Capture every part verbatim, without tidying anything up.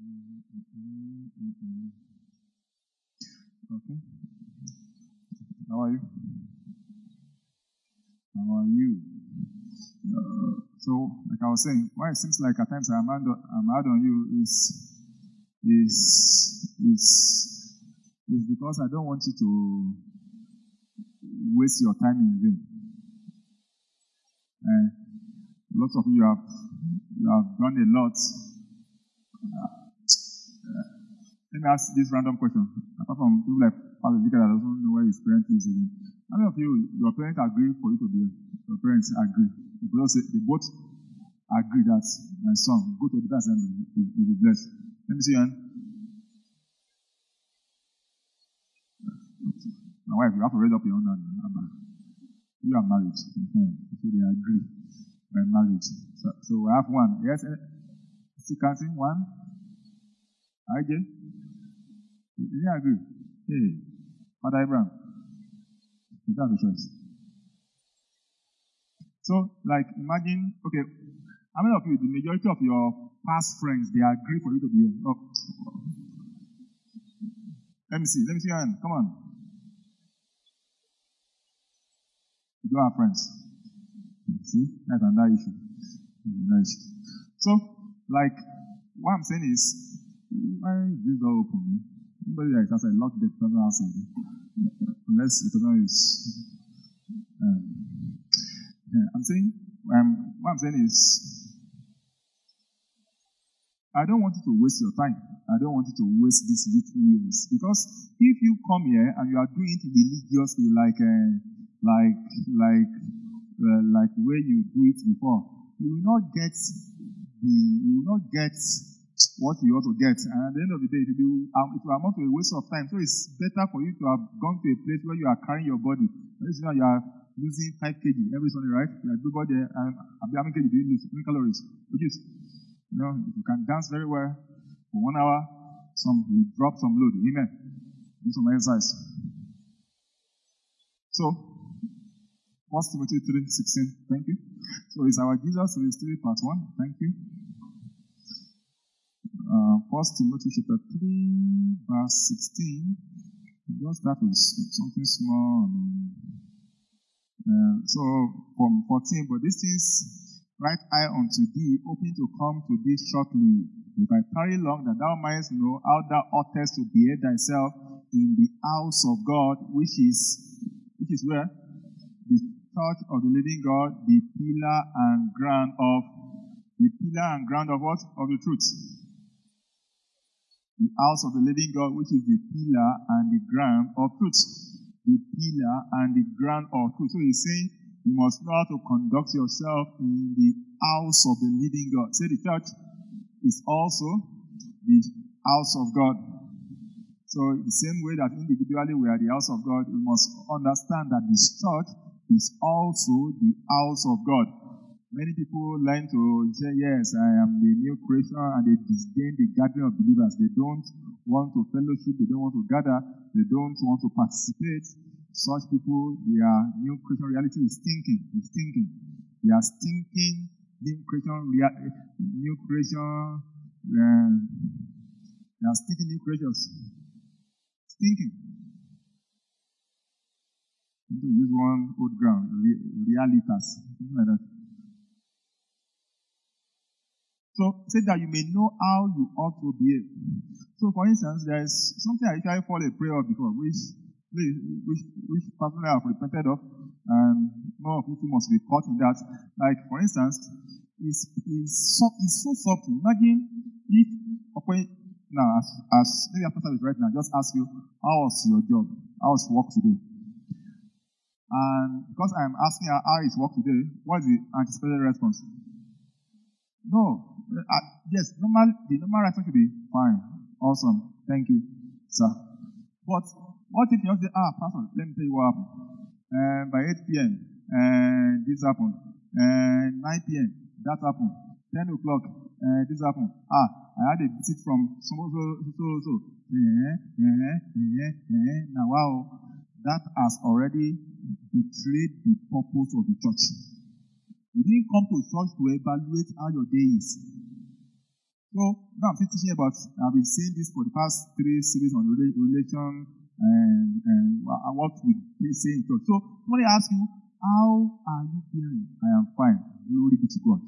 Mm-mm. Okay. How are you? How are you? Uh, so, like I was saying, why it seems like at times I'm hard on, I'm hard on you is is is is because I don't want you to waste your time in vain. Uh, lots of you have you have done a lot. Uh, let me ask this random question. Apart from people like Pastor Zika that doesn't know where his parents is again. How many of you, your parents agree for you to be here? Your parents agree. They both, say, they both agree that my son, go to the class and you'll be blessed. Let me see your hand. My wife, you have to raise up your own hand. You are married. Mm-hmm. So they agree by marriage. So, so I have one. Yes, still counting? One? I J? Did you agree? Hey, Father Abraham, you have a choice. So, like, imagine, okay, how many of you, the majority of your past friends, they agree for you to be here? Oh. Let me see, let me see your hand. Come on. You don't have friends. See, that's another issue. Another issue. So, like, what I'm saying is, why is this door open? Anybody that is outside, lock the person outside. Unless the person is. Um, yeah, I'm saying, um, what I'm saying is, I don't want you to waste your time. I don't want you to waste these little years. Because if you come here and you are doing it religiously, like, uh, like, like, uh, like the way you do it before, you will not get the, you will not get what you ought to get. And at the end of the day, it will, um, it will amount to a waste of time. So it's better for you to have gone to a place where you are carrying your body. This is now you are losing five kilograms every Sunday, right? You are good body, and how many kg do you lose? How many calories? Reduce. You know, if you can dance very well for one hour, some you drop some load. Amen. Do some exercise. So, First Timothy three sixteen. Thank you. So it's our Jesus Mystery Part One. Thank you. Uh, First Timothy chapter three, verse sixteen. Just start with something small. Uh, so from fourteen, but this is right eye unto thee, hoping to come to thee shortly. If I tarry long, that thou mightest know how thou oughtest to behave thyself in the house of God, which is which is where? The church of the living God, the pillar and ground of the pillar and ground of what? Of the truth. The house of the living God, which is the pillar and the ground of truth. The pillar and the ground of truth. So he's saying you must know how to conduct yourself in the house of the living God. Say the church is also the house of God. So the same way that individually we are the house of God, we must understand that this church is also the house of God. Many people learn to say, yes, I am the new creation, and they disdain the gathering of believers. They don't want to fellowship, they don't want to gather, they don't want to participate. Such people, their new creation reality is stinking. It's stinking. They are stinking new creation, rea- new creation, uh, they are stinking new creatures. Stinking. I'm going to use one old ground, re- realitas, something like that. So, say that you may know how you ought to behave. So, for instance, there is something I usually fall a prey of before, which, which, which personally I have repented of, and more of you must be caught in that. Like, for instance, it's, it's, so, it's so subtle. Imagine if, okay, now, as, as maybe after service right now, just ask you, how was your job? How was work today? And because I'm asking her how is work today, what is the anticipated response? No. Uh, yes, normal, the normal response should be fine, awesome, thank you, sir. But what if you just say, ah, Pastor, let me tell you what happened. Uh, by eight p.m., uh, this happened. Uh, nine p.m., that happened. ten o'clock, uh, this happened. Ah, I had a visit from so so so so. Uh, uh, uh, uh. Now, wow, that has already betrayed the purpose of the church. You didn't come to church to evaluate how your day is. So now I'm still teaching about, I've been saying this for the past three series on rela- relation and, and what we say in church. So somebody asks you, how are you feeling? I am fine. Glory be to God.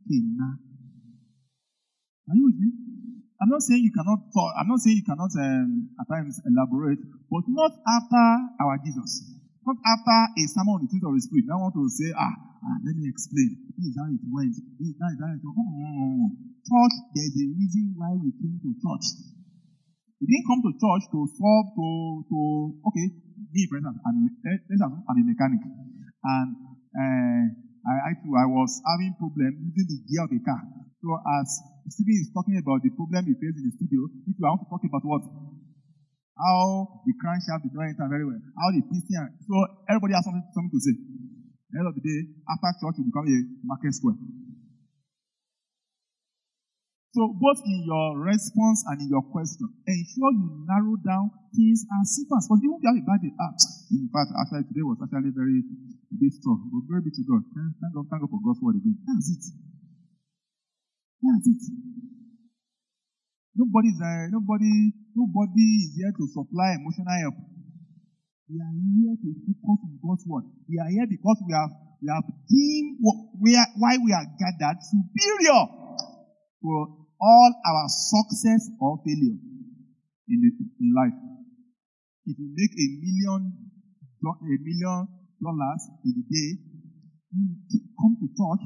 Are you with me? I'm not saying you cannot talk, I'm not saying you cannot um, at times elaborate, but not after our Jesus. Not after a sermon on the truth of the Spirit. I want to say, ah, ah, let me explain. This is how it went. This is how it went. Oh, oh, oh. Church, there's a reason why we came to church. We didn't come to church to solve, to, to okay, me, for instance, I'm, I'm a mechanic. And uh, I, I, too, I was having problem using the gear of the car. So as Stephen is talking about the problem he faced in the studio, if I want to talk about what? How the crankshaft did not enter very well. How the piston. So everybody has something, something to say. At the end of the day, after church, you become a market square. So both in your response and in your question, ensure you narrow down things as simple as possible. Even if you have a bad day, ah, in fact, actually today was actually very big stuff. But glory be to God. Thank God, thank God for God's word again. That's it. That's it. Nobody's uh, nobody, nobody is here to supply emotional help. We are here to focus on God's word. We are here because we have we have deemed where why we are gathered superior to all our success or failure in, the, in life. If you make a million a million dollars in a day, you come to church.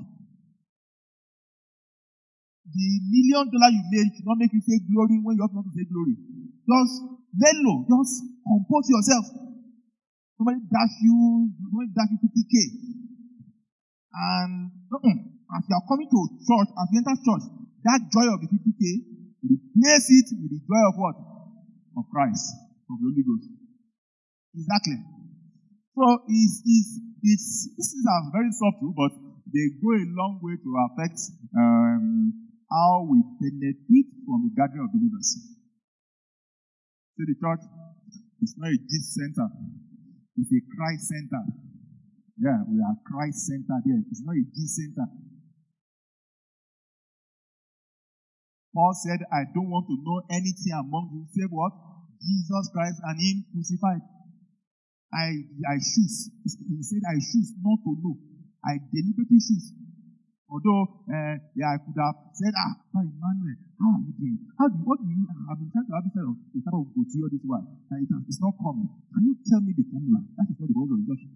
The million dollar you made should not make you say glory when you ought not to say glory. Just lay low. Just compose yourself. Somebody dash you, somebody dash you fifty K. And uh-uh, as you are coming to church, as you enter church, that joy of the fifty K, replace it with the joy of what? Of Christ, of the Holy Ghost. Exactly. So it's, it's, it's, these are very subtle, but they go a long way to affect um, how we benefit from the gathering of believers. So the church is not a Jesus center, it's a Christ center. Yeah, we are Christ center there. It's not a Jesus center. Paul said, I don't want to know anything among you save what? Jesus Christ and Him crucified. I I choose. He said, I choose not to know. I deliberately choose. Although, uh, yeah, I could have said, ah, Emmanuel, how are you doing? How do you, what do you, I've been trying to have this kind of, a type of goatee all this while. And it has, it's not coming. Can you tell me the formula? That is not the word of the church.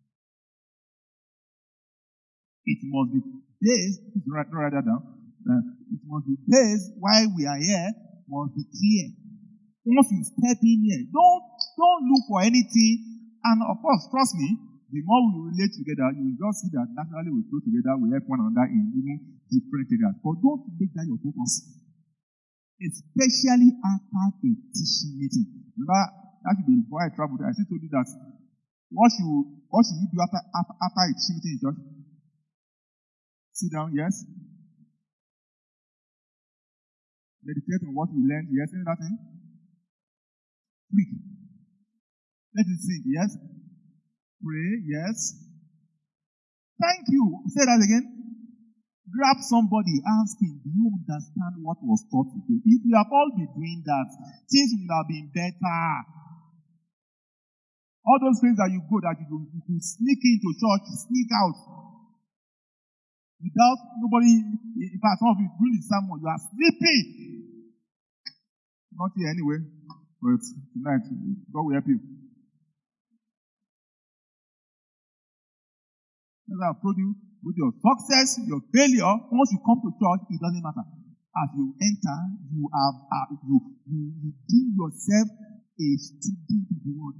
It must be based, write that down. Uh, it must be based why we are here, must be clear. Once you step in here, don't, don't look for anything. And of course, trust me, the more we relate together, you will just see that naturally we go together, we help one another in even different areas. But don't make that your focus. Especially after a teaching meeting. Remember, actually, before I traveled, I still told you that what you what should you do after after, after a teaching meeting in church? Sit down, yes. Meditate on what you learned, yes. Any other thing? Speak. Let it sink, yes. Pray, yes. Thank you. Say that again. Grab somebody, ask him, do you understand what was taught today? If we have all been doing that, things would have been better. All those things that you go, that you, you could sneak into church, sneak out. Without nobody, in fact, some of you doing the sermon, you are sleeping. Not here anyway, but tonight, God will help you. As I've told you, with your success, your failure, once you come to church, it doesn't matter. As you enter, you have uh, you, you, you deem yourself a student of the word.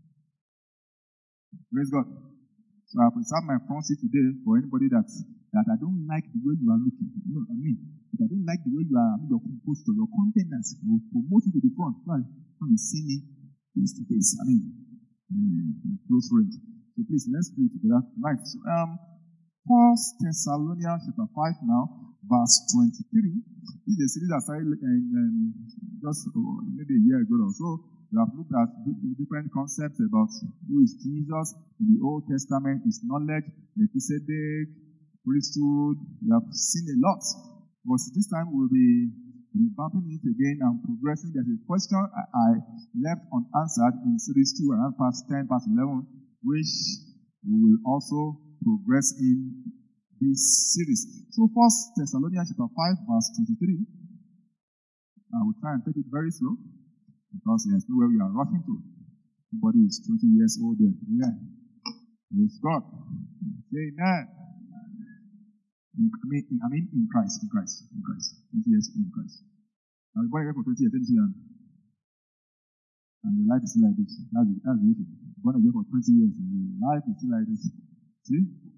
Praise God. So I preserve my front seat today for anybody that that I don't like the way you are looking. You know what I mean? If I don't like the way you are, I mean, your composure, your contentness, will promote you to the front. Well, come and see me face to face. I mean, in close range. So please, let's do it together tonight. So, um, First Thessalonians chapter five now, verse twenty-three. This is a series that started in, um, just uh, maybe a year ago or so. We have looked at different concepts about who is Jesus in the Old Testament, his knowledge, Melchizedek, priesthood. We have seen a lot. But this time we'll be revamping it again and progressing. There's a question I, I left unanswered in series two, around past ten, past eleven, which we will also progress in this series. So First Thessalonians chapter five, verse twenty-three. I will try and take it very slow because there's nowhere we are rushing to. Somebody is twenty years old there. Yeah. Praise God. Amen. In, I, mean, in, I mean, in Christ, in Christ, in Christ. twenty years in Christ. I was born again for twenty years, twenty years. And your life is still like this. That's the, that's the issue. Born again for twenty years, and your life is still like this. See?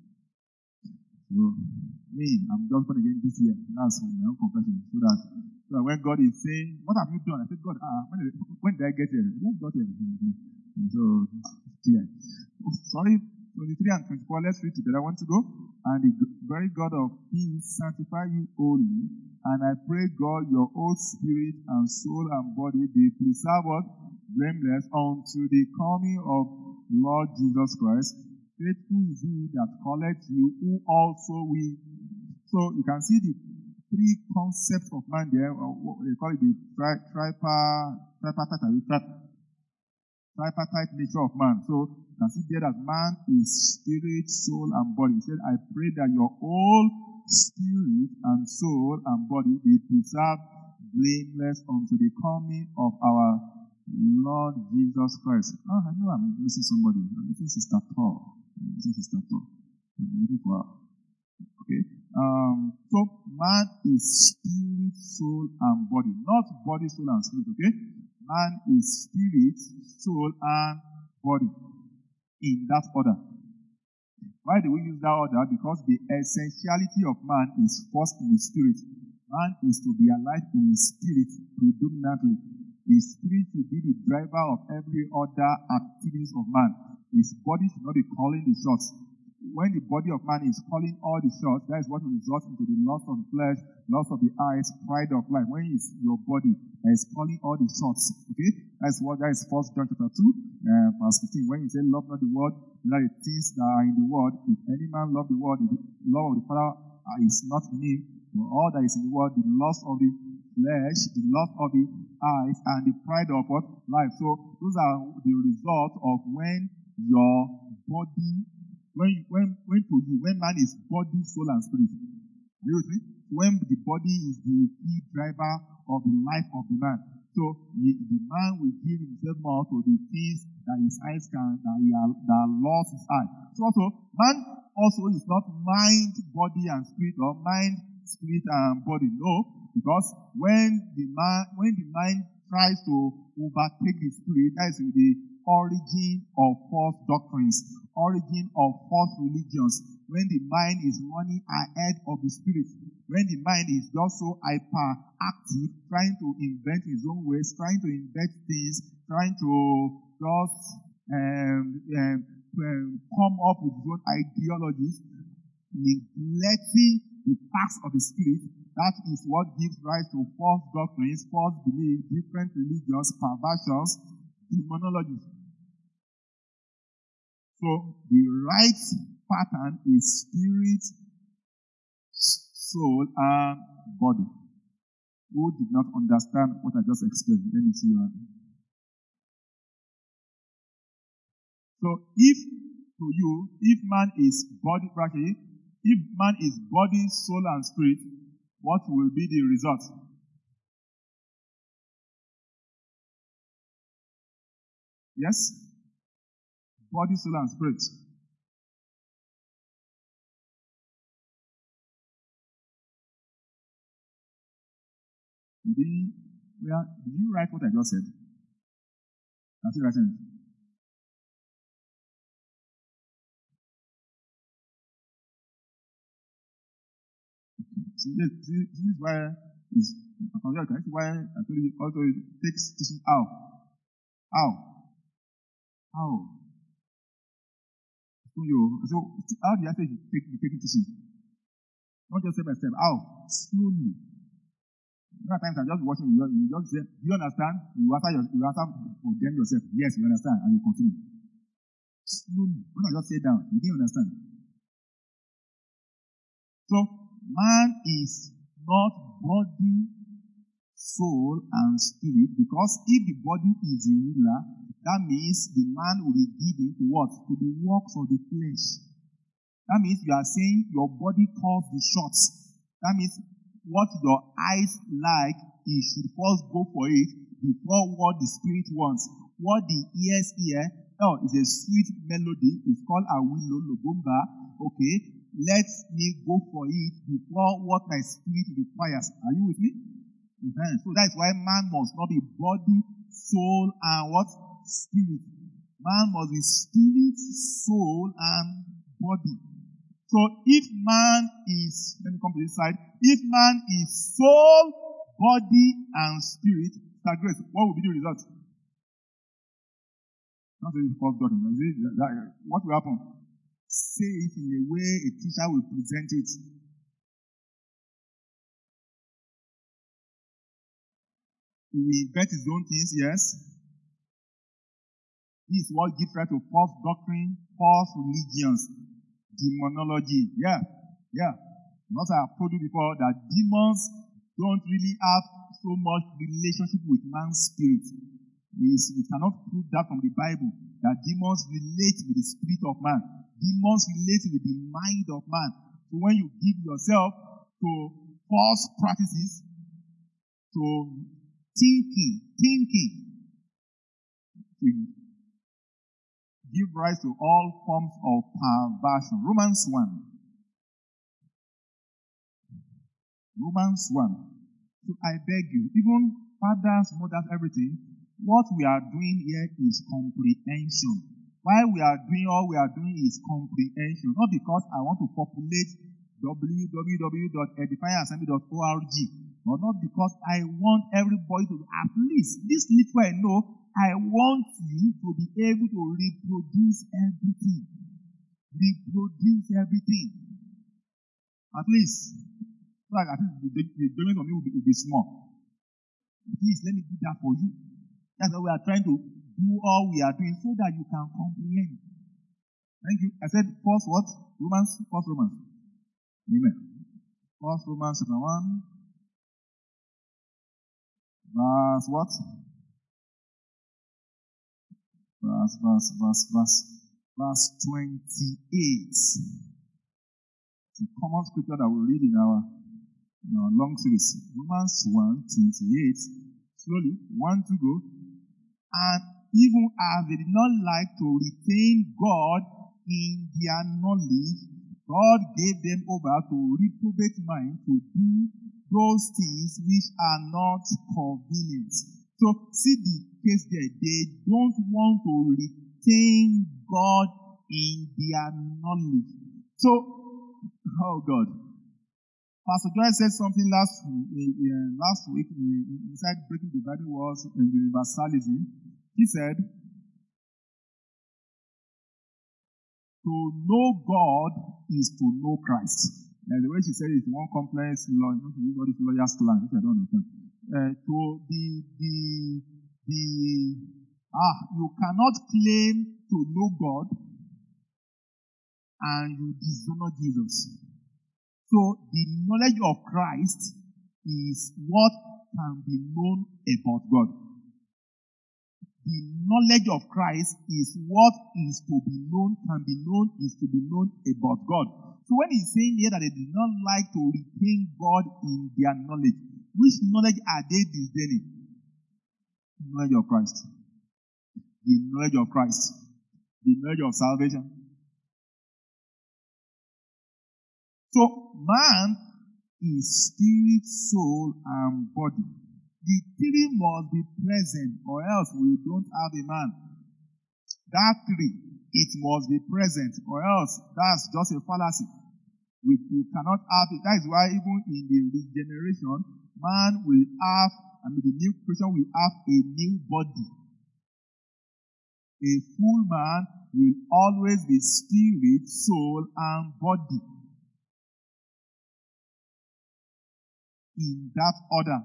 So, me, I'm just born again this year. That's my own confession. So that, so that when God is saying, what have you done? I said, God, ah, when, did, when did I get here? I just got here. And so, yeah. Oh, sorry. twenty-three and twenty-four, let's read together. I want to go. And the very God of peace sanctify you wholly. And I pray, God, your whole spirit and soul and body be preserved blameless unto the coming of Lord Jesus Christ. Faithful is he that calleth you, who also we. So you can see the three concepts of man there. They call it the tri- tripa, tripartite, tripartite nature of man. So you can see there that man is spirit, soul, and body. He said, I pray that your whole spirit and soul and body be preserved blameless unto the coming of our Lord Jesus Christ. Oh, I know I'm missing somebody. I'm missing Sister Paul. I'm missing Sister Paul. I'm looking for her. Okay. Um, so man is spirit, soul, and body. Not body, soul, and spirit. Okay. Man is spirit, soul, and body. In that order. Why do we use that order? Because the essentiality of man is first in the spirit. Man is to be alive in his spirit predominantly. His spirit will be the driver of every other activities of man. His body should not be calling the shots. When the body of man is calling all the shots, that is what results into the lust of the flesh, lust of the eyes, pride of life. When it's your body that is calling all the shots, okay? That's what that is First John chapter two, uh, verse fifteen. When he said, "Love not the world, neither the things that are in the world. If any man love the world, the love of the Father is not in him. For all that is in the world, the lust of the flesh, the lust of the eyes, and the pride of what life." So those are the result of when your body. When, when, when to you, when man is body, soul, and spirit. Are you with me? When the body is the key driver of the life of the man. So the, the man will give himself more to the things that his eyes can, that he are, that lost his eye. So also, man also is not mind, body, and spirit, or mind, spirit, and body. No, because when the man, when the mind tries to overtake the spirit, that is the origin of false doctrines, origin of false religions, when the mind is running ahead of the spirit, when the mind is just so hyperactive, trying to invent his own ways, trying to invent things, trying to just um, um, um, come up with his own ideologies, neglecting the facts of the spirit. That is what gives rise to false doctrines, false beliefs, different religions, perversions, demonology. So the right pattern is spirit, soul, and body. Who did not understand what I just explained? Let me see you. So if to you, if man is body, actually, if man is body, soul, and spirit, what will be the result? Yes? Body, soul, and spirit. Did you, well, did you write what I just said? I'm still writing it. See, this, this is why is I can see why I told you also it takes teaching how. How? How? So you so how do you say you take the taking teaching? Not just step by step. How? Slowly. Many times I'm just watching you, you just say, do you understand? You answer your, you answer for them yourself. Yes, you understand, and you continue. Slowly. When I just say down, you didn't understand. So man is not body, soul, and spirit. Because if the body is a ruler, that means the man will be given to what? To the works of the flesh. That means you are saying your body calls the shots. That means what your eyes like, you should first go for it before what the spirit wants. What the ears hear, oh, it's a sweet melody. It's called Awilo Lobomba. Okay, let me go for it before what my spirit requires. Are you with me? Mm-hmm. So that's why man must not be body, soul, and what? Spirit. Man must be spirit, soul, and body. So if man is, let me come to this side, if man is soul, body, and spirit, Sister Grace, what will be the result? Not say it's first God. What will happen? Say it in a way a teacher will present it. He will invent his own things, yes. This is what gives rise to false doctrine, false religions, demonology. Yeah, yeah. Because I have told you before that demons don't really have so much relationship with man's spirit. We, we cannot prove that from the Bible, that demons relate with the spirit of man. Demons relate with the mind of man. So when you give yourself to false practices, to thinking, thinking, to give rise to all forms of perversion. Romans one. Romans one. So I beg you, even fathers, mothers, everything, what we are doing here is comprehension. Why we are doing all we are doing is comprehension. Not because I want to populate w w w dot edifying assembly dot org, or not because I want everybody to, at least, this little I know, I want you to be able to reproduce everything. Reproduce everything. At least. Like I think the, the domain of me will be, will be small. Please let me do that for you. That's why we are trying to do all we are doing so that you can comprehend. Thank you. I said first what? Romans, first Romans. Amen. First Romans chapter one. Verse what? Verse, verse, verse, verse, verse twenty-eight. It's a common scripture that we read in our, in our long series. Romans one, twenty-eight. Slowly, one to go. And even as they did not like to retain God in their knowledge, God gave them over to reprobate mind to do those things which are not convenient. So, see the case there. They don't want to retain God in their knowledge. So, oh God. Pastor Joy said something last week, uh, last week uh, inside Breaking the Bible was in universalism. He said, to know God is to know Christ. And the way she said it is one complex law, not to use all this lawyer's slang, which I don't understand. Uh, to the, the, the, ah, you cannot claim to know God and you dishonor Jesus. So, the knowledge of Christ is what can be known about God. The knowledge of Christ is what is to be known, can be known, is to be known about God. So, when he's saying here that they did not like to retain God in their knowledge, which knowledge are they disdaining? The knowledge of Christ. The knowledge of Christ. The knowledge of salvation. So, man is spirit, soul, and body. The three must be present, or else we don't have a man. That three, it must be present, or else that's just a fallacy. We, you cannot have it. That is why even in the regeneration, man will have, I mean, the new creation will have a new body. A full man will always be spirit, soul, and body. In that order.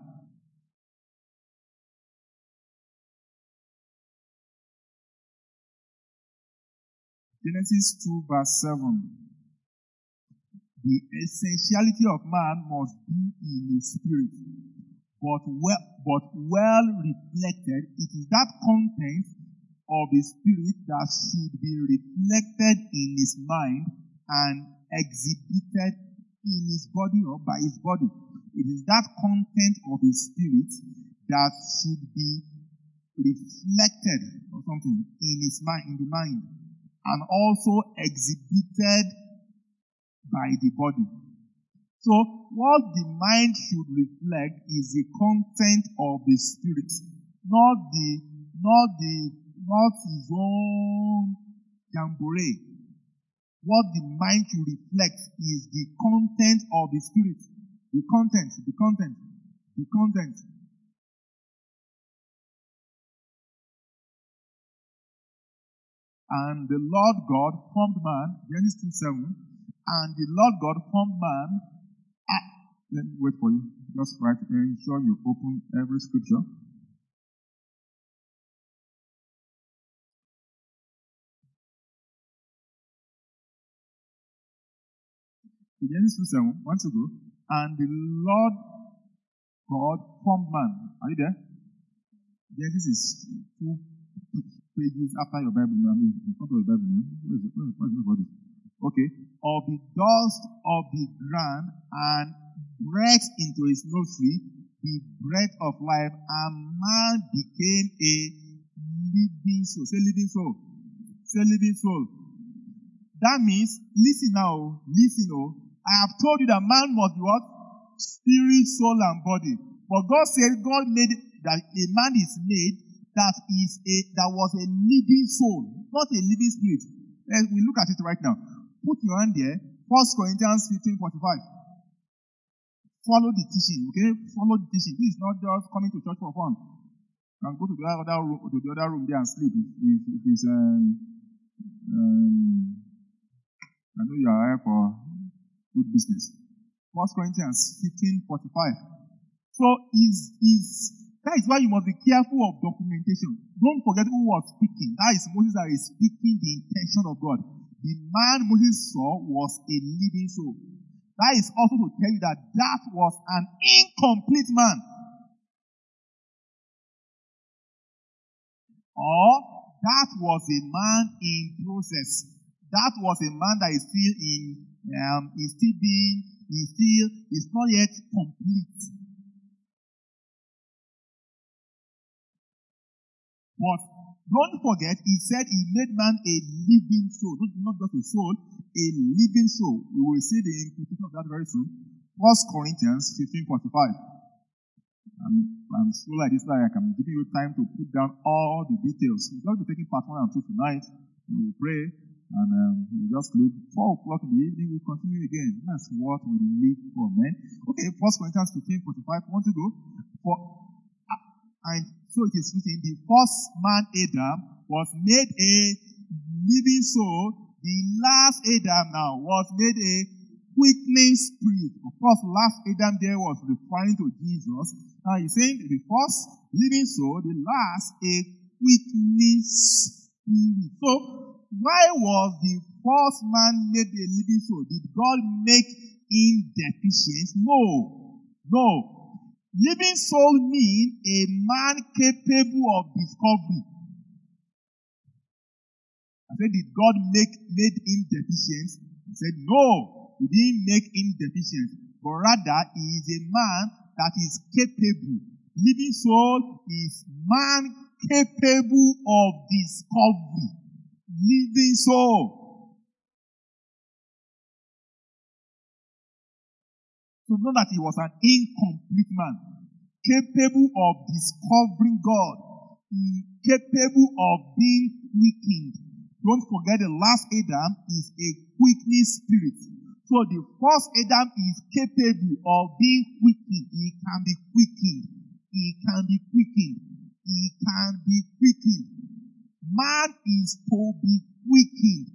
Genesis two verse seven. The essentiality of man must be in his spirit. but well, but well reflected. It is that content of the Spirit that should be reflected in his mind and exhibited in his body or by his body. It is that content of the Spirit that should be reflected or something in his mind, in the mind, and also exhibited by the body. So, what the mind should reflect is the content of the Spirit, not the, not the, not his own jamboree. What the mind should reflect is the content of the Spirit. The content, the content, the content. And the Lord God formed man, Genesis two seven, and the Lord God formed man. Ah, let me wait for you. Just write, ensure you open every scripture. Genesis two seven, one to go. And the Lord God formed man. Are you there? Genesis is two pages after your Bible now. I mean, in front of your Bible now. Where is it? Where is it? Where is it? Okay. Of the dust of the ground and breath into his nostril, the breath of life, and man became a living soul. Say living soul. Say living soul. That means, listen now, listen oh. I have told you that man must be what? Spirit, soul, and body. But God said, God made that a man is made that is a that was a living soul, not a living spirit. And we look at it right now. Put your hand there. First Corinthians fifteen forty-five. Follow the teaching, okay? Follow the teaching. This is not just coming to church for fun. You can go to the other room, to the other room there and sleep if, if, if it's um, um I know you are here for good business. First Corinthians fifteen forty-five. So is is that is why you must be careful of documentation. Don't forget who was speaking. That is Moses that is speaking the intention of God. The man Moses saw was a living soul. That is also to tell you that that was an incomplete man. Or that was a man in process. That was a man that is still in, um, is still being, is still, is not yet complete. But don't forget, he said he made man a living soul. Not, not just a soul, a living soul. We will see the implication of that very soon. First Corinthians fifteen forty-five. I'm, I'm so like this, like I'm giving you time to put down all the details. We're going to be taking part one and two tonight. We will pray. And um, we just leave. Four o'clock in the evening, we continue again. That's what we live for, man. Okay, First Corinthians fifteen forty-five. Want to go? For, and so it is written, the first man, Adam, was made a living soul. The last Adam now was made a quickening spirit. Of course, last Adam there was referring to Jesus. Now he's saying the first living soul, the last a quickening spirit. So, why was the first man made a living soul? Did God make him deficient? No. No. Living soul means a man capable of discovery. I said, did God make made him deficient? He said, no. He didn't make him deficient. But rather, he is a man that is capable. Living soul is man capable of discovery. Living soul. So know that he was an incomplete man, capable of discovering God, capable of being quickened. Don't forget the last Adam is a quickening spirit. So the first Adam is capable of being quickened. He can be quickened. He can be quickened. He can be quickened. Man is to be quickened.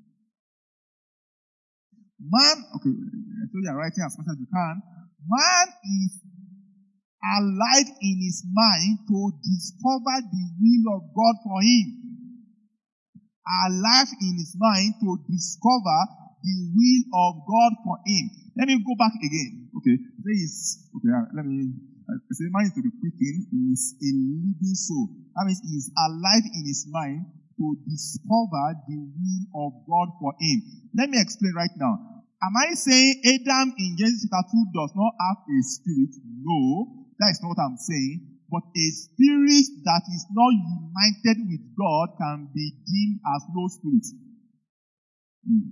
Man, okay, so you are writing as much as you can. Man is alive in his mind to discover the will of God for him. Alive in his mind to discover the will of God for him. Let me go back again. Okay, there is, okay, let me, I say man is to be quickened, is a living soul. That means he is alive in his mind to discover the will of God for him. Let me explain right now. Am I saying Adam in Genesis chapter two does not have a spirit? No, that is not what I'm saying. But a spirit that is not united with God can be deemed as no spirit. Hmm.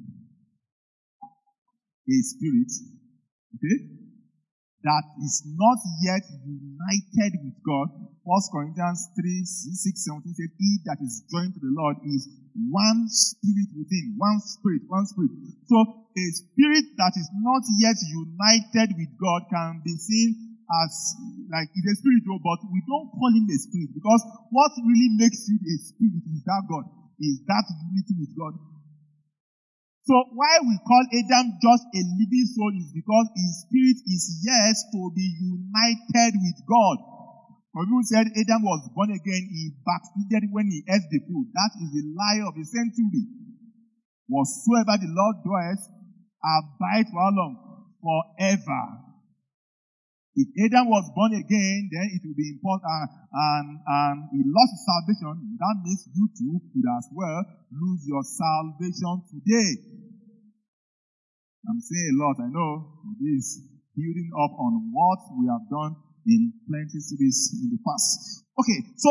A spirit, okay, that is not yet united with God. First Corinthians three, six, seventeen says, he that is joined to the Lord is one spirit within, one spirit, one spirit. So a spirit that is not yet united with God can be seen as like it's a spirit, but we don't call him a spirit, because what really makes you a spirit is that God, is that unity with God. So why we call Adam just a living soul is because his spirit is yes to be united with God. When people said Adam was born again, he backslided when he ate the fruit. That is the lie of the century. Whatsoever the Lord doeth, abide for how long? Forever. If Adam was born again, then it will be important, uh, and, and he lost his salvation. That means you too could as well lose your salvation today. I'm saying a lot, I know. This building up on what we have done in plenty cities in the past. Okay, so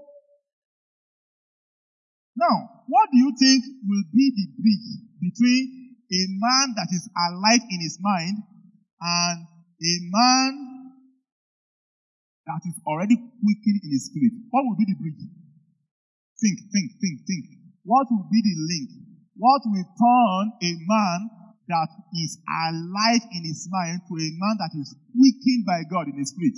now, what do you think will be the bridge between a man that is alive in his mind and a man that is already quickened in his spirit? What will be the bridge? Think, think, think, think. What will be the link? What will turn a man that is alive in his mind to a man that is quickened by God in his spirit?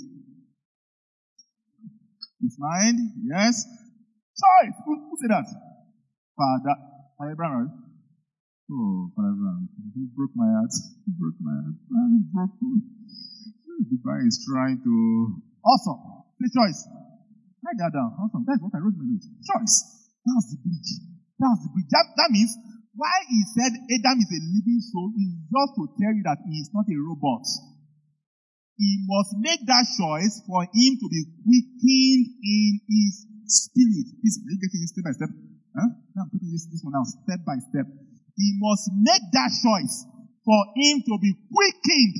His mind, yes. Sorry, who, who said that? Father, Father Abraham. Oh, Father Abraham, he broke my heart. He broke my heart. He broke me. The guy is trying to. Awesome. Say choice. Write that down. Awesome. That's what I wrote in my notes. Choice. That's the bridge. That's the bridge. That, that means why he said Adam is a living soul is just to tell you that he is not a robot. He must make that choice for him to be quickened in his spirit. Please, are you getting this step by step? Huh? I'm putting this, this one now step by step. He must make that choice for him to be quickened.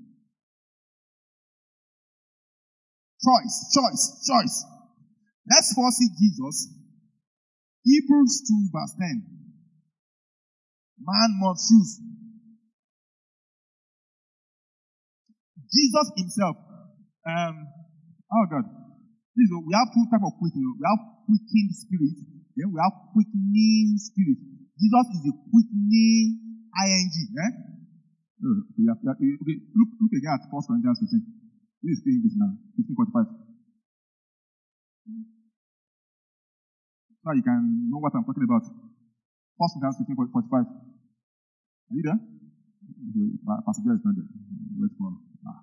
Choice, choice, choice. Let's first see Jesus. Hebrews two verse ten. Man must choose. Jesus himself. Um, oh God. This, we have two types of quickening. We have quickened spirit. Then we have quickening spirit. Jesus is a quickening ing. Eh? Oh, okay, have, okay, look, look again at First Corinthians fifteen. This is saying this now. fifteen forty-five. Now you can know what I'm talking about. First Corinthians fifteen forty-five. Are you there? Pastor Joe is not there. Wait for ah.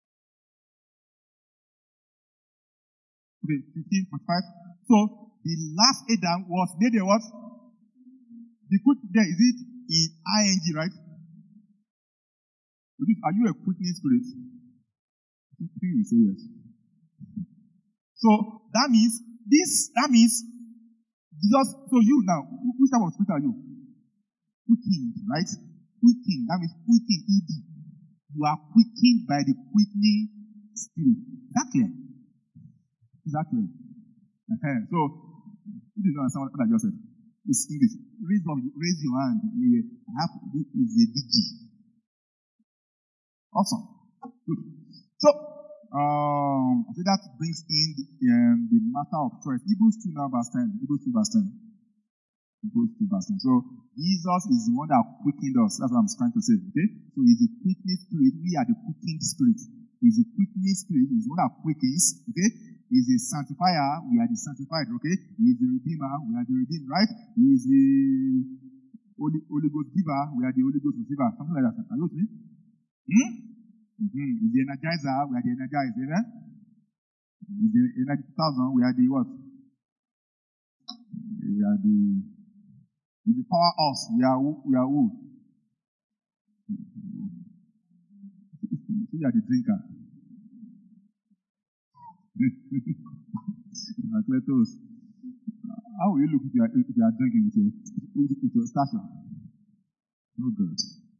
Okay, fifteen forty-five. So the last Adam was made a what? The quick there, is it in ing, right? Are you a quickening spirit? I think you say yes. So that means this that means Jesus, so you now, which type of spirit are you? Quickened, right? Quickened. That means quickened, ed. You are quickened by the quickening spirit. Is that clear? Is that clear? Uh-huh. So, you didn't understand what I just said. It's English. Raise, up, raise your hand. I have, this is a D G. Awesome. Good. So, um, I think that brings in the, um, the matter of choice. Hebrews two now verse ten. Hebrews two verse ten. Hebrews two verse ten. So, Jesus is the one that quickened us. That's what I'm trying to say. Okay? So, he's the quickening spirit. We are the quickening spirit. He's the quickening spirit. He's the one that quickens. Okay? He's the sanctifier. We are the sanctified. Okay? He's the redeemer. We are the redeemed. Right? He's the Holy, Holy Ghost giver. We are the Holy Ghost receiver. Something like that. Are you with me? Hmm? Mm-hmm. He's the energizer. We are the energized. Amen? He's the energy thousand. We are the what? We are the He's the power us. We are who? We are who? We are the drinker. Cletus, how will you look if you are, if you are drinking with your, with, with your stature? Oh, God.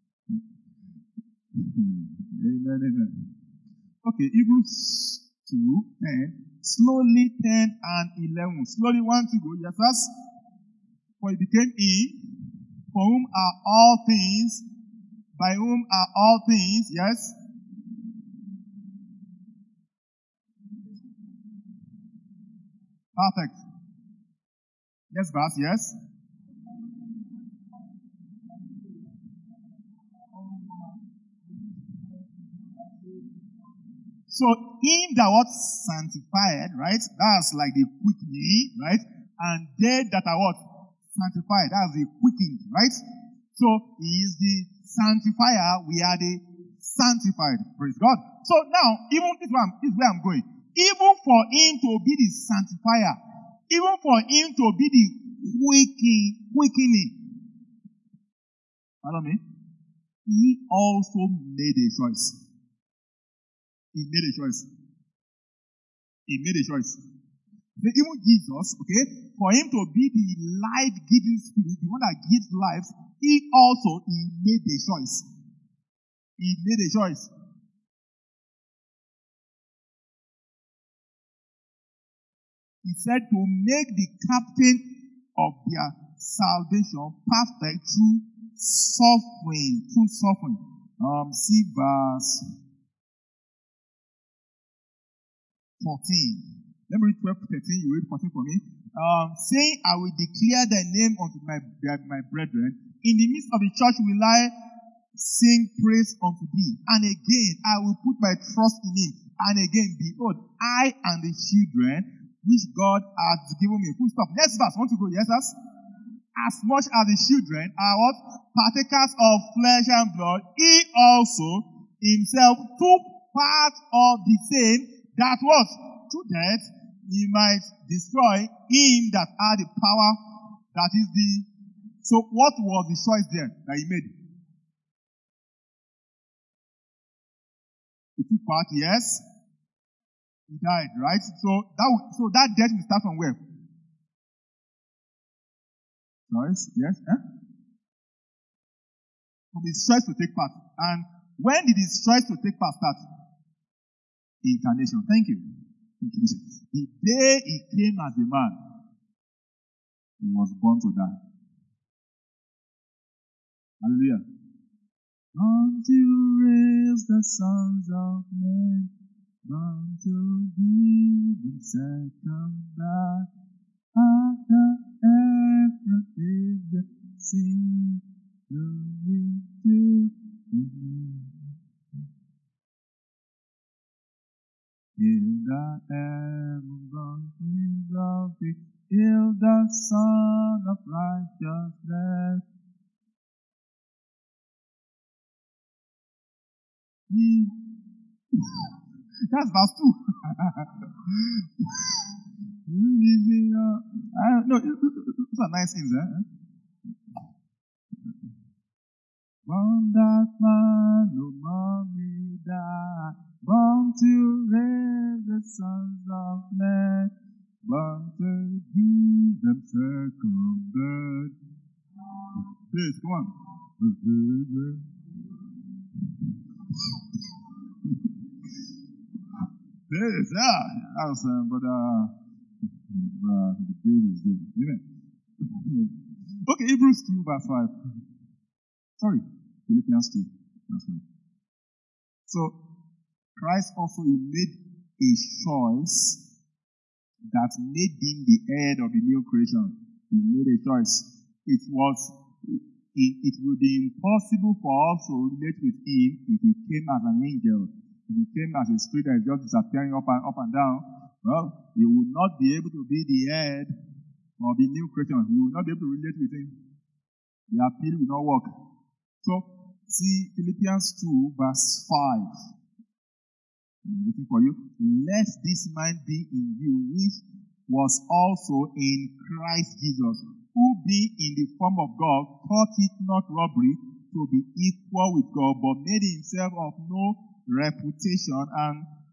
Amen, amen. Okay, Hebrews two, ten. Slowly ten and eleven. Slowly one to go. Yes, yes. For it became He, for whom are all things, by whom are all things, yes. Perfect. Yes, verse, yes. So, him that was sanctified, right? That's like the quickening, right? And they that are what? Sanctified. That's the quickened, right? So, he is the sanctifier. We are the sanctified. Praise God. So, now, even this is where I'm, this is where I'm going. Even for him to be the sanctifier, even for him to be the quickening, quickening, follow me? He also made a choice. He made a choice. He made a choice. So even Jesus, okay, for him to be the life-giving spirit, the one that gives life, he also, he made a choice. He made a choice. He said to make the captain of their salvation perfect through suffering, through suffering. Um, see verse fourteen. Let me read twelve to thirteen. You read fourteen for me. Um, saying, I will declare thy name unto my, my brethren. In the midst of the church will I sing praise unto thee. And again, I will put my trust in him. And again, behold, I and the children which God has given me. Full stop. Next verse. Want to go? Yes, yes? As much as the children are what? Partakers of flesh and blood, he also himself took part of the same, that was through death he might destroy him that had the power, that is the... So what was the choice there that he made? He took part, yes. He died, right? So that so that death will start from where? Choice, yes. Eh? From his choice to take part. And when did his choice to take part start? Incarnation. Thank you. Incarnation. The day he came as a man, he was born to die. Hallelujah. Until raise the sons of men, until give them second back, after every is the same, glory to him. Till the heaven is of thee, till the Son of righteousness. He... That's verse two. uh, no, those are nice things, eh? Born that man, no mommy die. Born to raise the sons of men. Born to give them second birth. Please, come on. Yes, yeah. That was, uh, but, uh, uh, the praise is good. Amen. Okay, Hebrews two, verse five. Sorry, Philippians two, verse five. So, Christ also he made a choice that made him the head of the new creation. He made a choice. It was, it, it would be impossible for us to relate with him if he came as an angel. If he came as a spirit that is just disappearing up and up and down. Well, he would not be able to be the head of the new creation. We will not be able to relate with him. The appeal will not work. So, see Philippians two, verse five. I'm waiting for you. Let this mind be in you, which was also in Christ Jesus, who being in the form of God, thought it not robbery to be equal with God, but made himself of no reputation, and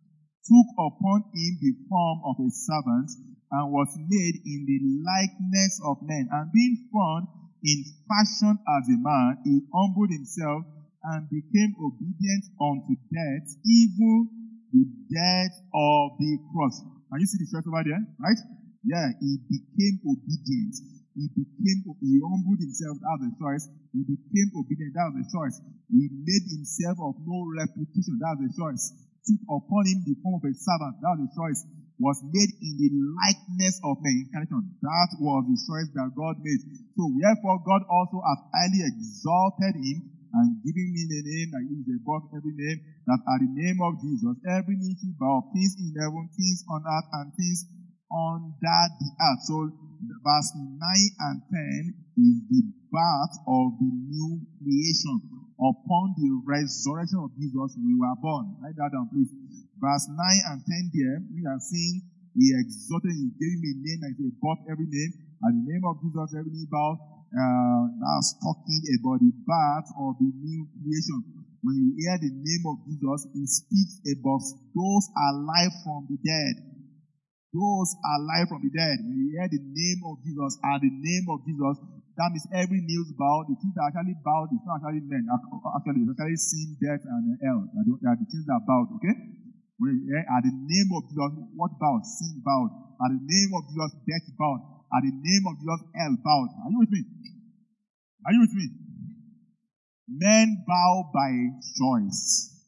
took upon him the form of a servant, and was made in the likeness of men. And being found in fashion as a man, he humbled himself and became obedient unto death, even the death of the cross. Can you see the choice over there? Right? Yeah, he became obedient. He became, he humbled himself. That was the choice. He became obedient. That was the choice. He made himself of no reputation. That was the choice. Took upon him the form of a servant. That was the choice. Was made in the likeness of men. That was the choice that God made. So wherefore God also has highly exalted him and given him a name that is above every name, that at the name of Jesus every knee should bow, things in heaven, things on earth, and things under the earth. So verse nine and ten is the birth of the new creation. Upon the resurrection of Jesus, we were born. Write that down, please. Verse nine and ten there, we are seeing he exalted, he gave him a name that is above every name. At the name of Jesus, every knee bow. Uh, that's talking about the birth of the new creation. When you hear the name of Jesus, it speaks about those alive from the dead. Those alive from the dead. When you hear the name of Jesus and the name of Jesus, that means every knee's bowed. The things that actually bowed is not actually men. Actually, it's actually sin, death, and hell. They are the things that bowed, okay? When you hear at the name of Jesus, what bowed? Sin bowed. At the name of Jesus, death bowed. At the name of Jesus, hell bowed. Are you with me? Are you with me? Men bow by choice.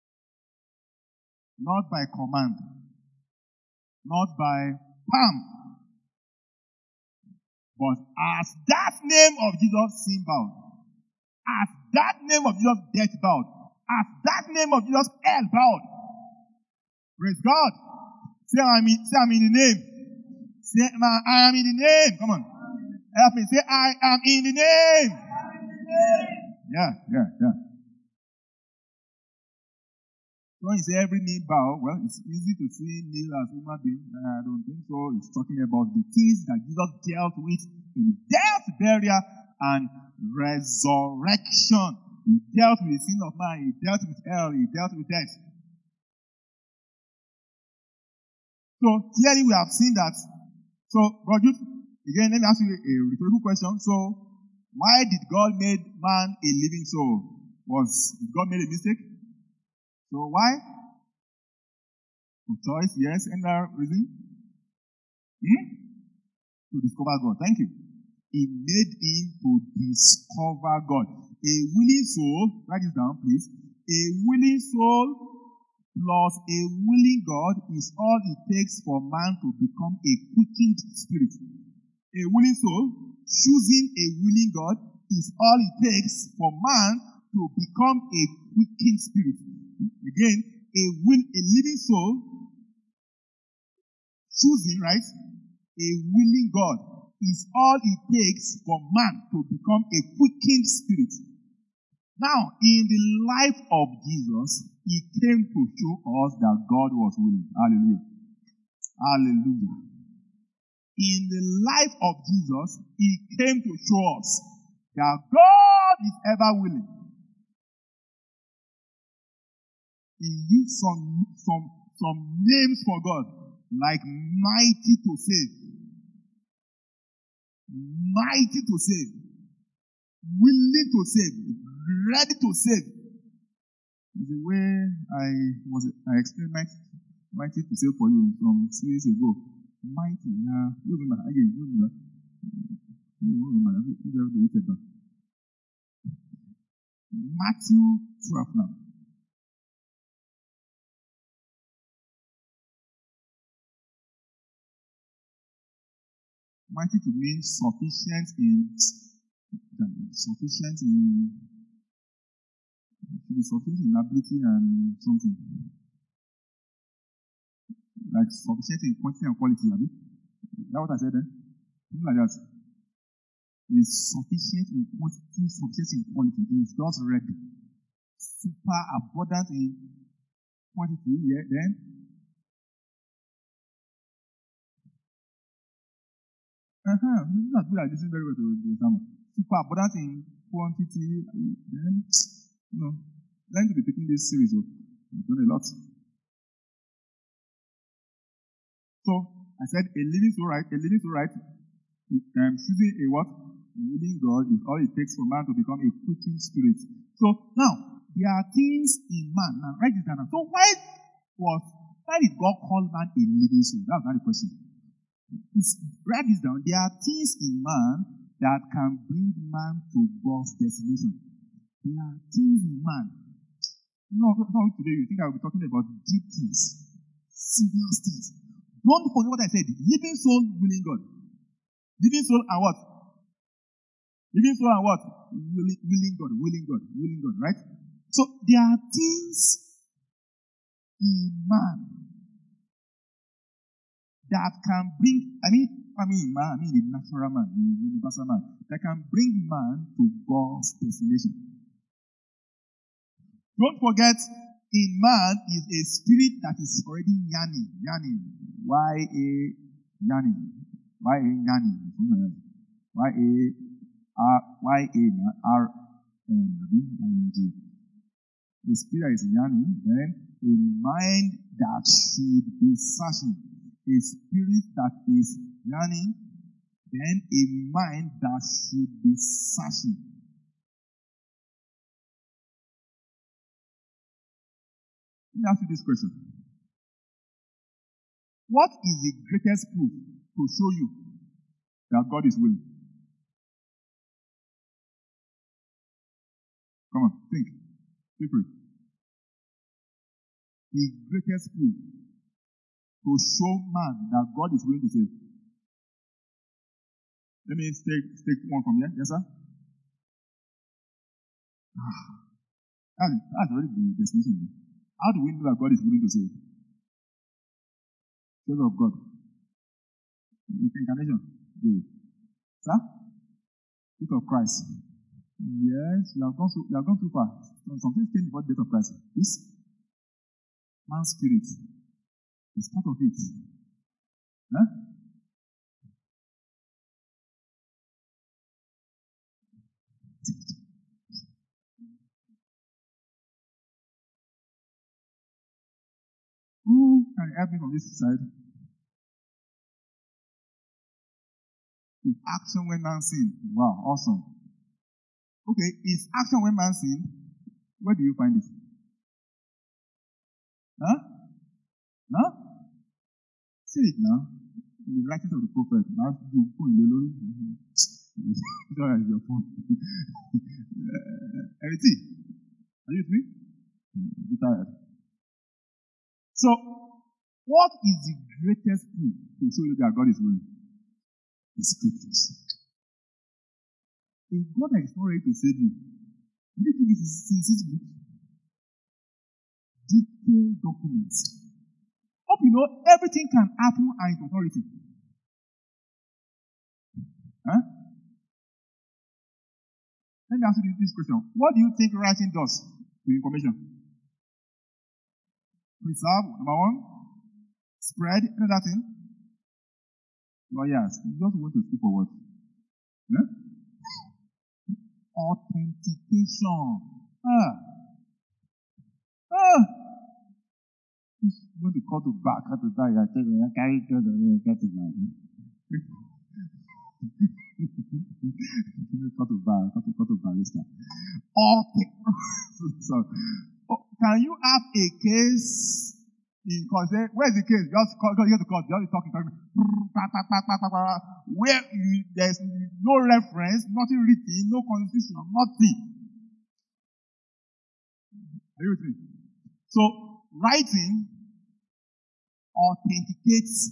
Not by command. Not by palm. But as that name of Jesus, sin bowed. As that name of Jesus, death bowed. As that name of Jesus, hell bowed. Praise God. Say I'm in, say I'm in the name. Say I am in the name. Come on. Help me. Say I am in the name. Yeah, yeah, yeah. When you say every knee bow, well, it's easy to see kneel as human being. I don't think so. It's talking about the things that Jesus dealt with in death, burial, and resurrection. He dealt with the sin of man. He dealt with hell. He dealt with death. So clearly we have seen that. So, God, again, let me ask you a rhetorical question. So, why did God make man a living soul? Was did God made a mistake? So why? For choice, yes. Any other reason? Hmm? To discover God. Thank you. He made him to discover God. A willing soul, write this down, please. A willing soul plus a willing God is all it takes for man to become a quickened spirit. A willing soul, choosing a willing God, is all it takes for man to become a quickened spirit. Again, a will, a living soul, choosing, right? A willing God is all it takes for man to become a quickened spirit. Now, in the life of Jesus, he came to show us that God was willing. Hallelujah. Hallelujah. In the life of Jesus, he came to show us that God is ever willing. He used some, some, some names for God, like mighty to save, mighty to save, willing to save, ready to save. The way I was, I explained mighty, mighty to save for you from two years ago. Mighty, yeah, you remember again, you remember, you remember, you remember. Matthew twelve now. Mighty to mean sufficient in sufficient in sufficient in ability and something. Like sufficient in quantity and quality, I mean. Is that what I said then? Something like that. Is sufficient in quantity, sufficient in quality. Is just ready. Super abundant in quantity, yeah, then Uh-huh. It's not good at listening very well to the sermon. Super abundant in quantity. Then, you know, learn to be taking this series of. I've done a lot. So I said a living soul, right? A living soul, right? Um, choosing a what? A living God is all it takes for man to become a quickening spirit. So now there are things in man. Now write this down. So why was why did God call man a living soul? That's not the question. It's, write this down. There are things in man that can bring man to God's destination. There are things in man. No, not today. You think I'll be talking about deep things, serious things. Don't forget what I said. Living soul, willing God. Living soul and what? Living soul and what? Willing, willing God, willing God, willing God, right? So there are things in man that can bring, I mean, I mean man, I mean the natural man, the universal man, that can bring man to God's destination. Don't forget, in man is a spirit that is already yearning, yearning, Y A yearning, Y A yearning, Y A R Y A R N G. The spirit is yearning, then a mind that should be searching. A spirit that is yearning, then a mind that should be searching. Let me ask you this question. What is the greatest proof to show you that God is willing? Come on, think. Feel free. The greatest proof to show man that God is willing to save. Let me take, take one from here. Yes, sir? That's, that's already the destination. How do we know that God is willing to save? Faith of God. Incarnation. Good. Sir? Faith of Christ. Yes, you have gone so you have gone too far. Some things came before the death of Christ. This man's spirit is part of it. Huh? Who can help me from this side? Is action when man sin. Wow, awesome. Okay, is action when man sin. Where do you find it? Huh? Huh? See it now. In the writings of the prophet. Now you go in the Lord. Sorry, your phone. Everything. Are you with me? You're tired. So, what is the greatest proof to show you that God is willing? The scriptures. A God that is not ready to save you. Do you think this is his book? Detailed documents. Hope you know everything can happen and it was not written. Huh? Let me ask you this question. What do you think writing does to information? Preserve, number one. Spread, another thing. Lawyers, you just want to speak for what? Huh? Authentication. Ah. Ah. You want to call to back, cut to die, I tell you, I carry it to the cut to back. Cut to back, cut to cut to back this time. So, oh, can you have a case in court? Where's the case? Just call, you have to call, just talking, talking. Where you, there's no reference, nothing written, no constitution, nothing. Are you with me? So, writing authenticates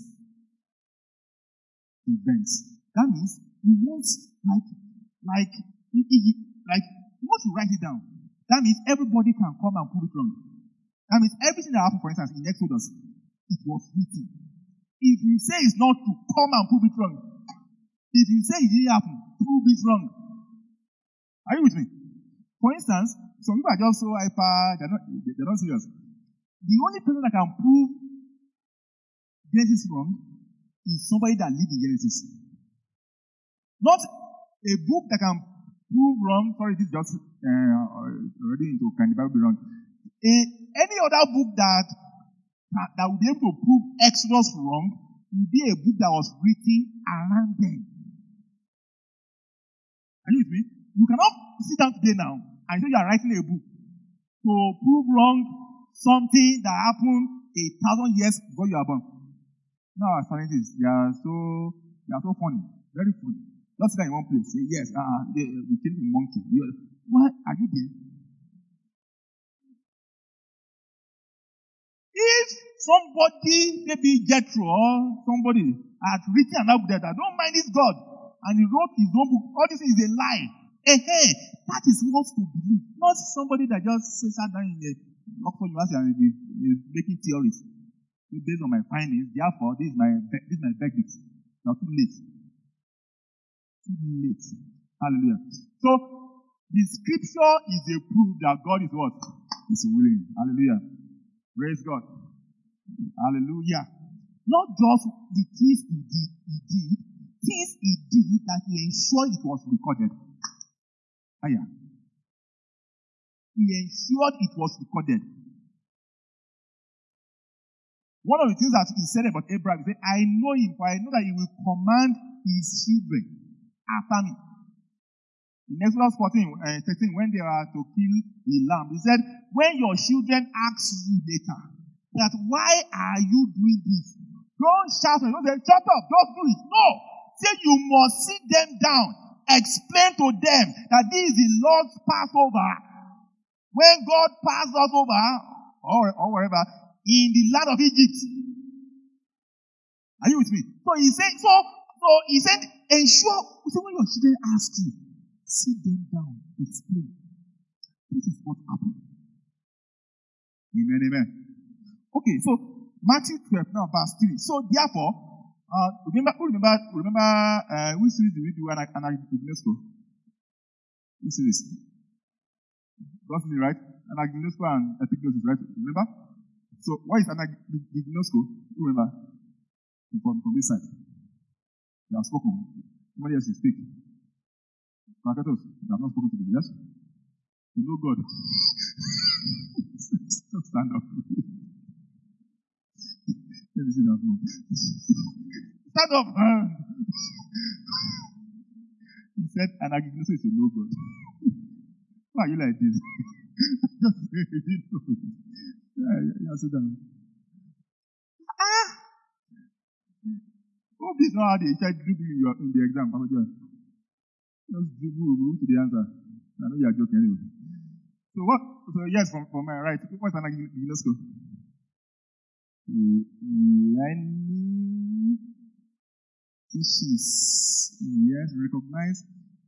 events. That means you want, like, like, like, once you write it down, that means everybody can come and prove it wrong. That means everything that happened, for instance, in Exodus, it was written. If you say it's not true, come and prove it wrong. If you say it didn't happen, prove it wrong. Are you with me? For instance, some people are just so hyper, they're not, they're not serious. The only person that can prove Genesis wrong is somebody that lived in Genesis. Not a book that can prove wrong. Sorry, this is just uh, already into can the Bible be wrong? A, any other book that that will be able to prove Exodus wrong it will be a book that was written around them. Are you with me? You cannot sit down today now and say you are writing a book to prove wrong something that happened a thousand years before you are born. Now, our scientists, they are so they are so funny, very funny. Just sit down in one place, say yes, uh, they, we came from monkey. Why are you there? If somebody, maybe Jethro or somebody, had written an book that I don't mind this God, and he wrote his own book, all this is a lie. Hey, hey, that is what to believe. Not somebody that just sat down in the Oxford University and is, is making theories. Based on my findings, therefore, this is my this is my verdict. Now, too late. Too late. Hallelujah. So, the scripture is a proof that God is what? Is willing. Hallelujah. Praise God. Hallelujah. Not just the things he did, he did, things he did that he ensured it was recorded. Ah, yeah. He ensured it was recorded. One of the things that he said about Abraham, he said, I know him, for I know that he will command his children after me. In Exodus fourteen, uh, thirteen, when they were to kill the lamb, he said, when your children ask you later, that why are you doing this? Don't shout, don't say, shut up, don't do it. No. Say you must sit them down. Explain to them that this is the Lord's Passover. When God passed us over, or, or wherever, in the land of Egypt. Are you with me? So he said, so, so he said, ensure, so when your children ask you, sit them down, explain. This is what happened. Amen, amen. Okay, so Matthew twelve, now verse three. So therefore, uh, remember, remember, remember, uh, which series did we do an Anagnosco? Which series? Got me right? Anagnosco and Epignosis, right? Remember? So, what is Anagnosco? Remember? From, from this side. They have spoken. Somebody else is speaking. Krakatos, they have not spoken to them, yes? You know God. Stand up. Let me see that one. Stand up. He said, Anagnosco is to know God. Why are you like this? Just say, you know it. Yeah, yeah, yeah, sit down. Ah! Hope this is not how they try to dribble you in the exam, Pastor John. Just dribble, move to the answer. I know you are joking anyway. So what? So yes, from, from my right. What's an Anagnosco? Learning teaches. Yes, recognize.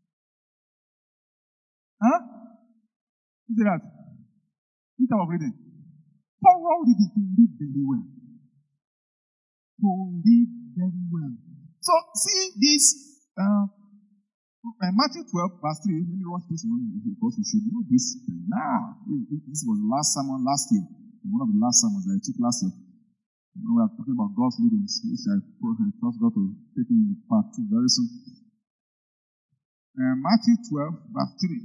Huh? Who said that? Which type of reading? Thorough reading to read very well. To read very well. So, see this, uh, Matthew twelve, verse three. Let me watch this one because you should know this now. This was the last sermon last year. One of the last sermons I took last year. You know, we are talking about God's leadings, which I trust God to take in the part two very soon. Uh, Matthew twelve, verse three.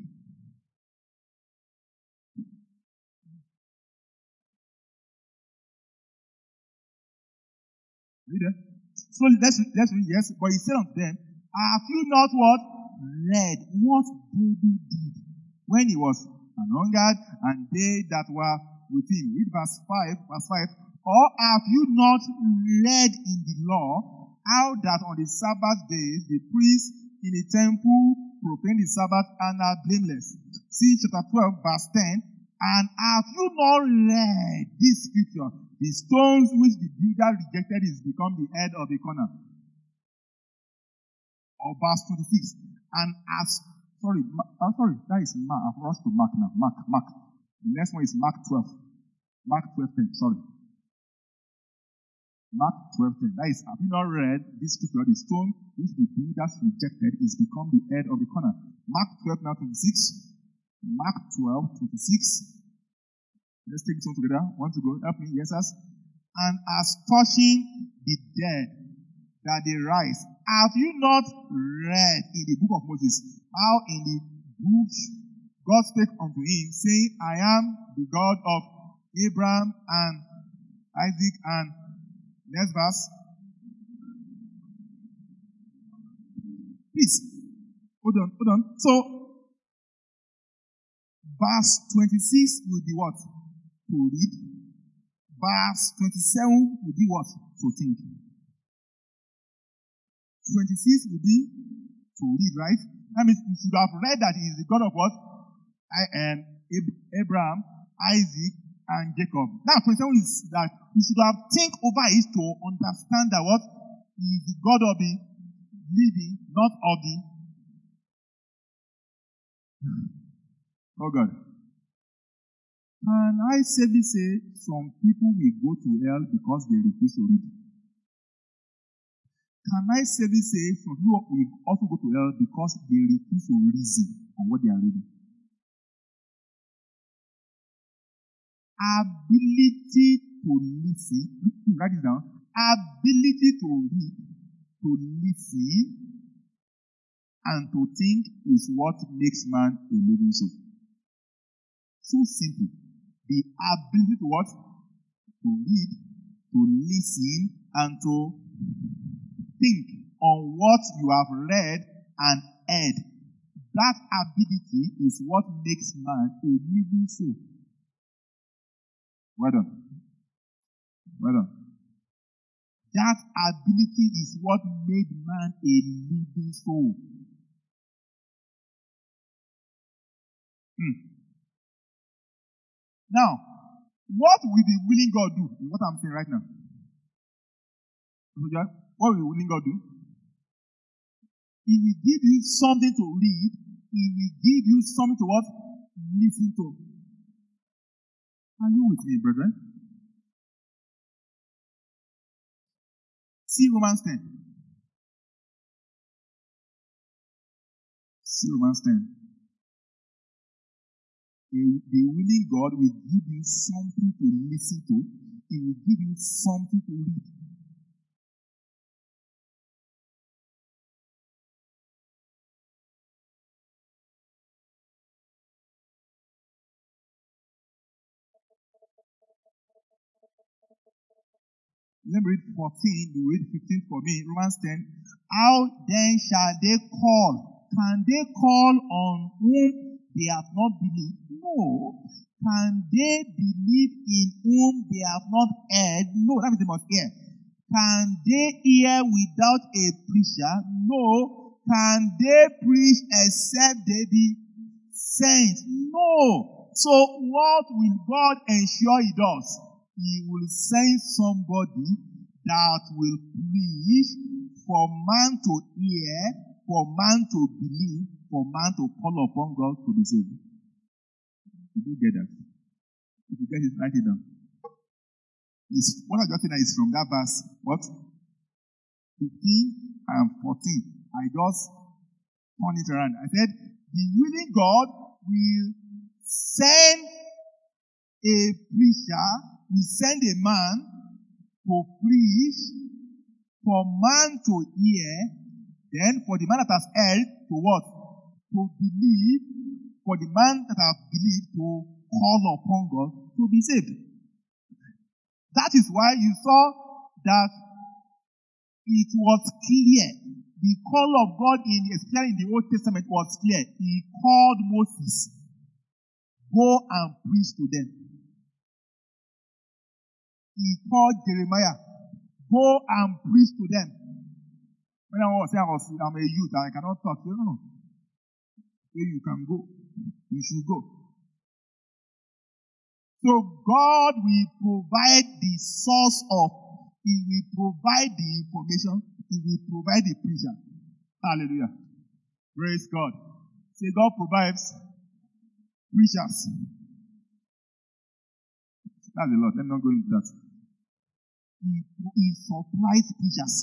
Read it. So let's, let's read, yes. But he said unto them, have you not what? Read what David did when he was an hungered and they that were with him. Read verse five, verse five. Or have you not read in the law how that on the Sabbath days the priests in the temple profane the Sabbath and are blameless? See chapter twelve, verse ten. And have you not read this scripture? The stones which the builder rejected is become the head of the corner. Or verse twenty-six. And as, sorry, uh, sorry, that is Mark. I've rushed to Mark now. Mark, Mark. The next one is Mark twelve. Mark twelve ten, sorry. Mark twelve ten. That is, have you not read this scripture? The stone which the builders rejected is become the head of the corner. Mark twelve now twenty-six. Mark twelve twenty-six. Let's take this one together. Want to go? Help me. Yes, sir. And as touching the dead, that they rise. Have you not read in the book of Moses how in the bush God spake unto him, saying, I am the God of Abraham and Isaac and next verse. Please, hold on, hold on. So, verse twenty-six will be what? To read. Verse twenty-seven will be what? To think. twenty-six will be to read, right? That means you should have read that he is the God of what? I am Abraham, Isaac, and Jacob. Now, twenty-seven is that you should have think over it to understand that what? He is the God of the living, not of the. Oh God. Can I safely say some people will go to hell because they refuse to read? Can I safely say some people will also go to hell because they refuse to reason on what they are reading? Ability to listen, write it down. Ability to read, to listen, and to think is what makes man a living soul. So simple. The ability to what? To read, to listen, and to think on what you have read and heard. That ability is what makes man a living soul. Well done. Well done. That ability is what made man a living soul. Hmm. Now, what will the willing God do? What I'm saying right now. What will the willing God do? He will give you something to read. He will give you something to what? Listen to. Are you with me, brethren? See Romans ten. See Romans ten. The, the willing God will give you something to listen to. He will give you something to read. Let me read fourteen, you read fifteen for me. Romans ten. How then shall they call? Can they call on whom they have not believed? No. Can they believe in whom they have not heard? No, that means they must hear. Can they hear without a preacher? No. Can they preach except they be sent? No. So what will God ensure he does? He will send somebody that will preach for man to hear, for man to believe, for man to call upon God to be saved. Did you get that? If you get it, write it down. It's, what I just said is from that verse, what? fifteen and fourteen. I just turn it around. I said, the willing God will send a preacher, will send a man to preach, for man to hear, then for the man that has heard, to what? To believe, for the man that has believed, to call upon God to be saved. That is why you saw that it was clear. The call of God, in especially in the Old Testament, was clear. He called Moses, go and preach to them. He called Jeremiah, go and preach to them. When I was saying I was, I'm a youth, I cannot talk. No, no, no. Where you can go, you should go. So God will provide the source of, He will provide the information, He will provide the preacher. Hallelujah. Praise God. Say God provides preachers. That's a lot. Let me not go into that. He, he supplies preachers.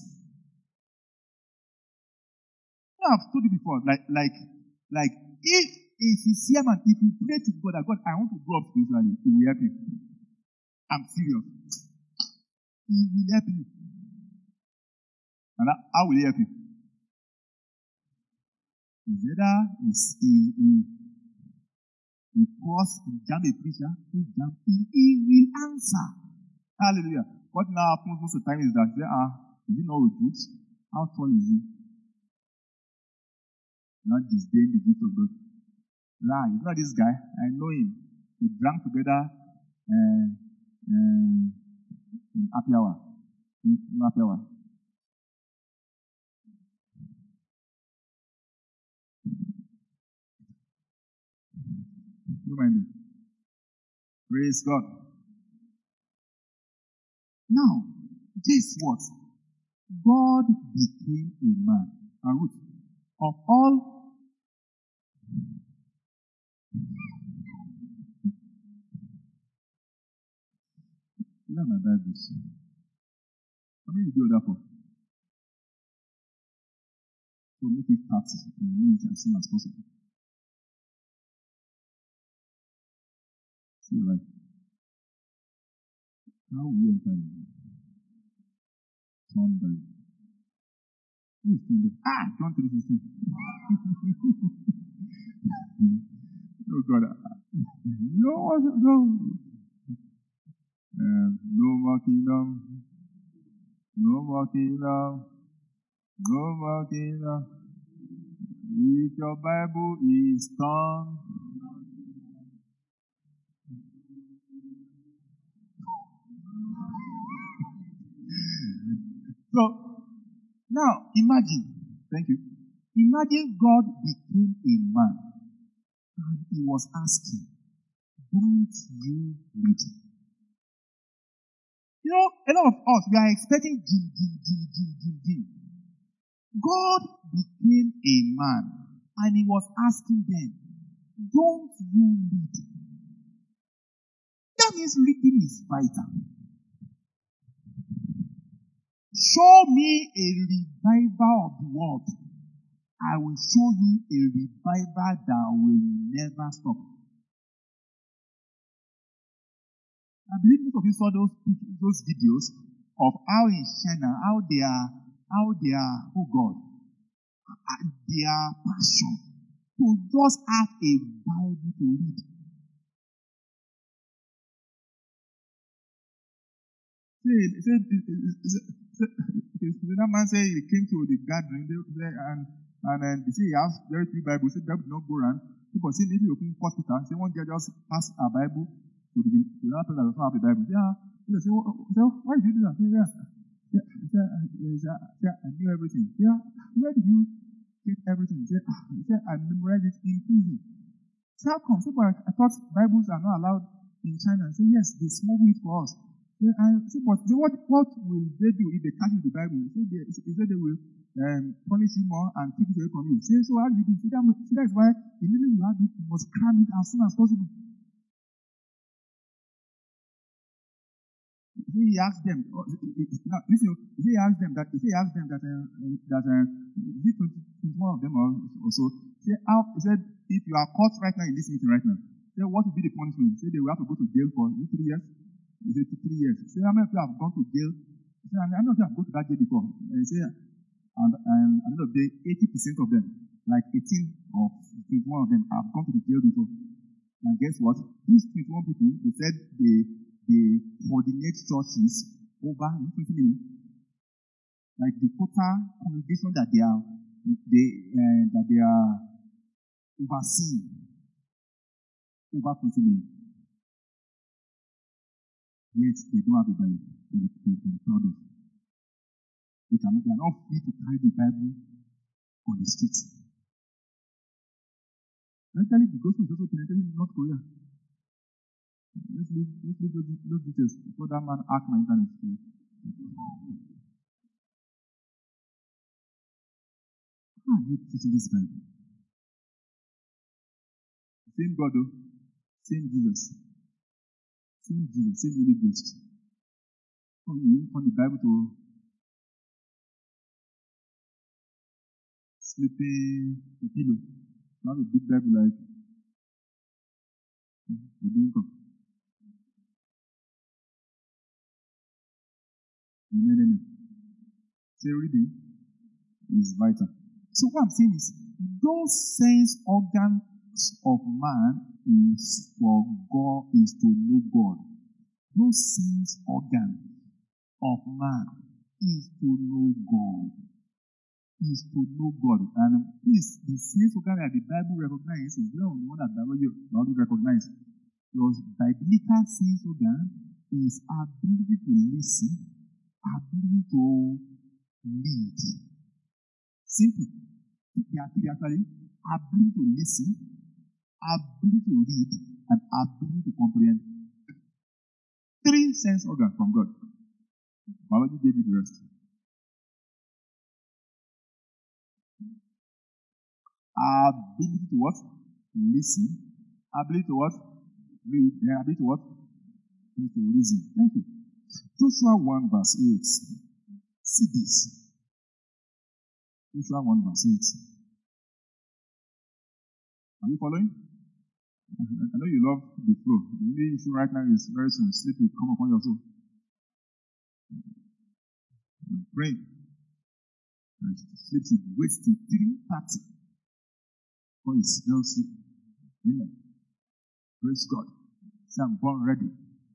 I've told you before, like, like, like, if a sincere man, if you pray to God that God, I want to grow up spiritually, He will help you. I'm serious. He will help you. And how will He help you? Is either he, he, he calls, he jam a preacher, he jam, he, he will answer. Hallelujah. What now happens most of the time is that they are, is he not a good? How tall is he? not disdain the gift of God. Nah, he's not this guy. I know him. We drank together uh, uh, in happy hour. In, in happy hour. Don't mind me. Praise God. Now, guess what? God became a man. And Ruth, of all where are my Bibles? How many do that for? So make it thirty and make it as soon as possible. See, right? How will you enter in? Turn by. Who is turn by? Ah, John three sixteen. Oh God. No, no. Um, no more kingdom. No more kingdom. No more kingdom. If your Bible is torn. So, now imagine, thank you. Imagine God became a man and he was asking, don't you read? You know, a lot of us, we are expecting Jim, Jim, Jim, Jim, Jim, Jim. God became a man and he was asking them, don't you read? That means reading is vital. Show me a revival of the world. I will show you a revival that will never stop. I believe most of you saw those those videos of how in China, how they are, how they are, oh God, their passion to just have a Bible to read. Say, say, that man said he came to the gathering and and then they say he has very few Bibles. Say Bible did not go around. People say maybe open hospital. Say one guy just pass a Bible to the to the person that does not have a Bible. Yeah, they say, so why did you do that? Say, yeah, yeah, yeah, yeah, I knew everything. Yeah, where did you get everything? Say, say I memorized it in prison. So how come? Say, but I thought Bibles are not allowed in China. Say, yes, they smuggle it for us. Say, I, say, but say, what, what will they do if they catch you the Bible? Say, they, say they will um, punish you more and take it away from you. Say, so how do you do? Say, that, say, that's why immediately you have it, you must cram it as soon as possible. He asked them, oh, now, listen, he asked them that, he asked them that, uh, that uh, is it twenty-one of them or, or so? Say, how, he said, if you are caught right now in this meeting right now, say, what will be the punishment? Say, they will have to go to jail for three years. He said, three years. Say, how many of you have gone to jail? He said, how many of you have gone to that jail before? And he said, and, and at the end of the day, eighty percent of them, like eighteen or twenty-one of them, have gone to the jail before. And guess what? These twenty-one people, they said they they coordinate churches over twenty million. Like the total congregation that they are they uh, that they are overseeing over twenty million. Yet they don't have a Bible. They are proud of. They cannot. They are not free to carry the Bible on the streets. Actually, the gospel is also penetrating in North Korea. Let's leave, let's leave those, those details before that man hacked my internet. How are you teaching this Bible? Same God, though. Same Jesus. Same Jesus. Same Holy Ghost. How you turn the Bible to sleeping to pillow? Not a big Bible like the Dinko. Amen, amen. Say reading is vital. So what I'm saying is, those sense organs of man is for God, is to know God. Those sense organs of man is to know God. is to know God. And please, the sense organ that the Bible recognizes is the only one that biology recognizes. Your biblical sense organ is ability to listen, ability to read. Simple. Actually, ability to listen, ability to read, and ability to comprehend. Three sense organs from God. Biology gave you the rest. Ability to what? Listen. Ability to what? Read. And ability to what? Ability to reason. Thank you. Joshua one verse eight. See this. Joshua one verse eight. Are you following? I know you love the flow. The only issue right now is very soon sleep will come upon your soul. Pray. Sleep should wait till three thirty. For his healthy. Amen. Praise God. Say, I'm born ready.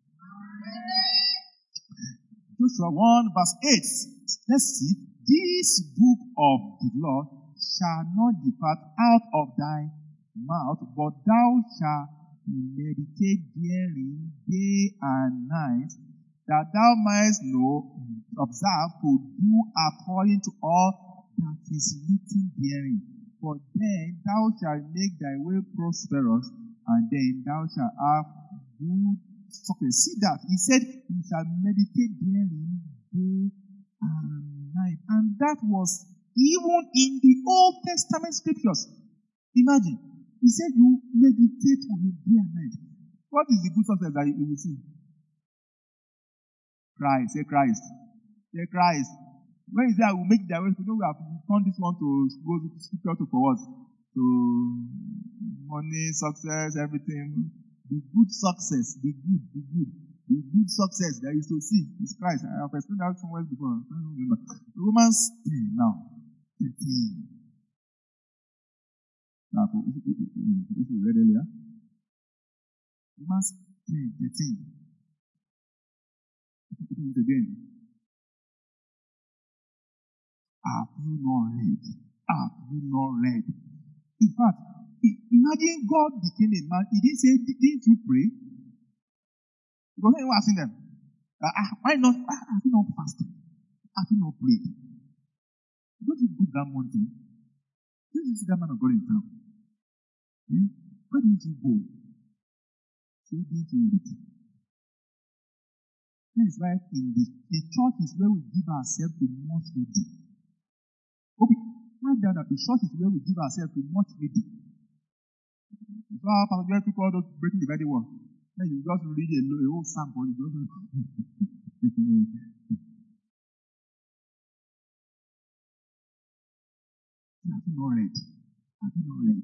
Joshua one verse eight. Let's see. This book of the law shall not depart out of thy mouth, but thou shalt meditate therein day and night, that thou mayest know, observe, to do according to all that is written therein. For then thou shalt make thy way prosperous, and then thou shalt have good success. See that? He said, you shall meditate therein day and night. And that was even in the Old Testament scriptures. Imagine. He said you meditate on it day and night. What is the good success that you will see? Christ. Say Christ. Say Christ. When he said I will make their way, you know we have turned this one to go to scripture to for what? To money, success, everything. The good success, the good, the good, the good success that is to see is Christ. I have explained that somewhere before. I don't remember. Romans ten now. fifteen. Now, if you read earlier, Romans ten, thirteen. It again. Have you not read? Have you not read? In fact, imagine God became a man. He didn't say, didn't you pray? Because he was asking them, ah, why not? Ah, have you not fasted? Have you not prayed? Don't you do that one thing? Don't you see that man of God in town? Hmm? Why didn't you go? So didn't you read? That is why in the, the church is where we give ourselves to much reading. Okay, find out that the church is where we give ourselves to much reading. So how Pastor Jerry took all those breaking the very word. Then you just read a, a whole sample. You just have you not read? Have you not read?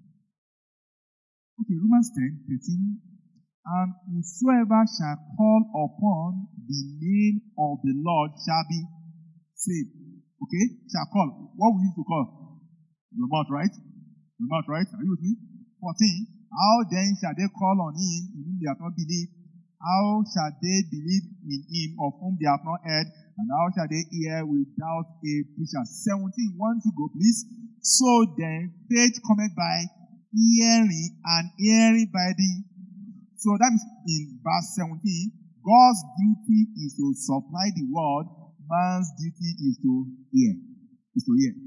Okay, Romans ten, thirteen. And whosoever shall call upon the name of the Lord shall be saved. Okay? Shall call. What we used to call? Your mouth, right? Your mouth, right? Are you with me? fourteen. How then shall they call on him in whom they have not believed? How shall they believe in him of whom they have not heard? And how shall they hear without a preacher? seventeen. One to go, please. So then, faith cometh by hearing, and hearing by the. So that means in verse seventeen, God's duty is to supply the word. Man's duty is to hear. Is to hear.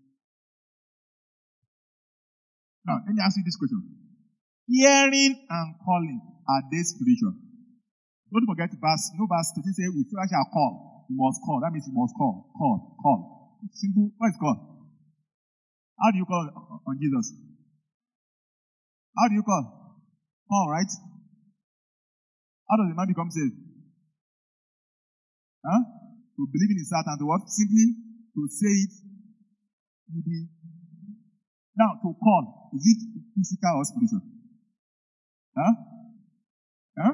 Now, let me ask you this question. Hearing and calling, are they spiritual? Don't forget verse, no verse thirteen says, we shall call. You must call. That means you must call. Call. Call. Simple. What is call? How do you call on Jesus? How do you call? Call, right? How does a man become saved? Huh? To believe in his heart and to what? Simply to say it. Maybe. Now, to call, is it physical or spiritual? Huh? Huh?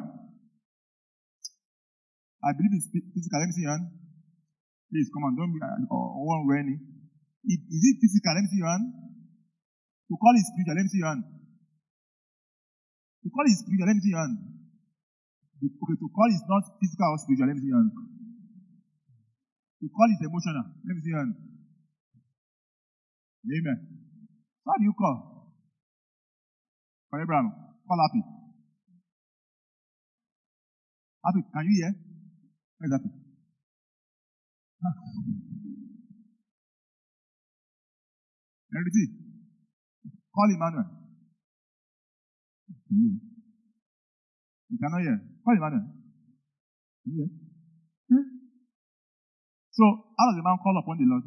I believe it's physical. Let me see your hand. Please, come on, don't be uh, one running. Is it physical? Let me see your hand. To call is spiritual. Let me see your hand. To call is spiritual. Let me see your hand. Okay, to call is not physical or spiritual. Let me see your hand. To call is emotional. Let me see your hand. Amen. How do you call? For Abraham, call Happy. Happy, can you hear? Where is Happy? Everything. Call Emmanuel. You. you cannot hear. Call Emmanuel. Can you hear? Hmm? So, how does the man call upon the Lord?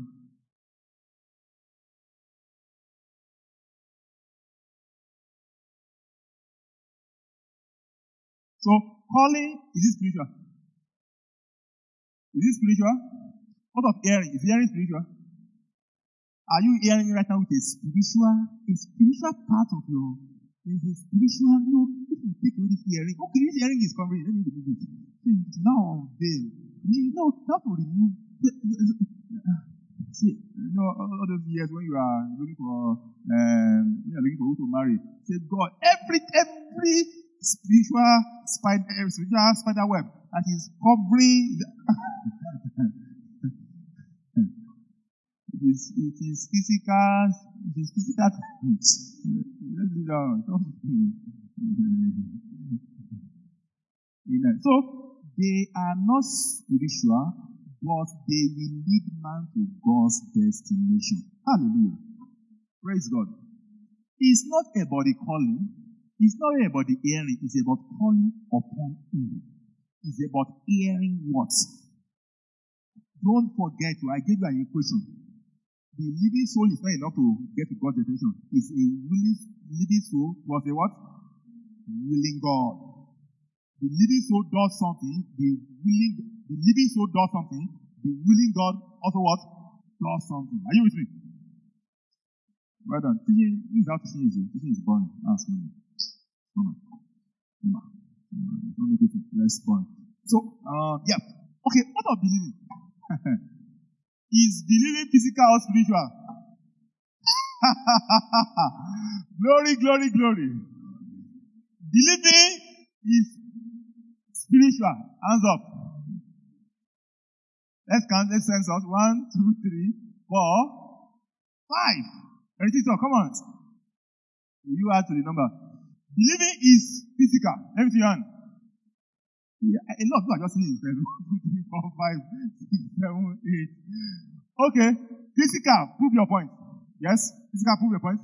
So, calling, is it spiritual? Is it spiritual? What of hearing? Is hearing spiritual? Are you hearing right now with a spiritual, a spiritual part of your, there's a spiritual, no, if you take away this hearing, okay, this hearing is covering, let me remove it. So it's now unveiled. You know, that will remove, see, you know, all those years when you are looking for, um, when you are looking for who to marry, say, God, every, every spiritual spider, spiritual spider web that is covering, the, It is, it is physical, it is physical. Let's do that. So, they are not spiritual, but they will lead man to God's destination. Hallelujah. Praise God. It's not about the calling. It's not about the hearing. It's about calling upon Him. It's about hearing what? Don't forget, I gave you an equation. The living soul is not enough to get to God's attention. It's a willing living soul plus a what? Willing God. The living soul does something. The willing, the living soul does something. The willing God also what? Does something. Are you with me? Well done. Teaching, this is how teaching is. Teaching is boring. Ask me. Come on. Come on. Don't make it less boring. So, uh, yeah. Okay, what of believing? Is believing physical or spiritual? Glory, glory, glory. Believing is spiritual. Hands up. Let's count. Let's sense us. One, two, three, four, five. Repetitor, come on. You add to the number. Believing is physical. Let me see your hand. Yeah, a lot of people are just saying one, two, three, four, five, six, seven, eight. Okay. Physical, prove your point. Yes? Physical, prove your point.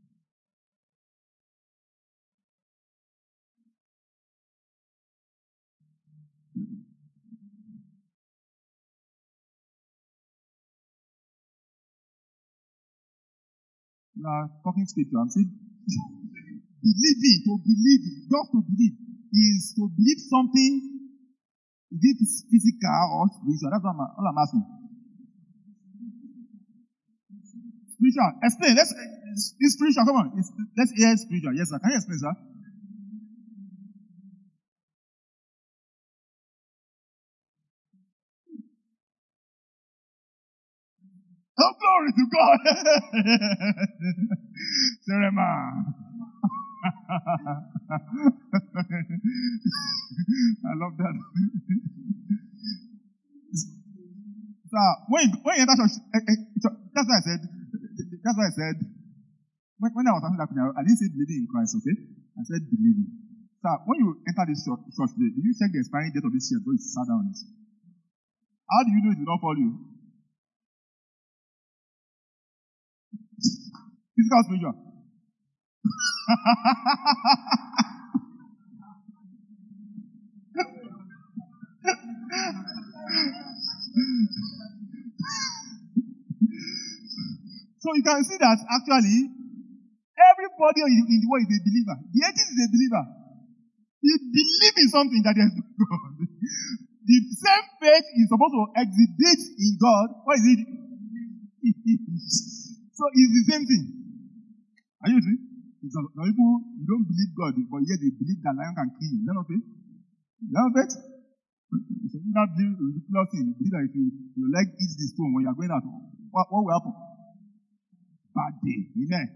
You are talking scripture. I'm saying believing, to believe, just to believe, is to believe something. Is it physical or spiritual? That's what I'm, all I'm asking. Spiritual. Explain. Let's. It's spiritual. Come on. It's, let's hear spiritual. Yes, sir. Can you explain, sir? Oh, glory to God. Serema. I love that. So, when you, when you enter church, eh, eh, that's why I said, that's why I said, when, when I was asking that question, I didn't say believing in Christ, okay? I said believing. So, when you enter this church, church today, do you check the expiring date of this shirt before you sat down on it? How do you know it will not follow you? Physical, spiritual. So you can see that actually everybody in the world is a believer. The atheist is a believer. He believes in something that there's no God. The same faith is supposed to exhibit in God. What is it? So it's the same thing. Are you with me? Some people you don't believe God, but yet they believe that lion can kill you. Is that not faith? Is that not faith? Some people that believe ridiculous thing, believe that if you, your leg eats the stone when you are going out, what, what will happen? Bad day. Amen.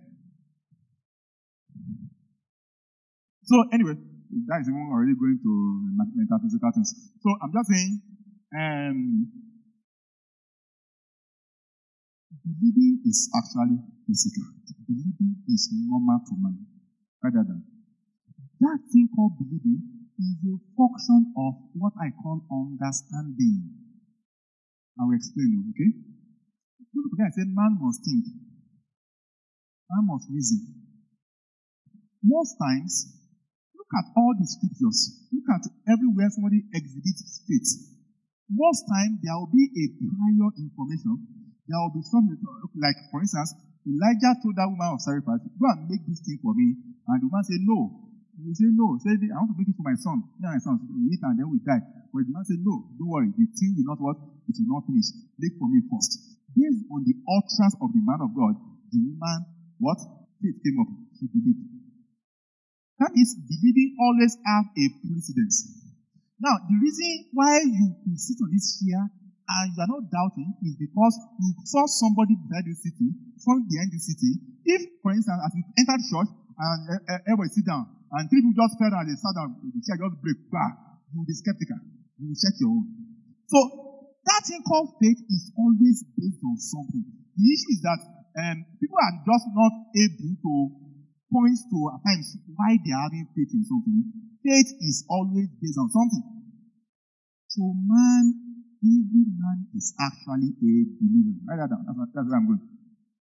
So anyway, that is even already going to metaphysical things. So I'm just saying, um, believing is actually physical. Believing is normal to man. Rather than that thing called believing is a function of what I call understanding. I will explain, okay? Don't forget, I said man must think. Man must reason. Most times, look at all the scriptures. Look at everywhere somebody exhibits faith. Most times, there will be a prior information. There will be something, like, for instance, Elijah told that woman of Sarephat, go and make this thing for me. And the woman said, no. You say, no. Say, I want to make it for my son. Yeah, my son. We eat and then we die. But the man said, no, don't worry. The thing will not what? It will not finish. Make for me first. Based on the utterance of the man of God, the woman, what? Faith came up. She believed. That means believing always have a precedence. Now, the reason why you could sit on this chair and you are not doubting is because you saw somebody beside you sitting, somebody behind you sitting. If, for instance, as you entered church and uh, everybody sit down, and three people just fell down and they sat down, the chair just break, bah, you will be skeptical. You will check your own. So, that thing called faith is always based on something. The issue is that um, people are just not able to point to, at times, why they are having faith in something. Faith is always based on something. So, man, every man is actually a believer. Write that down. That's, that's where I'm going.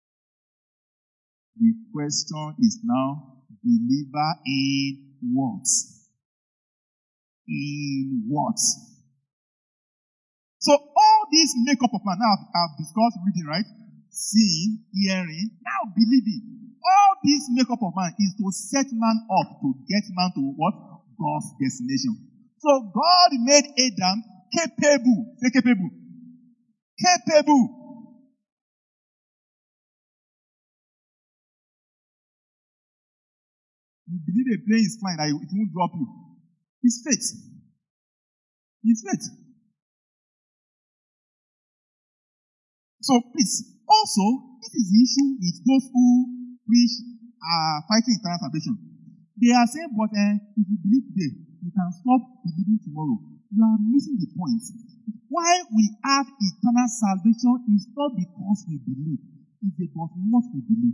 The question is now, believer in what? In what? So all this makeup of man, now I've, I've discussed reading, right? Seeing, hearing, now believing. All this makeup of man is to set man up to get man to what? God's destination. So God made Adam capable. Say capable. Capable. You believe a plane is flying, that it won't drop you. It's faith. It's faith. So please, also, this is the issue with those who preach are fighting eternal salvation. They are saying, but uh, if you believe today, you can stop believing tomorrow. You are missing the point. Why we have eternal salvation is not because we believe. It's about what we believe.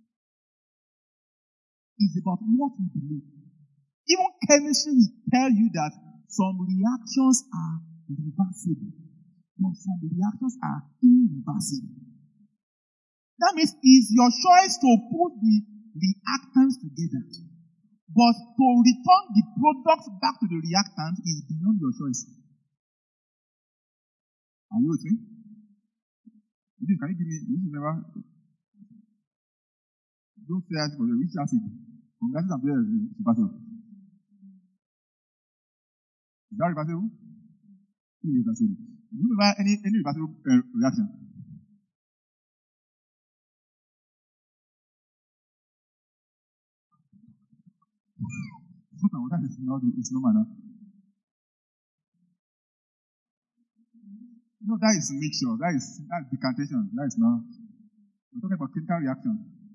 It's about what we believe. Even chemistry will tell you that some reactions are reversible, but some reactions are irreversible. That means it's your choice to put the reactants together. But to return the product back to the reactant is beyond your choice. Are you with me? Can you give me, you remember? Don't say acid for the which acid? From acid and players is reversible. Is that reversible? Irreversible. Do you remember any, any reversible uh, reaction? That is not, it's normal now. No, that is mixture. That is, that is decantation. That is not. We're talking about chemical reaction.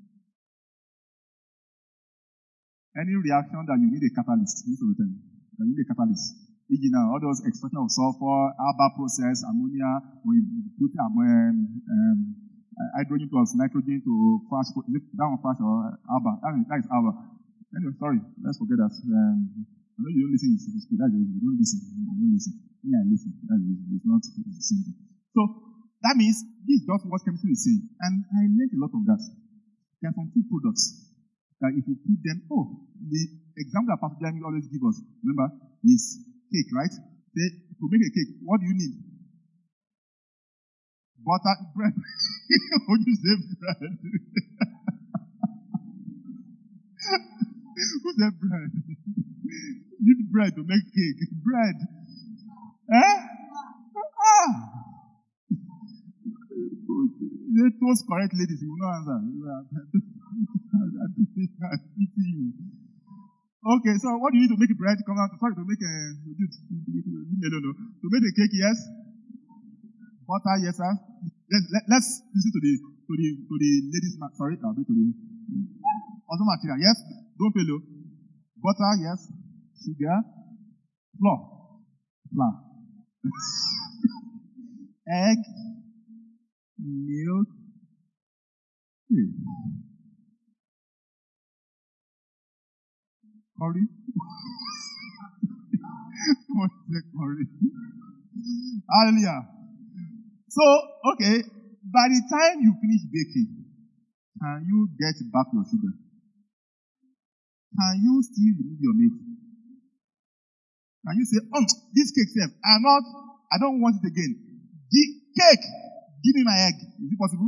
Any reaction that you need a catalyst, most of the time, that you need a catalyst. For example, now, all those extraction of sulfur, Haber process, ammonia, when you put um, um, hydrogen plus nitrogen to flash, that one flash or Haber. That is, that is Haber. Anyway, sorry, let's forget that. Um, I know you don't listen in school. That's you don't listen. You don't listen. Yeah, I listen. That's it's not the same thing. So that means this is just what chemistry is saying, and I learned a lot of that. There are some food products that if you put them, oh, the example that Pastor Jeremy always give us, remember, is cake, right? They, to make a cake, what do you need? Butter, bread. What do you say, bread? Who said bread? You need bread to make cake. Bread. Eh? Ah! They toast correct ladies, you will not answer. Okay, so what do you need to make a bread come out? Sorry, to make a no, no, to make a cake, yes. Butter, yes, sir. Let's, let, let's listen to the to the to the ladies. Sorry, I'll be to the other material. Yes, don't fail. Butter, yes. Sugar, flour, flour, egg, milk, Hey. Curry? What is the curry? Hallelujah. So, okay, by the time you finish baking, can you get back your sugar? Can you still remove your milk? Can you say, oh, this cake, self, I'm not, I don't want it again. The cake, give me my egg. Is it possible?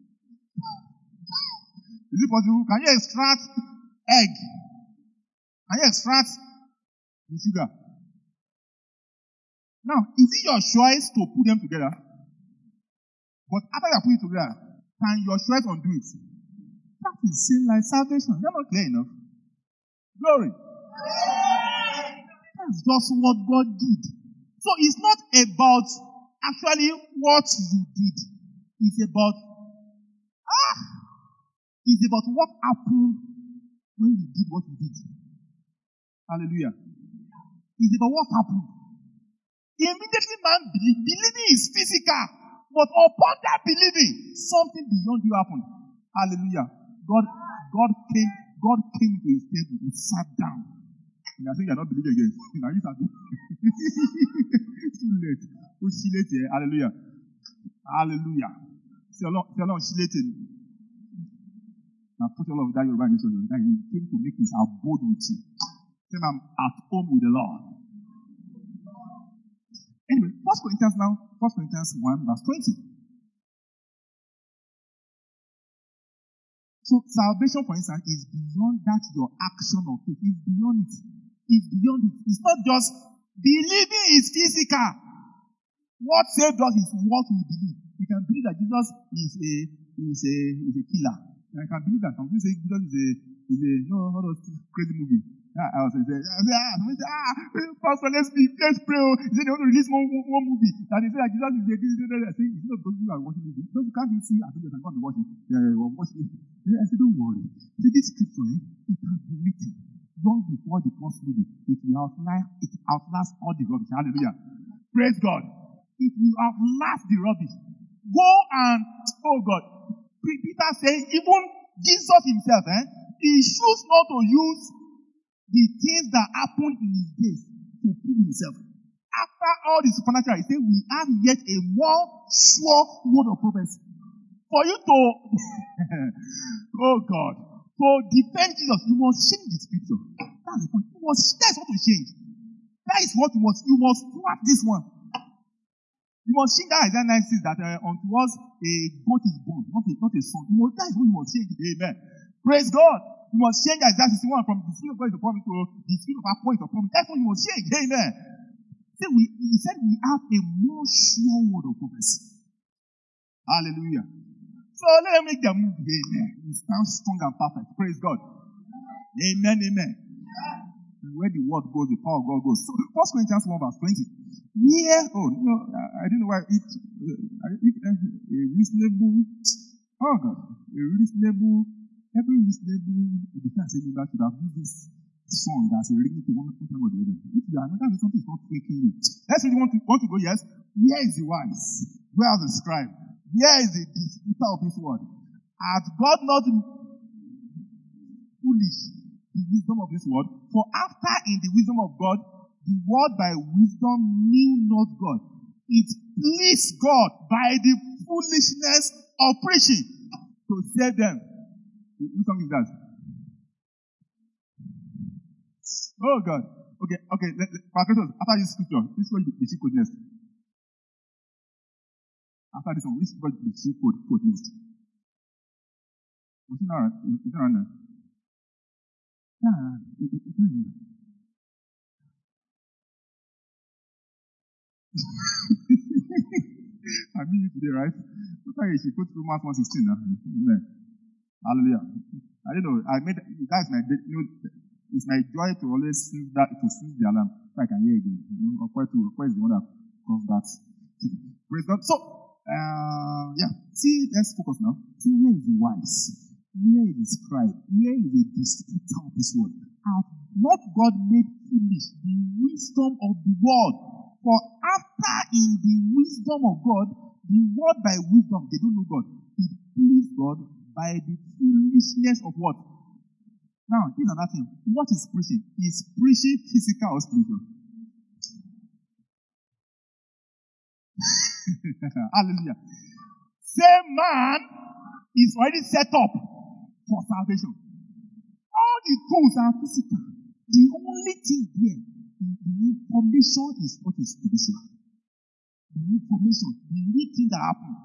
Is it possible? Can you extract egg? Can you extract the sugar? Now, is it your choice to put them together? But after you put it together, can your choice undo it? That is sin like salvation. They're not clear enough. Glory. That's just what God did. So it's not about actually what you did. It's about ah, it's about what happened when you did what you did. Hallelujah. It's about what happened. Immediately man believe. Believing is physical. But upon that believing, something beyond you happened. Hallelujah. God, God came, God came to his table and sat down. You are saying you are not believing again. Now you start It's too late. Oh, she late here. Hallelujah. Hallelujah. Say along, say along, she late. Now put all of that Yoruba in this one. That he came to make his abode with you. Say I'm at home with the Lord. Anyway, First Corinthians now, First Corinthians one, verse twenty. So salvation, for instance, is beyond that your action of faith. It's beyond it. It's beyond it. It's not just believing is physical. What saved us is what we believe. We can believe that Jesus is a is a is a killer. And I can believe that. Some people say Jesus is a is a you know all those crazy movies. I was saying, I say, ah, I say, ah, Pastor, let's be, let's pray. He said they want to release one, one movie. And they say that Jesus is a this, this, this. I say, it's not because you are watching movie. Because you can't even see, I think you can go and watch it. Yeah, we're watching it. I said, don't worry. See, this scripture, it has been written long before the first movie. It will outlast, it outlast all the rubbish. Hallelujah. Praise God. It will outlast the rubbish. Go and, oh God, Peter says, even Jesus himself, eh, he chose not to use the things that happened in his days to prove himself. After all the supernatural, he said, we have yet a more sure word of prophecy. For you to, oh God, to defend Jesus, you must change the scripture. That's the point. You must, that's what to change. That is what you must, you must swap this one. You must change that Isaiah nine six that uh, unto us a goat is born, not a, not a son. You must, that is what you must change. Amen. Praise God. You must change Isaiah sixty-one from the spirit of God is upon me to the spirit of our point upon me. That's what you must change. Amen. See, we, he said we have a more sure word of prophecy. Hallelujah. So let them make their move. Amen. We stand strong and perfect. Praise God. Amen. Amen. And where the word goes, the power of God goes. So First Corinthians one verse twenty. Where, oh, no, I, I don't know why it, uh, if, uh, a reasonable, oh God, a reasonable, every reasonable defense believer should have used this song as a ring to one time or the other. If you are not, that means something is not tweaking you. Let's really want to, want to go, yes. Where is the wise? Where is the scribe? Where is the disputer of this word? Has God not foolish the wisdom of this word? For after in the wisdom of God, the word by wisdom knew not God. It pleased God by the foolishness of preaching to save them. Which song is that? Oh God. Okay, okay. Let, let, after this scripture, which one did she quote next? After this one, which one did she quote, quote next? Was it not? Is it not there? Yeah, it, it, it's not here. I mean you today, right? Okay, she quote Romans one sixteen now. Amen. Hallelujah. I don't know. I made that's my you know, it's my joy to always sing that to sing the alarm so I can hear again. You know, of course, of course, the one that comes that. Praise God. So, uh, yeah. See, let's focus now. See, where is the wise? Where is the scribe? Where is the disputer of this word? Hath not God made foolish the wisdom of the world? For after in the wisdom of God, the word by wisdom, they don't know God. It pleased God by the foolishness of what? Now, here's another thing. What is preaching? Is preaching physical or spiritual? Hallelujah. Same man is already set up for salvation. All the tools are physical. The only thing here, the information is what is spiritual. The information, the real thing that happened.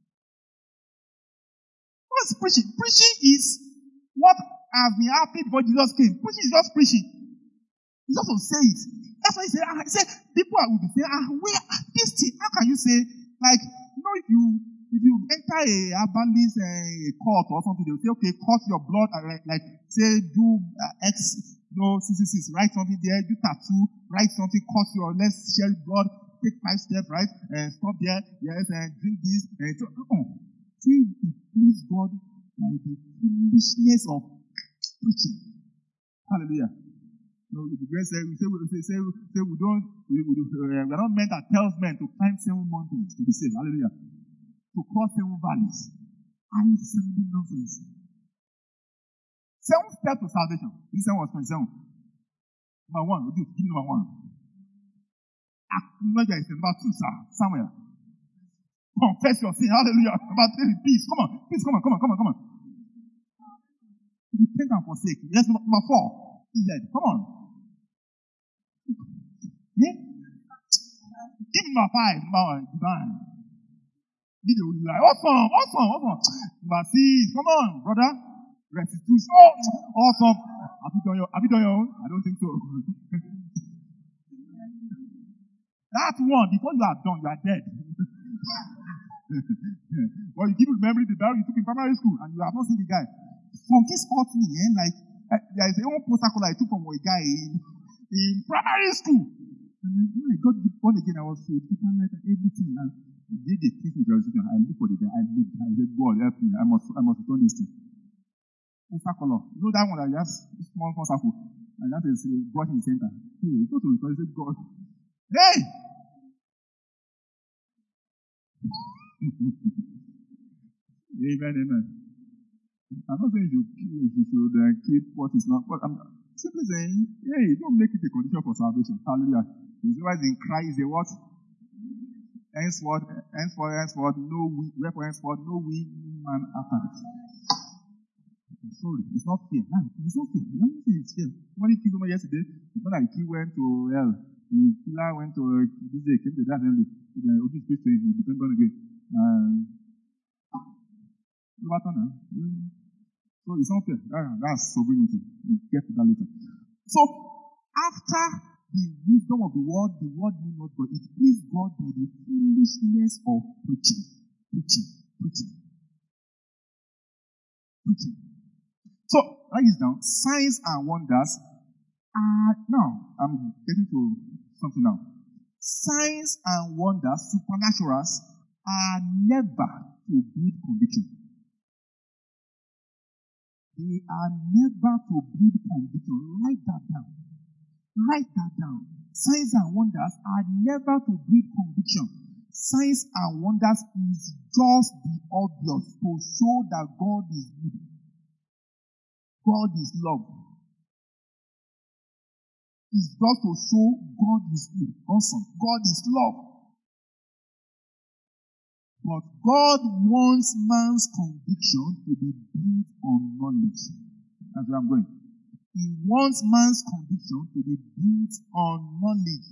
What's preaching? Preaching is what has been happening before Jesus came. Preaching is just preaching. He's just to say it. That's why he said, ah, he said people will be saying, ah, where this thing? How can you say, like, you know, if you if you enter a herbalist uh, court or something, they'll say, okay, cut your blood, uh, like, like say, do uh, X, no, six six six, write something there, do tattoo, write something, cut your, let's share blood, take five steps, right? And uh, stop there, yes, and uh, drink this. And so, uh-uh. Say, please God by the foolishness of preaching. Hallelujah. No, the grace say we say we say, say, say we don't we, we, uh, we are not men that tells men to climb seven mountains to be saved. Hallelujah. To cross seven valleys. I sounding nonsense. Seven steps to salvation. This one was twenty-seven. Number one, would you give me number one? Acknowledge that it's number two, sir. Samuel. Confess your sin. Hallelujah. Number three, peace. Come on. Peace, come on, come on, come on, come on. Repent and forsake. Yes, number, number four. Israel. Come on. Yeah? Give me number five. Number one, divine. Awesome, awesome, awesome. Number six. Come on, brother. Restitution. Oh, awesome. Have you done your, have you done your own? I don't think so. That one, before you are done, you are dead. Well, you keep remembering the Bible you took in primary school and you have not seen the guy. From this hurt me, eh, like, uh, there is a own poster color I took from a guy in, in primary school. And when I got born again, I was a people like everything. And they did teach me transition. I looked for the guy. I looked. I said, God, help me. I must, I must return this thing. Poster color. You know that one that just small, small circle. And that is a brush in the center. Hey, you go to return. I said, God. Hey! Amen, amen. I'm not saying you, you should uh, keep what is not, but I'm simply saying, hey, don't make it a condition for salvation. Hallelujah. Otherwise, in Christ, they what? Henceforth, henceforth, henceforth, no we, wherefore henceforth, no we, no man after. Sorry, it's not fair. No, it's not fair. I'm not saying it's fair. Somebody killed someone yesterday. The one that killed went to hell. The killer went to uh, this day, came to that assembly. The Ojú speaks to him, he became born again. Um, So it's not fair. That, that's sovereignty. We'll get to that later. So after the wisdom of the world, the world knew not God. It pleased God by the foolishness of preaching. Preaching. Preaching. Preaching. So write this down. Signs and wonders are now. I'm getting to something now. Signs and wonders, supernaturals, are never to build conviction. They are never to build conviction. Write that down. Write that down. Signs and wonders are never to build conviction. Signs and wonders is just the obvious to show that God is good. God is love. It's just to show God is good. Awesome. God is love. But God wants man's conviction to be built on knowledge. That's where I'm going. He wants man's conviction to be built on knowledge.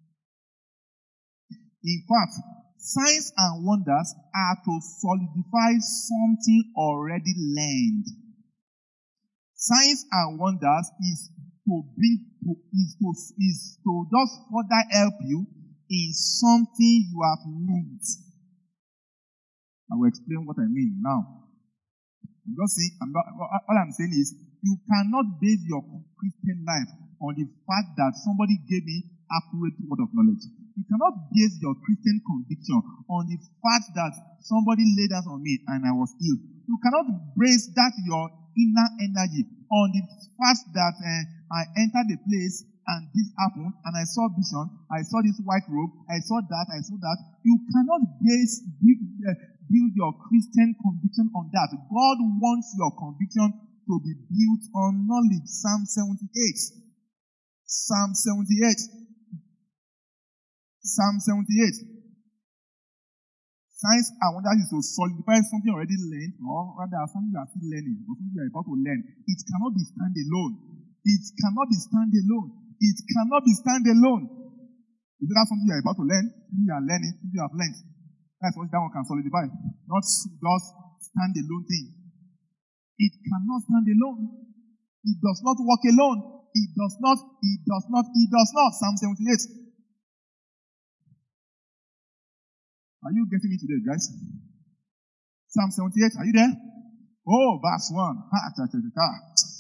In fact, signs and wonders are to solidify something already learned. Signs and wonders is to bring to, is to is to just further help you in something you have learned. I will explain what I mean now. I'm just saying, I'm not, all I'm saying is, you cannot base your Christian life on the fact that somebody gave me accurate word of knowledge. You cannot base your Christian conviction on the fact that somebody laid hands on me and I was healed. You cannot base that your inner energy on the fact that uh, I entered the place and this happened and I saw vision, I saw this white robe, I saw that, I saw that. You cannot base build your Christian conviction on that. God wants your conviction to be built on knowledge. Psalm seventy-eight. Psalm seventy-eight. Psalm seventy-eight. Signs and wonders is to solidify something already learned, or rather something you are still learning, or something you are about to learn. It cannot be standalone. It cannot be standalone. It cannot be standalone. Is that something you are about to learn? Something you are learning, something you have learned. That's what that one can solidify. Not just standalone thing. It cannot stand alone. It does not walk alone. It does not, it does not, it does not. Psalm seventy-eight. Are you getting me today, guys? Psalm seventy-eight, are you there? Oh, verse one. Ha, cha, cha, cha, cha.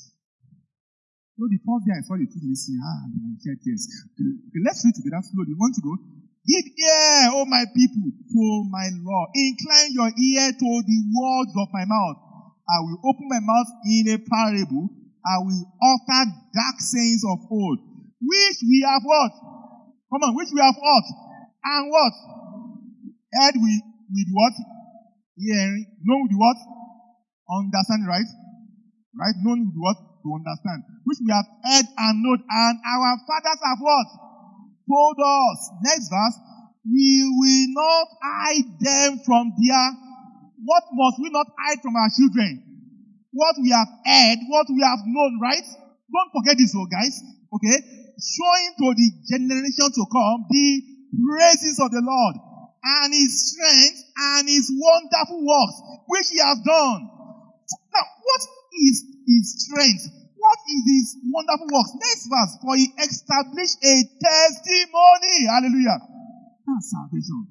So the first day I saw the truth, you say, ah, I said yes. Okay, let's read together slowly. You want to go? Give ear, O my people, to my law. Incline your ear to the words of my mouth. I will open my mouth in a parable. I will utter dark sayings of old, which we have what? Come on, which we have what? And what? Heard with, with what? Hearing. Known with what? Understand, right? Right? Known with what? To understand. Which we have heard and known. And our fathers have what? Told us. Next verse. We will not hide them from their... What must we not hide from our children? What we have heard, what we have known, right? Don't forget this, oh guys. Okay? Showing to the generation to come the praises of the Lord and his strength and his wonderful works which he has done. Now, what is his strength? What is his wonderful works? Next verse. For he established a testimony. Hallelujah. That's salvation.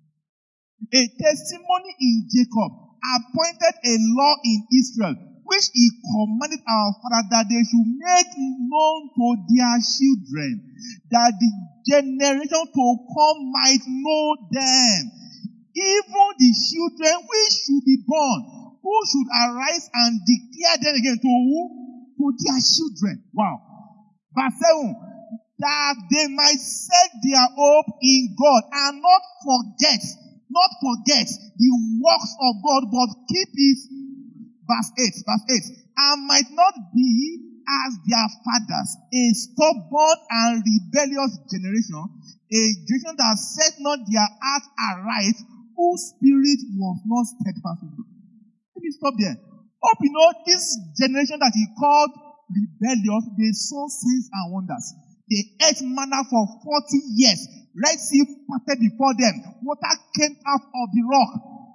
A testimony in Jacob, appointed a law in Israel, which he commanded our father that they should make known to their children, that the generation to come might know them. Even the children which should be born, who should arise and declare them again to who? To their children. Wow. Verse seven. That they might set their hope in God and not forget, not forget the works of God, but keep his, verse eight, verse eight, and might not be as their fathers, a stubborn and rebellious generation, a generation that set not their heart aright, whose spirit was not steadfast. Let me stop there. Hope you know this generation that he called rebellious, they saw signs and wonders. They ate manna for forty years. Red Sea parted before them. Water came out of the rock.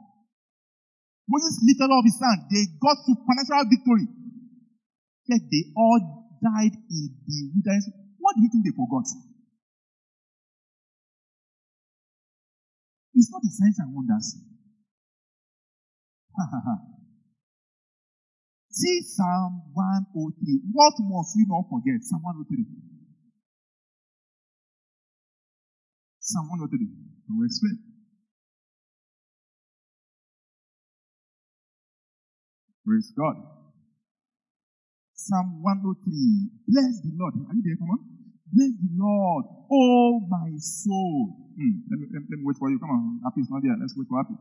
Moses lifted up his hand. They got supernatural victory. Yet they all died in the wilderness. What do you think they forgot? It's not the signs and wonders. See Psalm one oh three. What must we not forget? Psalm one oh three. Psalm one oh three. I will explain. Praise God. Psalm one oh three. Bless the Lord. Are you there? Come on. Bless the Lord, oh my soul. Hmm. Let, me, let, me, let me wait for you. Come on. Happy is not there. Let's wait for Happy.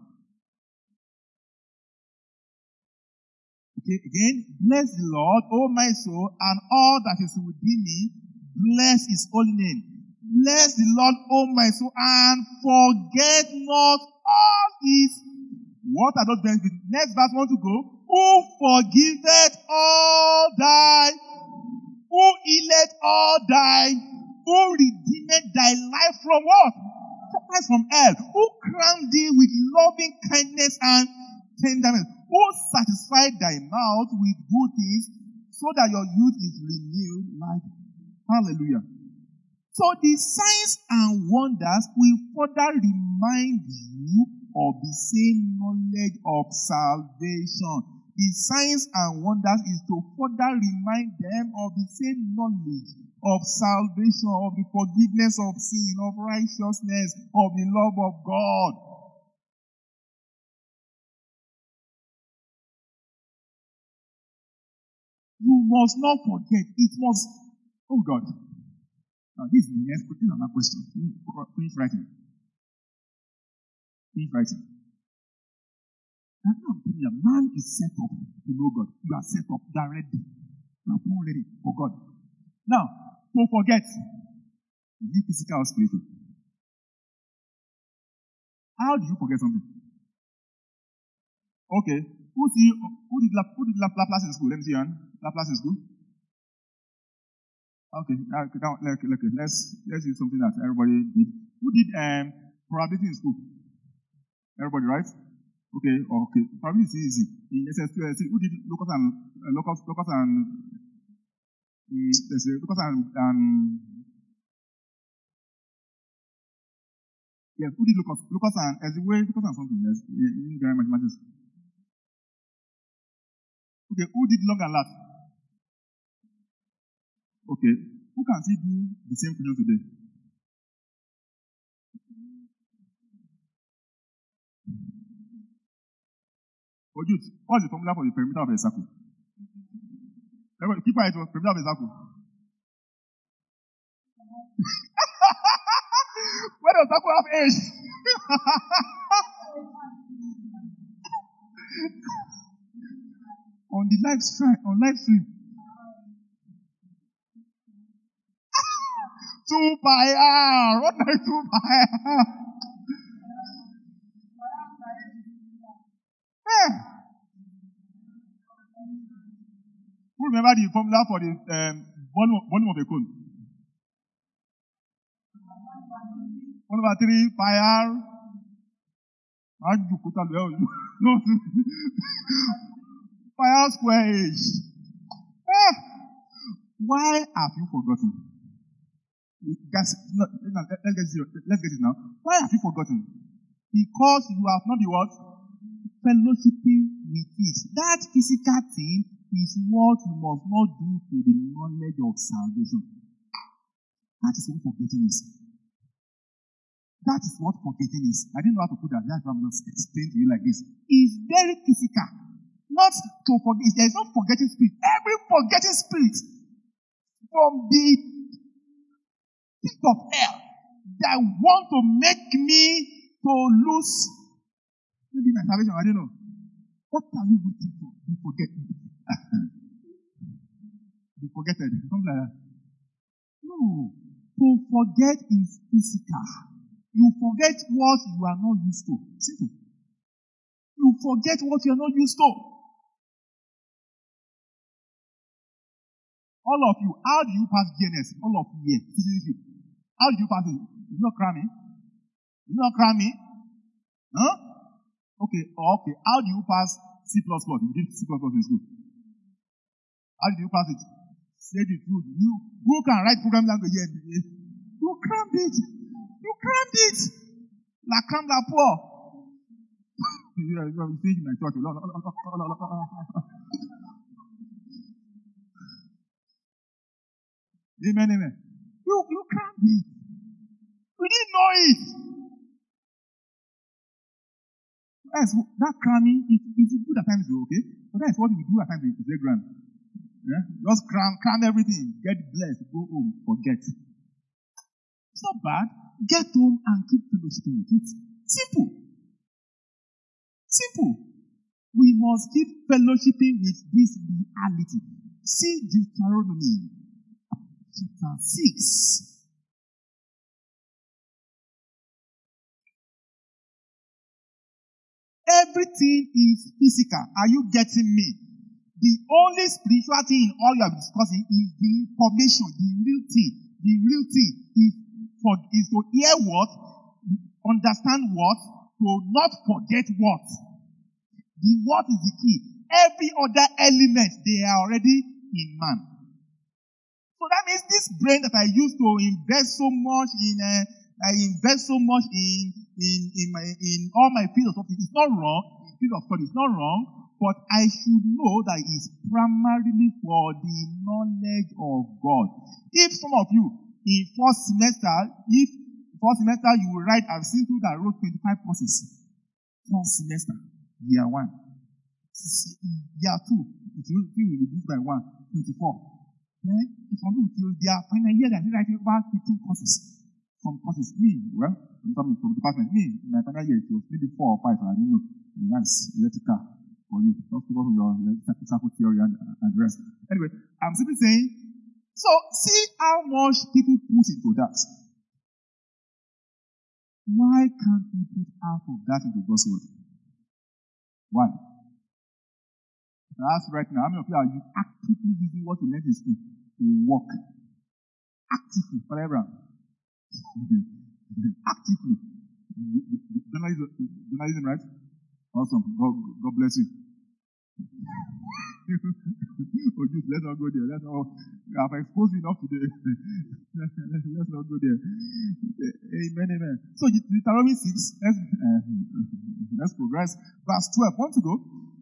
Okay, again. Bless the Lord, oh my soul, and all that is within me. Bless his holy name. Bless the Lord, oh my soul, and forget not all his. What are those benefits? Next verse, want to go. Who forgiveth all thy, who healeth all thy, who redeemed thy life from what? From hell. Who crowned thee with loving kindness and tenderness. Who satisfied thy mouth with good things, so that your youth is renewed like. Hallelujah. So the signs and wonders will further remind you of the same knowledge of salvation. The signs and wonders is to further remind them of the same knowledge of salvation, of the forgiveness of sin, of righteousness, of the love of God. You must not forget. It must. Oh God. Now this is the next question. Another question. Finish writing. Finish writing. And now I'm telling you, man is set up to know God. You are set up. You are ready. You are born ready for God. Now, don't forget, is it physical or spiritual? How do you forget something? Okay. Who see who did Lap, who did Lap, Laplace in school? Let me see, Jan. Laplace in school. Okay. Now, now like, like, let's let's use something that everybody did. Who did um probability in school? Everybody, right? Okay. Okay. Probability is easy. In S S two, who did locus and uh, locus locus and um, let's say locus and um, yeah, who did locus locus and as the way locus and something else in the mathematics. Okay, who did long and last? Okay, who can still do the same function today? For youth, what's the formula for the perimeter of a circle? Keep quiet, perimeter of a circle. Where does circle have age? On the live stream, on live stream. Two by R. What is two by R? Yeah. Who remember the formula for the um, volume, volume of a cone? One over three pi R. No. Pi R square H. Ah. Why have you forgotten? Guys, no, let's get it, let's get it now. Why have you forgotten? Because you have not been what? Fellowshipping with it. That physical thing is what you must not do to the knowledge of salvation. That is what forgetting is. That is what forgetting is. I didn't know how to put that. That's why I'm not explaining to you like this. It's very physical. Not to forget. There is no forgetting spirit. Every forgetting spirit from the pit of hell that want to make me to lose maybe my salvation. I don't know. What are you waiting for? You forget. You forgetted. Something like that. No. To forget is physical. You forget what you are not used to. Simple. You forget what you are not used to. All of you, how do you pass G N S? All of you here, citizenship. How do you pass it? You not cramming? You not cramming? Huh? Okay, okay. How do you pass C plus plus? You did C plus plus in school. How did you pass it? Say the truth. You who can write program language here? You crammed it. You crammed it. La cram la poor. You are saying in my church. Amen, amen. You, you crammed it. We didn't know it. That's, that cramming, it, it's good at times, okay? But that's what we do at times in the playground. Yeah? Just cram, cram everything. Get blessed. Go home. Forget. It's not bad. Get home and keep fellowshipping with it. Simple. Simple. We must keep fellowshipping with this reality. See Deuteronomy chapter six. Everything is physical. Are you getting me? The only spiritual thing in all you are discussing is the information, the real thing. The real thing is, for, is to hear what, understand what, to not forget what. The what is the key. Every other element, they are already in man. So that means this brain that I used to invest so much in, uh, I invest so much in in in my in all my fields of study. It's not wrong. Field of study is not wrong, but I should know that it's primarily for the knowledge of God. If some of you in first semester, if first semester you will write, I've seen people that wrote twenty-five courses. First semester, year one, year two, it will be reduced by one, twenty-four. Then some people till their final year, they're writing about fifteen courses. some courses. Me, well, I'm coming from the department. Me, in my final year, it was maybe four or five, and I didn't know. Nice, electrical for you. Just because of your circle theory and, and the rest. Anyway, I'm simply saying, so see how much people put into that. Why can't we put half of that into God's word? Why? I ask right now, how many of you are you actively using what you learned in school to work? Actively, forever. Actively. Journalism, journalism, right? Awesome. God, God bless you. Oh, just let's not go there. Let's not. I've exposed you enough today. Let's not go there. Amen, amen. So Deuteronomy six. Let's uh, let's progress. Verse twelve. Want to go?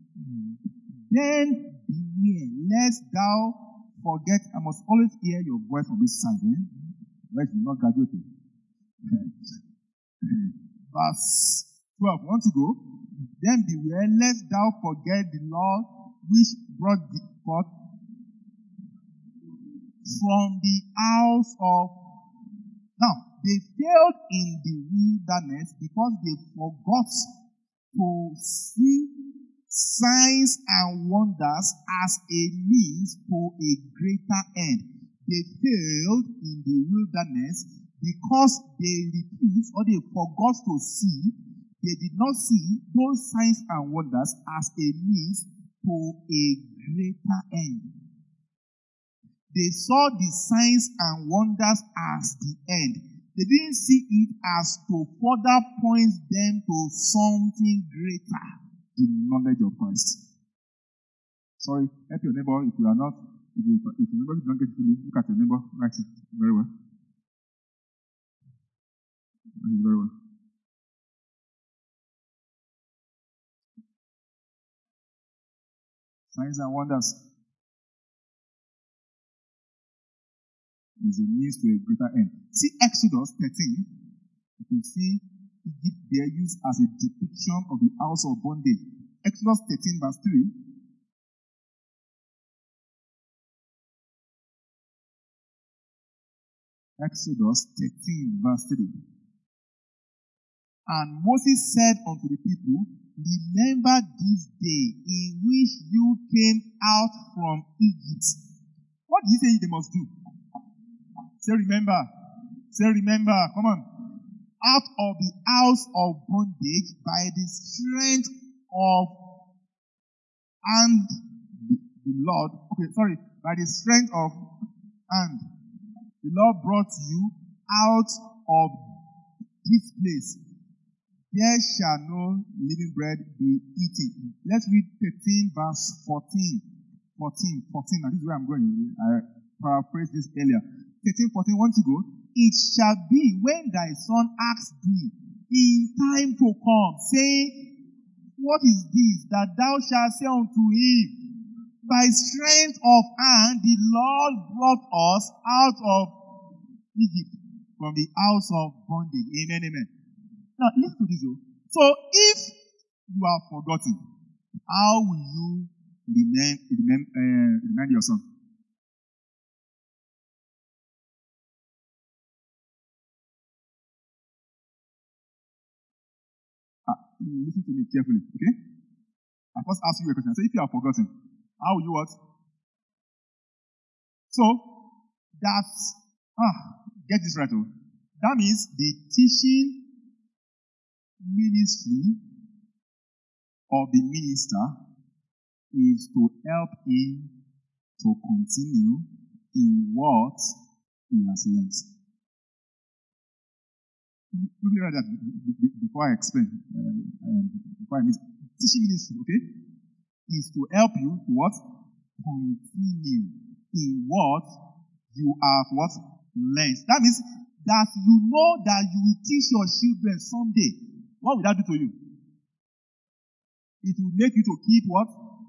Then beware, lest thou forget. I must always hear your voice from this side. Eh? Right? You're not graduating. Verse twelve. Want to go? Then beware, lest thou forget the Lord which brought thee forth from the house of. Now, they failed in the wilderness because they forgot to see signs and wonders as a means to a greater end. They failed in the wilderness because they refused or they forgot to see. They did not see those signs and wonders as a means to a greater end. They saw the signs and wonders as the end. They didn't see it as to further point them to something greater, the knowledge of Christ. Sorry, help your neighbor if you are not, if you, if your neighbor don't get it, look at your neighbor, write it very well. Write it very well. Signs and wonders is a means to a greater end. See Exodus thirteen. You can see Egypt there used as a depiction of the house of bondage. Exodus thirteen verse three. Exodus thirteen verse three. And Moses said unto the people, remember this day in which you came out from Egypt. What did he say they must do? Say remember. Say remember. Come on. Out of the house of bondage by the strength of and the, the Lord. Okay, sorry. By the strength of and the Lord brought you out of this place. There shall no living bread be eaten. Let's read thirteen verse fourteen. fourteen, fourteen. Now this is where I'm going. I paraphrased this earlier. thirteen, fourteen, want to go? It shall be when thy son asks thee in time to come, saying, what is this that thou shalt say unto him? By strength of hand the Lord brought us out of Egypt from the house of bondage. Amen, amen. Now, listen to this. Oh. So, if you are forgotten, how will you remind, remind, uh, remind your son? Ah, listen to me carefully, okay? I first ask you a question. So, if you are forgotten, how will you what? So, that's, ah, get this right. Oh. That means the teaching ministry of the minister is to help him to continue in what he has learned. Let me write that before I explain. Um, um, before I miss. Teaching ministry, okay, is to help you to what? Continue in what you have what? Learned. That means that you know that you will teach your children someday. What will that do to you? It will make you to keep what?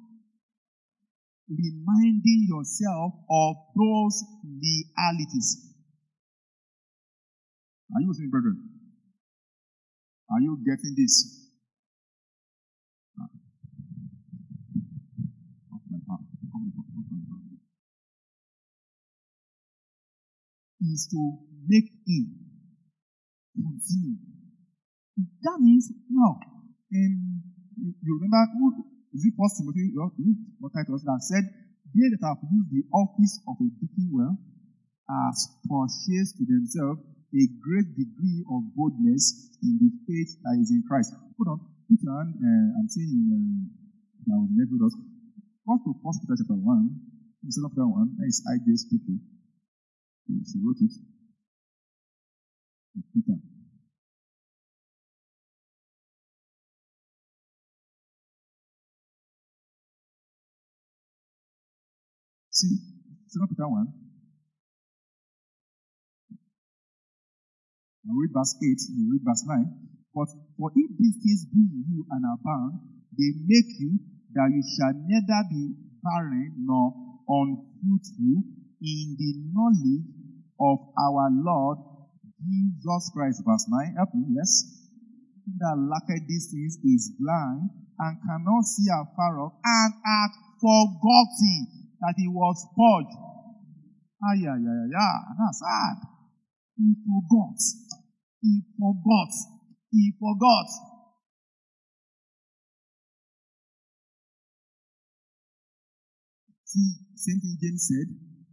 Reminding yourself of those realities. Are you with me, brethren? Are you getting this? Is to make him continue. That means, now, in, you remember, who, is it First Timothy, or is it what Titus that said, they that have used the office of a deacon well, has purchased to themselves a great degree of boldness in the faith that is in Christ. Hold on, put your hand, uh, I'm saying, uh, now in Exodus, first to First Peter chapter one, Second Peter one, that is I J speaking. She wrote it. Peter. See, Second Peter one. I read verse eight, you read verse nine. But for if these things be in you and abound, they make you that you shall neither be barren nor unfruitful in the knowledge of our Lord Jesus Christ. Verse nine. Help me, yes. He that lacketh these things is blind and cannot see afar off, and hath forgotten that he was purged. Ah, yeah, yeah, yeah, yeah. That's sad. He forgot. He forgot. He forgot. See, same thing James said.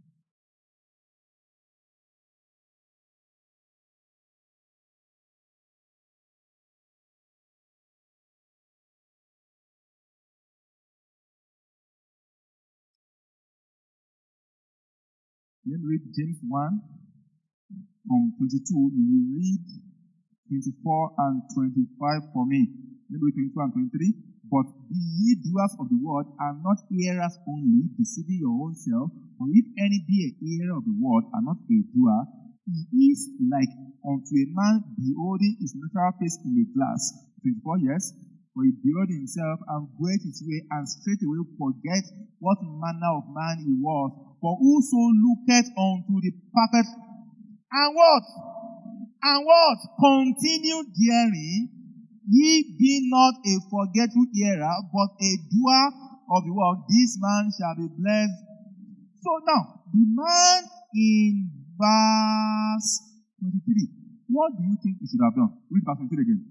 Let me read James one from twenty-two. You will read twenty-four and twenty-five for me. Let me read twenty-two and twenty-three. But be ye doers of the word, and not hearers only, deceiving your own self. For if any be a hearer of the word, and not a doer, he is like unto a man beholding his natural face in a glass. twenty-four years. For he behold himself, and goeth his way, and straightway forget what manner of man he was. For whoso looketh unto the perfect, and what? And what? Continue hearing, ye be not a forgetful hearer, but a doer of the word, this man shall be blessed. So now, the man in verse twenty-three, what do you think he should have done? Read verse twenty-three again.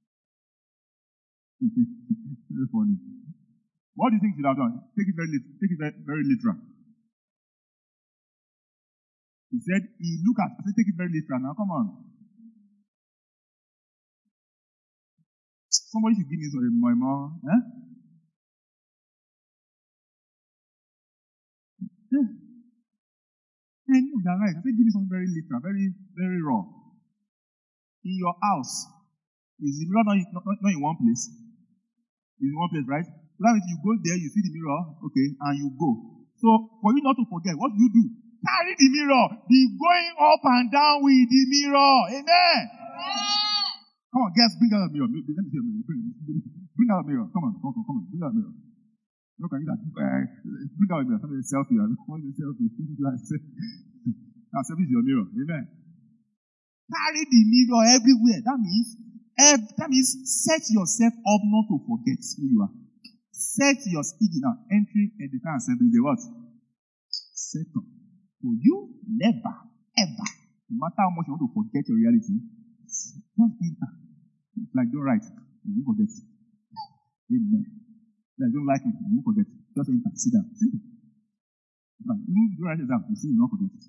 Very funny. What do you think he should have done? Take it very, take it very, very literal. He said, he look at, I said, take it very literal now, come on. Somebody should give me some more, more. Eh? Yeah. And you are right. I said, give me something very literal, very, very raw. In your house, is the mirror not, not, not in one place? In one place, right? That means you go there, you see the mirror, okay, and you go. So, for you not to forget, what do you do? Carry the mirror. Be going up and down with the mirror. Amen. Amen. Come on, guys, bring out the mirror. Let me see a mirror. Bring, bring out the mirror. Come on, come on, come on. Bring out the mirror. Look at you that. Uh, bring out the mirror. Somebody selfie. I want to selfie. Now, selfie is your mirror. Amen. Carry the mirror everywhere. That means, uh, that means set yourself up not to forget who you are. Set your speaking now. Entering in the car assembly. The what? Set up. For you, never, ever, no matter how much you want to forget your reality, just enter. Like, don't write. You won't forget. Amen. Like, don't like it. You won't forget. Just enter. Sit down. Simple. Like, you don't write it down. You see, you will not forget it.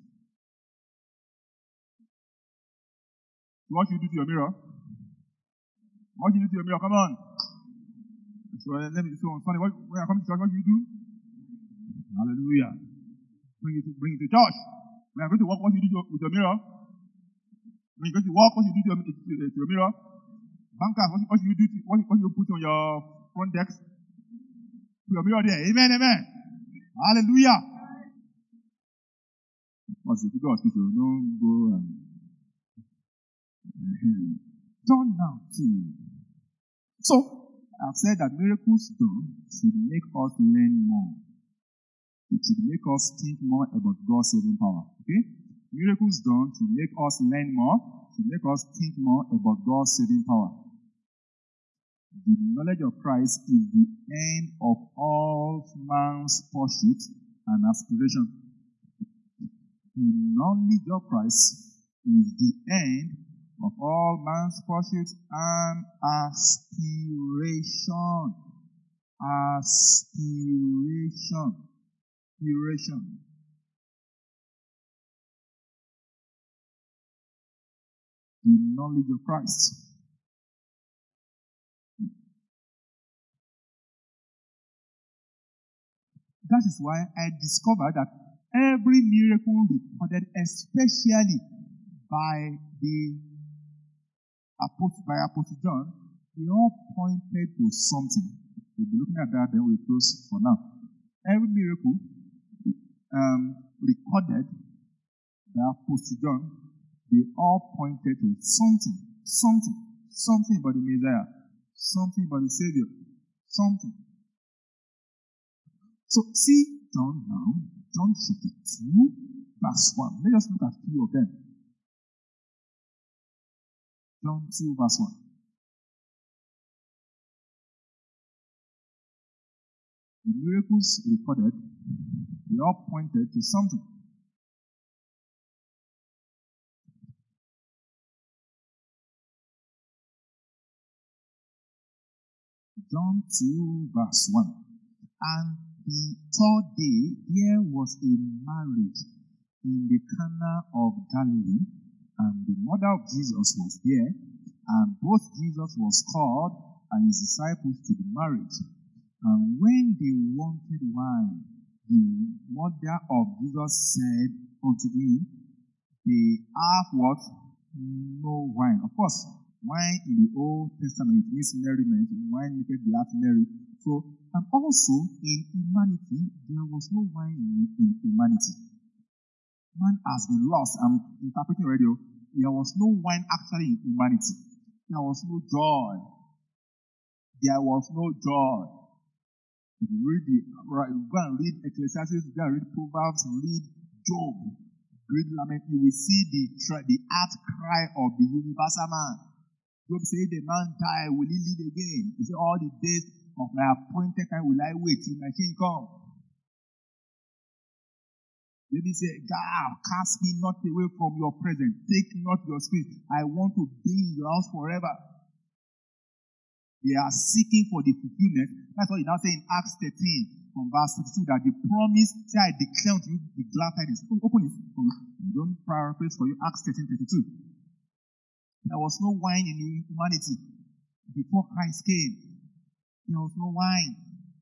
So what you do to your mirror? What you do to your mirror? Come on. So uh, let me. So on Sunday, what, when I come to church, what do you do? Hallelujah. Bring it to bring it to church. When I'm going to walk, what you do with your mirror? When you're going to walk, what you do to your, to, to your mirror? Bankers, what, what you do? To, what, what you put on your front desk? To your mirror there. Amen, amen. Hallelujah. What's it? People are speaking. Don't go and. Turn now to. So, I've said that miracles done should make us learn more. It should make us think more about God's saving power. Okay? Miracles done should make us learn more, should make us think more about God's saving power. The knowledge of Christ is the end of all man's pursuit and aspiration. The knowledge of Christ is the end of all man's pursuits and aspiration. Aspiration. Aspiration. The knowledge of Christ. That is why I discovered that every miracle recorded, especially by the Apostle, by Apostle John, they all pointed to something. We'll be looking at that, then we'll close for now. Every miracle um, recorded by Apostle John, they all pointed to something, something, something about the Messiah, something about the Savior, something. So see John now, John chapter two, verse one. Let us look at a few of them. John two, verse one. The miracles recorded, they all pointed to something. John two, verse one. And the third day, there was a marriage in the Cana of Galilee, and the mother of Jesus was there, and both Jesus was called and his disciples to the marriage. And when they wanted wine, the mother of Jesus said unto him, they have what? No wine. Of course, wine in the Old Testament means merriment. Wine maketh the heart merry. So, and also in humanity, there was no wine in, in humanity. Man has been lost. I'm interpreting already. There was no wine actually in humanity. There was no joy. There was no joy. If you read the, right, go and read Ecclesiastes, go and read Proverbs, read Job, read Lament, you will see the, the heart cry of the universal man. Job said, the man die, will he live again? He said, all the days of my appointed time will I wait till my king come. David said, God, cast me not away from your presence. Take not your spirit. I want to be in your house forever. They are seeking for the fulfillment. That's what he now says in Acts thirteen, from verse fifty-two, that the promise, say, I declare unto you the glad tidings. Open it. Don't paraphrase for you. Acts thirteen, thirty-two. There was no wine in humanity before Christ came. There was no wine.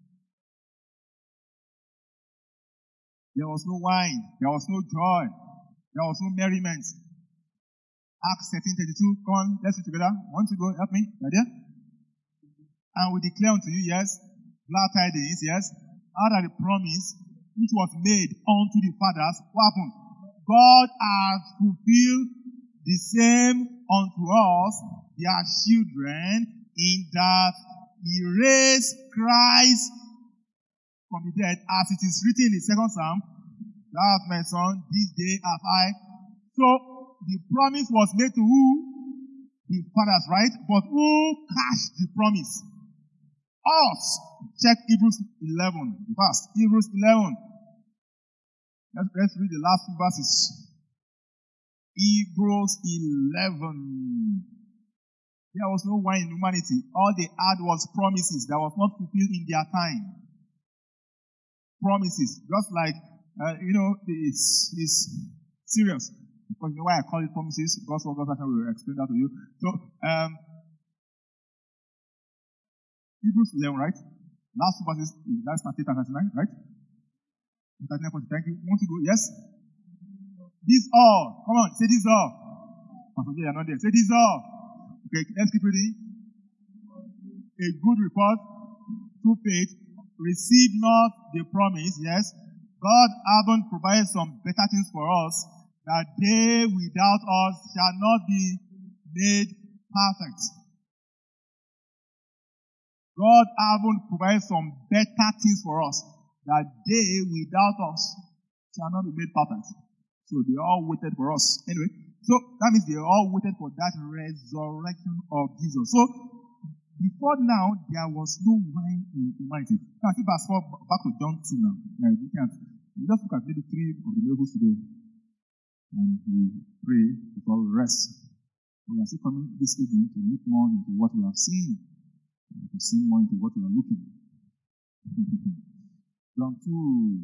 There was no wine. There was no joy. There was no merriment. Acts thirteen, thirty-two. Come on, let's read together. Want to go? Help me. Right there. And we declare unto you, yes, glad tidings, yes, out of the promise which was made unto the fathers. What happened? God has fulfilled the same unto us, their children, in that he raised Christ from the dead, as it is written in the second Psalm, thou art my son, this day have I. So, the promise was made to who? The fathers, right? But who cashed the promise? Us. Check Hebrews eleven. Verse. Hebrews eleven. Let's, let's read the last two verses. Hebrews eleven. There was no wine in humanity. All they had was promises that was not fulfilled in their time. Promises. Just like, uh, you know, it's, it's serious. Because you know why I call it promises? God's word, God's action, will explain that to you. So, um, Hebrews eleven, right? Last two verses, that's thirty-eight and thirty-nine, right? thirty-nine, forty. Thank you. Want to go? Yes? This all. Come on, say this all. Pastor J, you're not there. Say this all. Okay, let's keep reading. A good report through faith. Receive not the promise, yes. God haven't provided some better things for us, that they without us shall not be made perfect. God haven't provided some better things for us, that they without us shall not be made perfect. So they all waited for us. Anyway, so that means they all waited for that resurrection of Jesus. So before now, there was no wine in humanity. Now, see verse four, back to John two now. Now you can't. You just look at maybe three of the miracles today, and we pray before we rest. We are still coming this evening to look more into what we have seen, to see more into what we are looking. John two.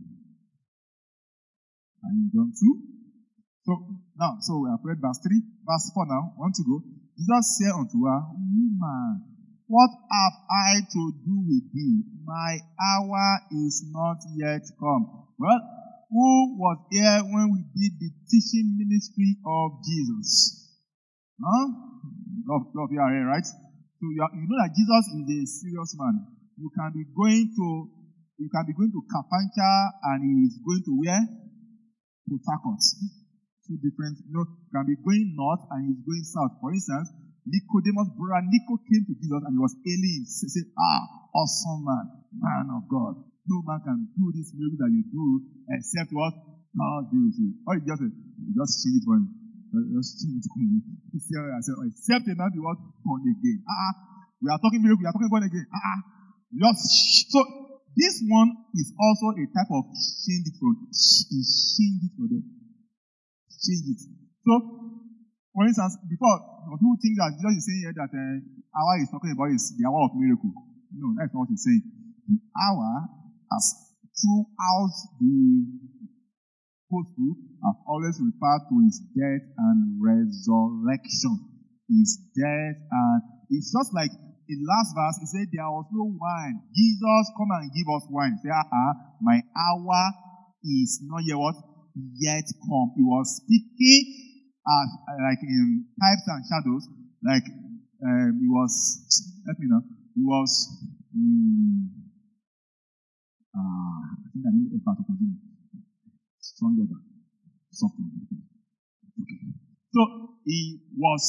And John two. So now, so we have read verse three, verse four now. Want to go? Jesus said unto her, Woman, what have I to do with thee? My hour is not yet come. Well, who was here when we did the teaching ministry of Jesus? Huh? Love, love, you are here, right? So you, are, you know that Jesus is a serious man. You can be going to, you can be going to Kapancha and he is going to where? To Takot. Two different, you know, you can be going north and he's going south. For instance, Nicodemus' brother Nico came to Jesus and he was hailing. He said, ah, awesome man, man of God. No man can do this miracle that you do except what God does. Or he just said, just change it for him. Just change it for him. He said, except a man be what? Born again. Ah, we are talking miracle, we are talking born again. Ah, just, so this one is also a type of change it for, change it for them. Change it. So, for instance, before, people think that Jesus is saying here that uh, hour is talking about is the hour of miracle. No, that's not what he's saying. The hour, as throughout the gospel, have always referred to his death and resurrection. His death and it's just like in last verse, he said there was no wine. Jesus, come and give us wine. Say, ah, uh-uh, my hour is not yet what? Yet come. He was speaking as like in types and shadows, like um, he was. Let me know. He was. Um, uh, I think I need a part to continue. Stronger than something. Okay. So he was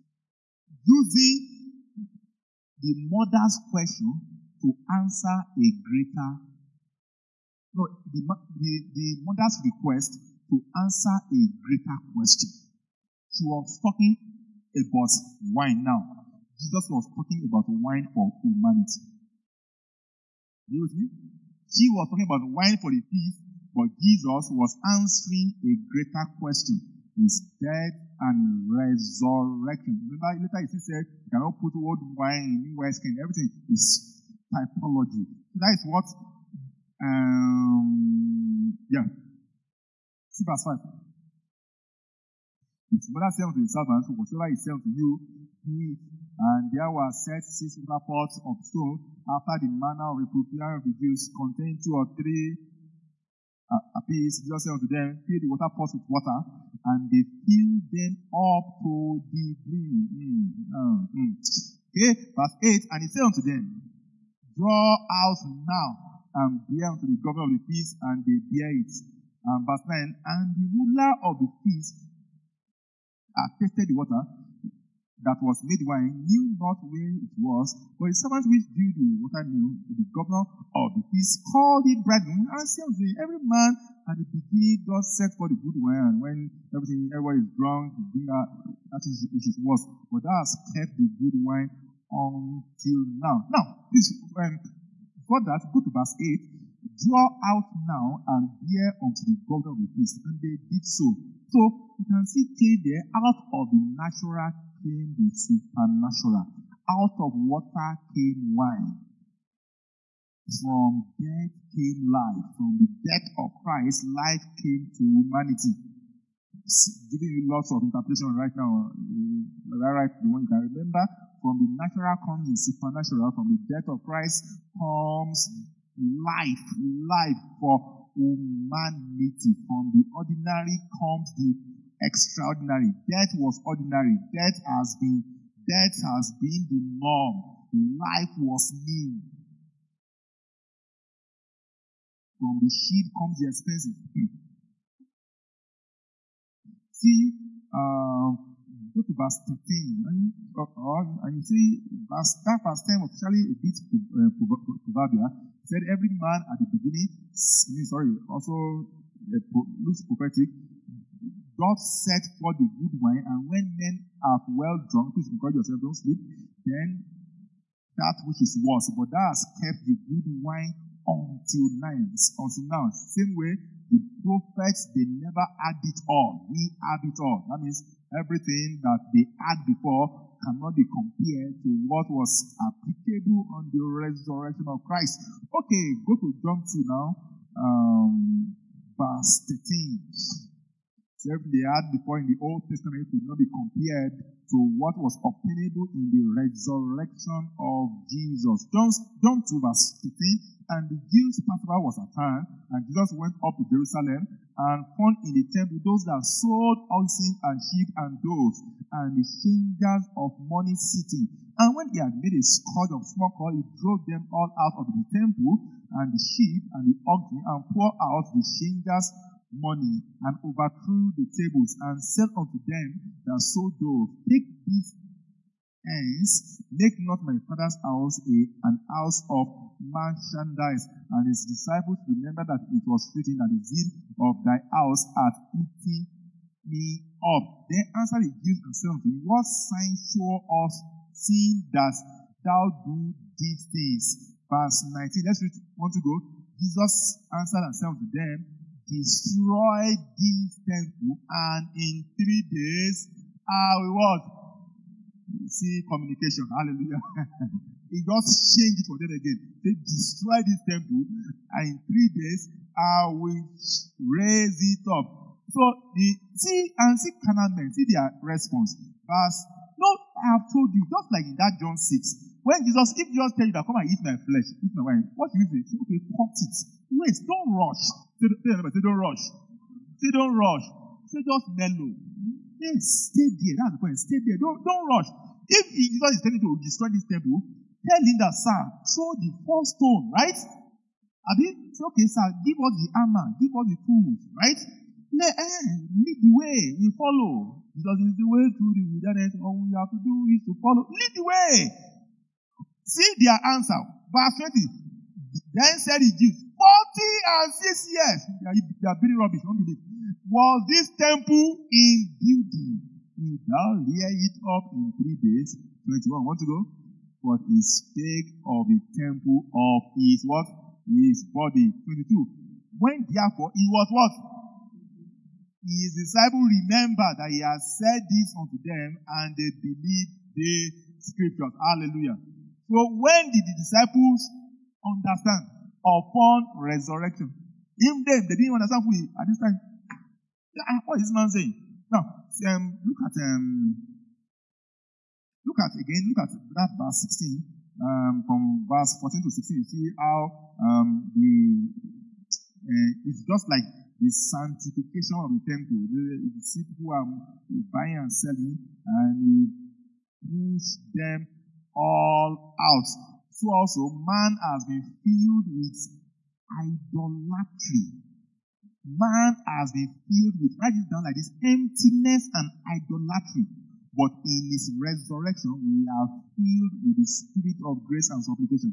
using the mother's question to answer a greater. No, the, the, the mother's request to answer a greater question. She was talking about wine now. Jesus was talking about wine for humanity. Are you with me? She was talking about wine for the feast, but Jesus was answering a greater question. His death and resurrection. Remember, later he said, you cannot put old wine in new wineskin. Everything is typology. That is what Um, yeah. See verse five. His mother said unto his servants, whatsoever he said unto you, do it. And there were set six water pots of stone after the manner of the preparing of the Jews, containing two or three uh, apiece. Jesus said unto them, fill the water pots with water, and they filled them up to the brim. Mm, mm, mm. Okay, verse eight. And he said unto them, draw out now and bear unto the governor of the feast, and they bear it. Um, verse nine, and the ruler of the feast uh, tasted the water that was made wine, knew not where it was, but the servant which drew the water knew. The governor of the feast called it brethren, and said unto him, every man at the beginning does set for the good wine, and when everything, everybody is drunk, you bring out that is which is worse. But thou hast kept the good wine until now. Now, this um, for that, go to verse eight. Draw out now and bear unto the governor of the feast. And they did so. So, you can see clearly there, out of the natural came the supernatural. Out of water came wine. From death came life. From the death of Christ, life came to humanity. It's giving you lots of interpretation right now. Right, the one you can remember. From the natural comes the supernatural. From the death of Christ comes life. Life for humanity. From the ordinary comes the extraordinary. Death was ordinary. Death has been, death has been the norm. Life was new. From the sheep comes the expensive. See, uh, go to verse thirteen, and, uh, and you see, verse, that verse ten was actually a bit uh, proverbial. It said, every man at the beginning, I mean, sorry, also uh, looks prophetic. God set for the good wine, and when men are well drunk, please encourage yourself, don't sleep, then that which is worse. But thou hast kept the good wine until now. Until now. Same way, the prophets, they never had it all. We have it all. That means everything that they had before cannot be compared to what was applicable on the resurrection of Christ. Okay, go to John two now, um, verse thirteen. So everything they had before in the Old Testament could not be compared to what was obtainable in the resurrection of Jesus. John, John two verse fifteen, and the Jews' Passover was at hand, and Jesus went up to Jerusalem and found in the temple those that sold oxen and sheep and doves, and the changers of money sitting. And when he had made a scourge of small corn, he drove them all out of the temple, and the sheep and the oxen, and poured out the changers' money, and overthrew the tables, and said unto them that sold doves, take these hence, make not my father's house a, an house of merchandise. And his disciples remembered that it was written that the zeal of thy house hath eaten me up. Then answered the Jews and said unto him, what sign show us, seeing that thou do these things? Verse nineteen, let's read, want to go. Jesus answered and said unto them, destroy this temple, and in three days I will what? See communication. Hallelujah. He just changed it for them again. They destroy this temple, and in three days I will raise it up. So the see and see Canaan men, see their response. Verse, no, I have told you, just like in that John six, when Jesus, if Jesus tell you that come and eat my flesh, eat my wine, what do you say? Say, okay, cut it. Wait, don't rush. Say, say, say don't rush. Say don't rush. Say just mellow. Yes, stay there. That's the point. Stay there. Don't, don't rush. If Jesus is telling you to destroy this temple, tell him that, sir, throw the first stone, right? Abi, say, okay, sir, give us the armor, give us the tools, right? Let, eh, lead the way, we follow. Jesus is the way through the wilderness. All we have to do is to follow. Lead the way. See their answer. Verse twenty. Then said the Jews, forty and six years. They are, they are building rubbish, don't believe. Was this temple in building? He thou rear it up in three days. twenty-one. Want to go? But he spake of the temple of his what? His body. twenty-two. When therefore he was what? His disciples remembered that he had said this unto them, and they believed the scriptures. Hallelujah. So when did the disciples understand? Upon resurrection. Even them, they didn't understand who he at this time. What is this man saying? Now, um, look at um, look at again, look at that verse sixteen. Um, from verse fourteen to sixteen, you see how um, the uh, it's just like the sanctification of the temple. You see people are buying and selling, and he push them all out. So also, man has been filled with idolatry. Man has been filled with, write it down like this, emptiness and idolatry. But in his resurrection, we are filled with the spirit of grace and supplication.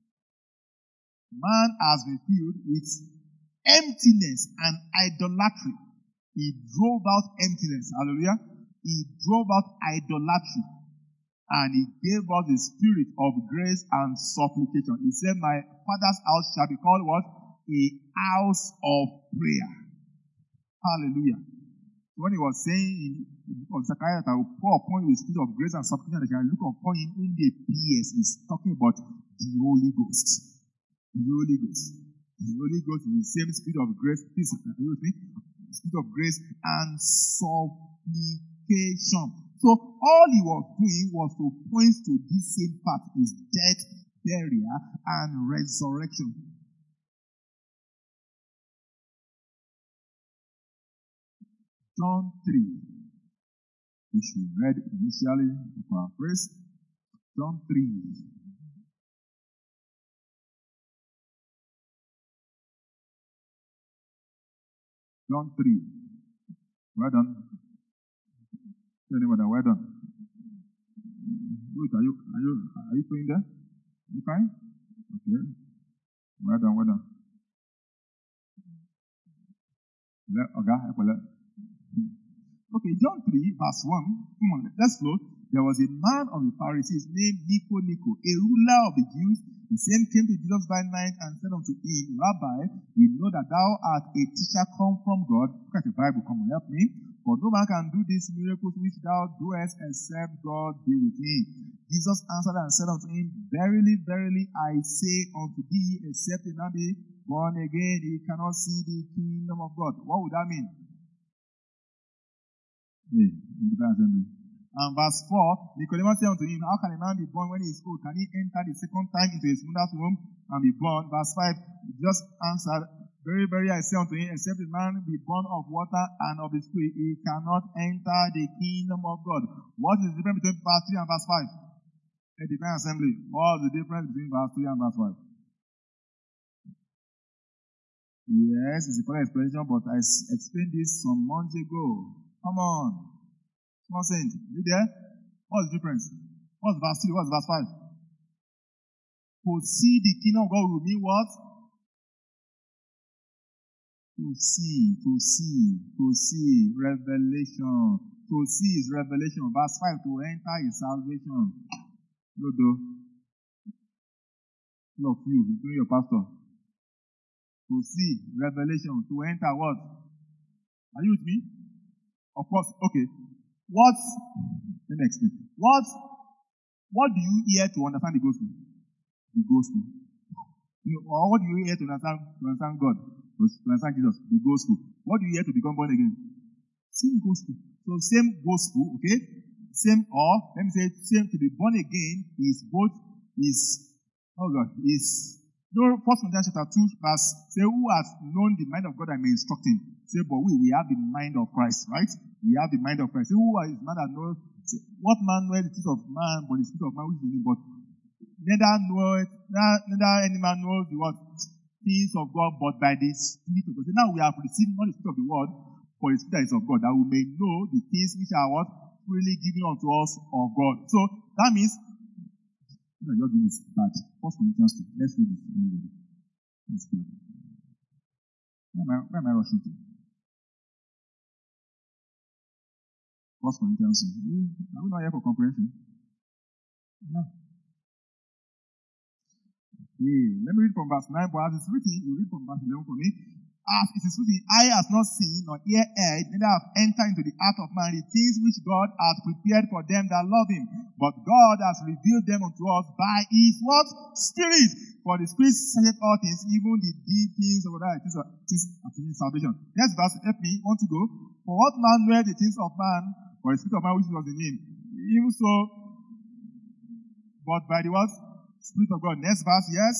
Man has been filled with emptiness and idolatry. He drove out emptiness. Hallelujah. He drove out idolatry. And he gave us the spirit of grace and supplication. He said, my father's house shall be called what? A house of prayer. Hallelujah. When he was saying in the book of Zechariah that I will pour upon you the spirit of grace and supplication, that shall look upon him whom they pierce, he's talking about the Holy Ghost. The Holy Ghost. The Holy Ghost is the same spirit of grace. Please, are you with me? The spirit of grace and supplication. So all he was doing was to point to this same fact, his death, burial, and resurrection. John three, which we read initially of our praise. John three. John three. Well done. Anybody, well done. Wait, are you are you are you doing there? Are you fine? Okay. Well done, well done. Okay, John three, verse one. Come on, let's flow. There was a man of the Pharisees named Nico Nico, a ruler of the Jews. The same came to Jesus by night and said unto him, Rabbi, we know that thou art a teacher come from God. Look at the Bible, come on, help me. For no man can do these miracles which thou doest except God be with him. Jesus answered and said unto him, Verily, verily, I say unto thee, except a man be born again, he cannot see the kingdom of God. What would that mean? Hey, in the assembly. And verse four, Nicodemus said unto him, How can a man be born when he is old? Can he enter the second time into his mother's womb and be born? Verse five, just answered, Very, very, I say unto him, except a man be born of water and of the Spirit, he cannot enter the kingdom of God. What is the difference between verse three and verse five? A divine assembly. What is the difference between verse three and verse five? Yes, it's a correct explanation, but I explained this some months ago. Come on. Small saint. You there? What's the difference? What's verse three? What's verse five? To see the kingdom of God will mean what? To see, to see, to see, revelation. To see is revelation. Verse five, to enter is salvation. No, no. All of you, including your pastor. To see, revelation. To enter what? Are you with me? Of course, okay. What, let me explain. What, what do you hear to understand the gospel? The gospel. You know, or what do you hear to understand, to understand God? To understand Jesus? The gospel. What do you hear to become born again? Same gospel. So same gospel, okay? Same, or, let me say, same to be born again is both, is, oh God, is, no, First Corinthians chapter two, verse, say, who has known the mind of God and may instruct him? Say, but we, we have the mind of Christ, right? We have the mind of Christ. Say, who is man that knows? Say, what man knows the things of man, but the spirit of man which is in him? But neither knoweth, neither any man knows the what? Things of God, but by the Spirit of God. So now we have received not the Spirit of the world, but the Spirit that is of God, that we may know the things which are what? Freely given unto us of God. So that means, you know, just this bad. First Corinthians two. Let's read it. Let's read it. Where am I, where am I rushing to? First Corinthians two. Are we not here for comprehension? No. Okay. Let me read from verse nine, but as it's written, you read from verse eleven for me. As it is written, eye has not seen, nor ear heard, neither have entered into the heart of man the things which God hath prepared for them that love him. But God has revealed them unto us by his what? Spirit. For the Spirit searcheth all things, even the deep things of God. This is salvation. Next verse, help me, want to go. For what man knoweth the things of man, or the Spirit of man which was in him? Even so, but by the what? Spirit of God. Next verse, yes.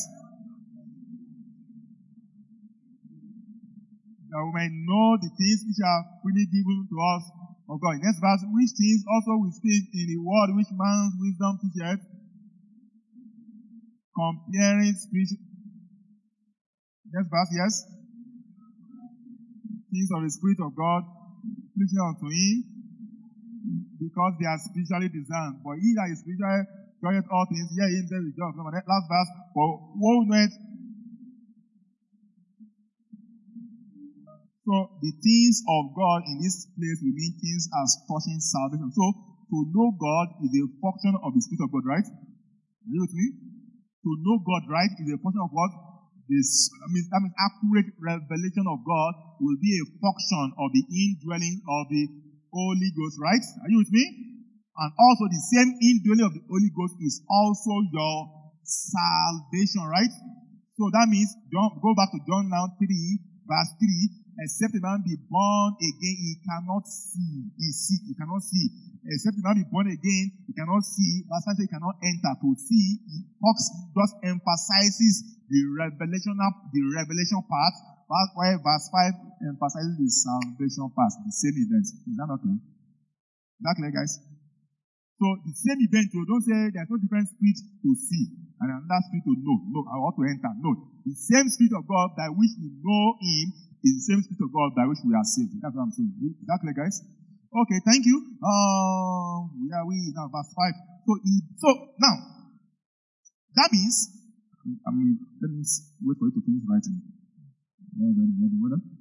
That we may know the things which are freely given to us of God. Next verse, which things also we speak in the word which man's wisdom teacheth, comparing spirit. Next verse, yes. Things of the Spirit of God, preaching unto him, because they are spiritually discerned. But he that is spiritually judgeth all things, hear him say the judge of God. Last verse, for woe knoweth. So the things of God in this place will mean things as touching salvation. So to know God is a function of the Spirit of God, right? Are you with me? To know God, right, is a function of what? This, I mean, that means accurate revelation of God will be a function of the indwelling of the Holy Ghost, right? Are you with me? And also the same indwelling of the Holy Ghost is also your salvation, right? So that means, John, go back to John now three, verse three. Except a man be born again, he cannot see. He see, he cannot see. Except a man be born again, he cannot see. Verse five says he cannot enter. To see, he talks, just emphasizes the revelation, the revelation part. While verse five emphasizes the salvation part, the same event. Is that not clear? Is that clear, guys? So the same event, you don't say there's no different spirit to see and another spirit to know. No, I want to enter. No. The same Spirit of God by which we know him is the same Spirit of God by which we are saved. That's what I'm saying. Is that clear, guys? Okay, thank you. Uh, where are we now? Verse five. So, so now, that means, I mean, let me wait for you to finish writing. Well done, well done, well done.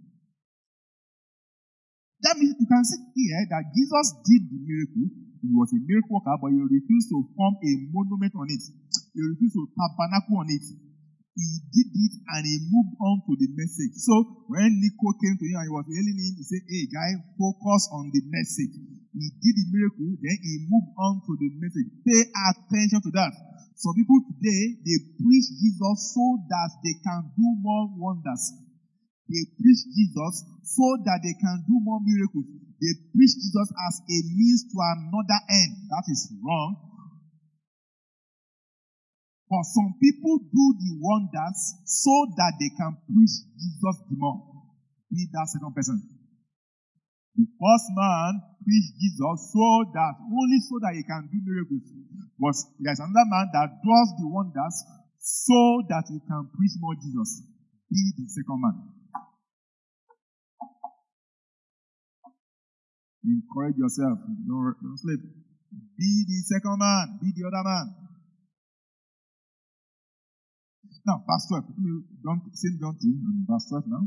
That means you can see here that Jesus did the miracle. He was a miracle worker, but he refused to form a monument on it. He refused to tabernacle on it. he did it and he moved on to the message. So when Nico came to him and he was hailing him, he said, hey guy, focus on the message. He did the miracle, then he moved on to the message. Pay attention to that. Some people today, they preach Jesus so that they can do more wonders. They preach Jesus so that they can do more miracles. They preach Jesus as a means to another end. That is wrong. But some people do the wonders so that they can preach Jesus the more. Be that second person. The first man preached Jesus so that, only so that he can do miracles. But there's another man that does the wonders so that he can preach more Jesus. Be the second man. Encourage yourself. Don't, don't sleep. Be the second man. Be the other man. Now, verse twelve. Don't, same John three, verse twelve now.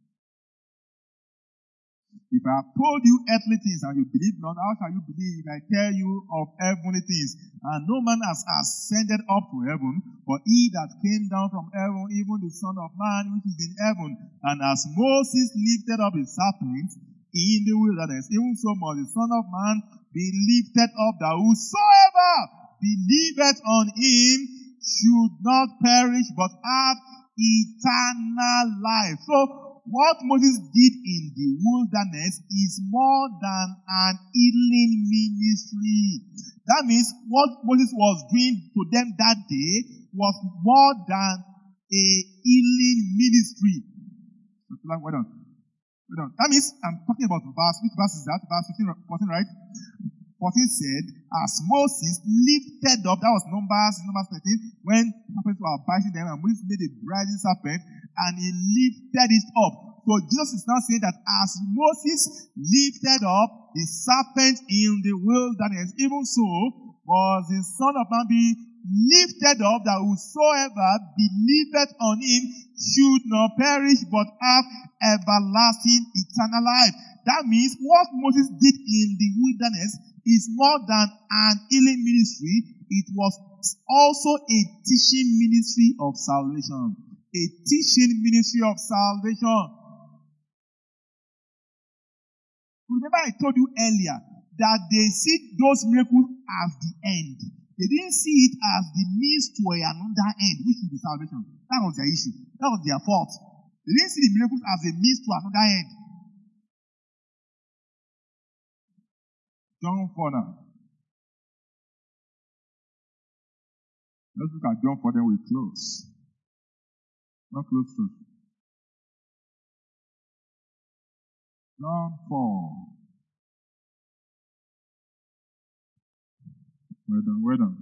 If I have told you earthly things and you believe not, how shall you believe if I tell you of heavenly things? And no man has ascended up to heaven, but he that came down from heaven, even the Son of Man which is in heaven. And as Moses lifted up his serpent in the wilderness, even so must the Son of Man be lifted up, that whosoever believeth on him should not perish, but have eternal life. So, what Moses did in the wilderness is more than an healing ministry. That means what Moses was doing to them that day was more than a healing ministry. Wait on. Wait on. That means I'm talking about verse. Which verse is that? Verse fifteen, fourteen, right? fourteen said, as Moses lifted up, that was Numbers, Numbers thirteen, when serpents were biting them, and Moses made a brazen serpent, and he lifted it up. So Jesus is now saying that as Moses lifted up the serpent in the wilderness, even so was the Son of Man be lifted up, that whosoever believeth on him should not perish, but have everlasting eternal life. That means what Moses did in the wilderness is more than an healing ministry. It was also a teaching ministry of salvation. A teaching ministry of salvation. Remember I told you earlier that they see those miracles as the end. They didn't see it as the means to another end, which is the salvation. That was their issue. That was their fault. They didn't see the miracles as a means to another end. John four now. Let's look at John four, then we close. Not close to. John four. Well done, well done.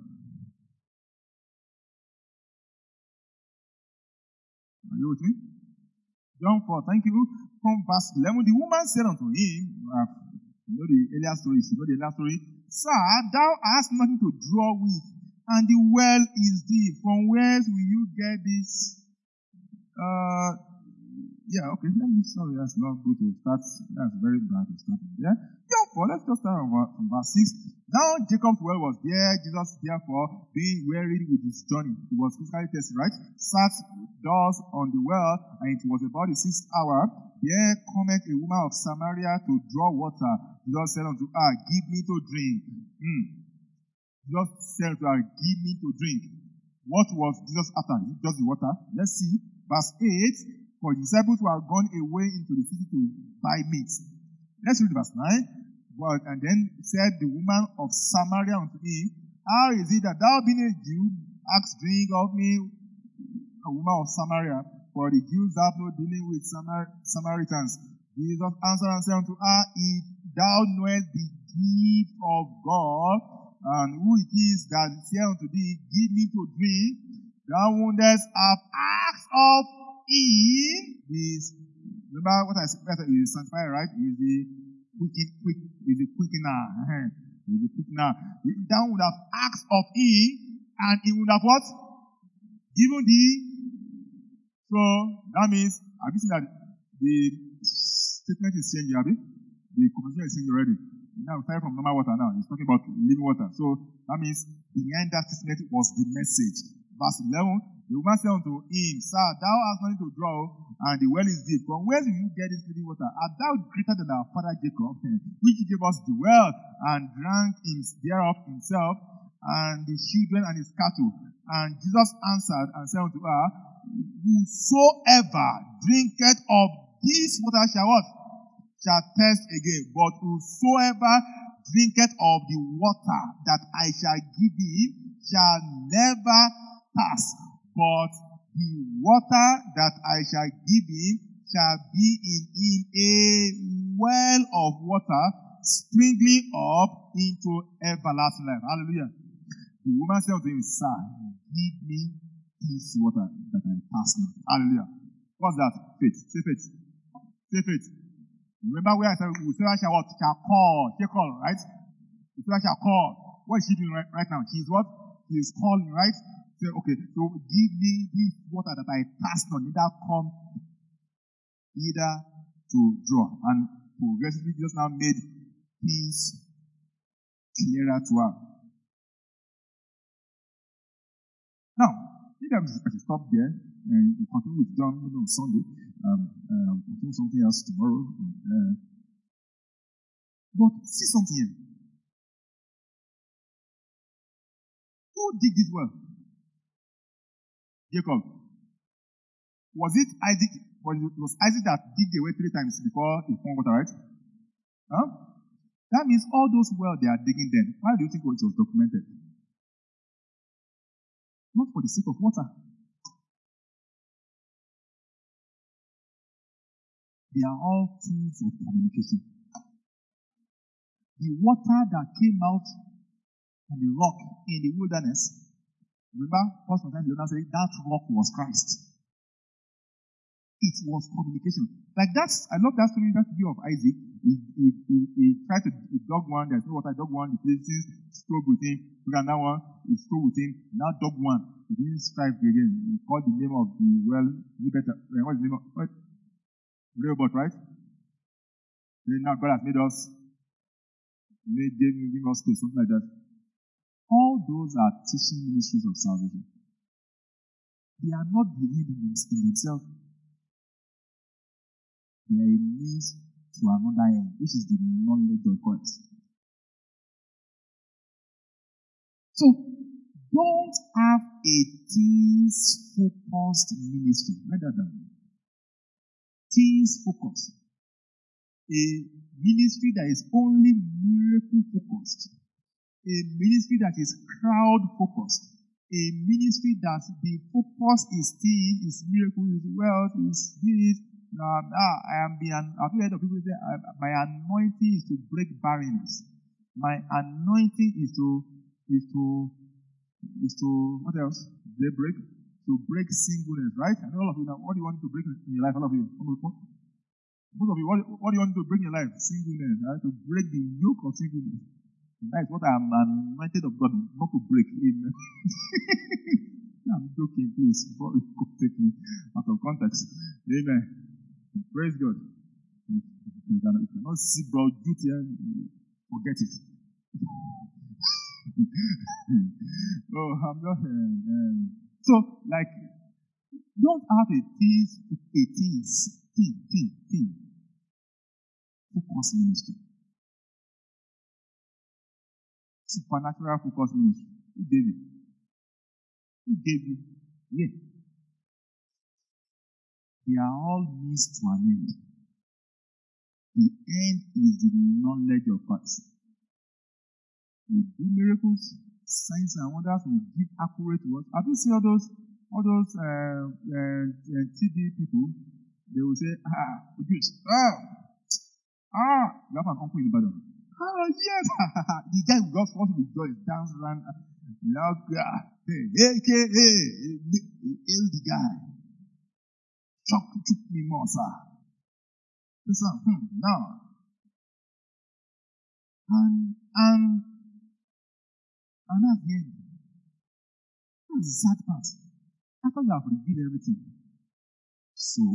Are you with me? John four, thank you. From verse eleven, the woman said unto him, uh, you know the earlier story, you know the earlier story, Sir, thou hast nothing to draw with, and the well is deep. From whence will you get this? Uh, yeah, okay, let me, sorry, that's not good to start. That's very bad to start with. Yeah? Therefore, let's just start from verse six. Now Jacob's well was there. Jesus, therefore, being wearied with his journey, he was physically thirsty, right? Sat thus on the well, and it was about the sixth hour. There cometh a woman of Samaria to draw water. Jesus said unto her, give me to drink. Hmm. Jesus said to her, give me to drink. What was Jesus after? Just the water. Let's see. Verse eight. For the disciples who are gone away into the city to buy meat. Let's read verse nine. But, and then said the woman of Samaria unto him, how is it that thou being a Jew, ask drink of me, a woman of Samaria? For the Jews have no dealing with Samar- Samaritans. Jesus answered and said unto her, if thou knowest the gift of God, and who it is that said unto thee, give me to drink, thou wouldest have asked of him. This, remember what I said, is sanctifier, right? Is the quick, quick, is the quickener. Uh-huh. Is the quickener. Thou would have asked of him, and he would have what? Given thee. So that means, have you seen that the statement is changing, have you? The conversation is changing already. Now, starting from normal water now, he's talking about living water. So that means behind that statement was the message. Verse eleven, The woman said unto him, Sir, thou hast nothing to draw, and the well is deep. From where do you get this living water? Art thou greater than our father Jacob, which gave us the well, and drank him thereof himself, and the children and his cattle? And Jesus answered and said unto her, Whosoever drinketh of this water shall what? Shall thirst again. But whosoever drinketh of the water that I shall give him shall never thirst. But the water that I shall give him shall be in him a well of water springing up into everlasting life. Hallelujah. The woman said unto him, Sir, give me this water that I thirst not. Hallelujah. What's that? Faith. Say faith. Say faith. Remember where I said, whosoever shall what? Shall call. Shall call, right? Whosoever shall call. What is she doing right, right now? She is what? She is calling, right? Say, okay, so give me this water that I thirst not, neither come, either to draw. And progressively just now made peace clearer to her. Now, maybe I should stop there and we'll continue with John maybe on Sunday. Um, uh, we'll continue something else tomorrow. Uh, but see something here. Who did this well? Jacob. Was it Isaac? Was it was Isaac that dig the well three times before he found water, right? Huh? That means all those wells they are digging then. Why do you think it was documented? Not for the sake of water. They are all tools of communication. The water that came out from the rock in the wilderness, remember, first time the other said that rock was Christ. It was communication. Like that's, I love that story, that view of Isaac. He, he, he, he tried to, he dug one, there's no water, he dug one, the Philistines strove with him, took another one, he strove with him, now dug one. He didn't strive again. He called the name of the well, better, what's the name of, what? Rehoboth, right? Then now God has made us, made gave, gave us space, something like that. All those are teaching ministries of salvation. They are not the end in themselves. They are a means to another end, which is the knowledge of Christ. So, don't have a things-focused ministry. Write that down. Things-focused. A ministry that is only miracle-focused. A ministry that is crowd-focused. A ministry that the focus is things, is miracle, is wealth, is this. Um, ah, I am the, I've heard of people say, my anointing is to break barrenness. My anointing is to, is to, is to, what else? They break? To break singleness, right? And all of you now, what do you want to break in your life? All of you. Most of you, what, what do you want to break in your life? Singleness, right? To break the yoke of singleness. That is what I am anointed of God, not to break. Amen. I'm joking, please, before you take me out of context. Amen. Praise God. If you cannot see broad duty, forget it. Oh, I'm just. Uh, um, so, like, don't have a tease, a tease, team, team, team. Focus ministry. Supernatural focus ministry. Who gave you? Who gave you? Yeah. They are all means to an end. The end is the knowledge of Christ. We do miracles, signs and wonders, we give accurate words. Have you seen all those all those uh, uh, uh, T V people? They will say, ah, produce. Ah, ah, you have an uncle in Ibadan. Ah, yes. The guy who got forced with joy, dance around. Now, hey, hey, hey, hey, hail the guy. Chuck, chuck me more, sir. Listen, hmm, now. And, and, and that's the end. That's the sad part. After you have revealed everything. So,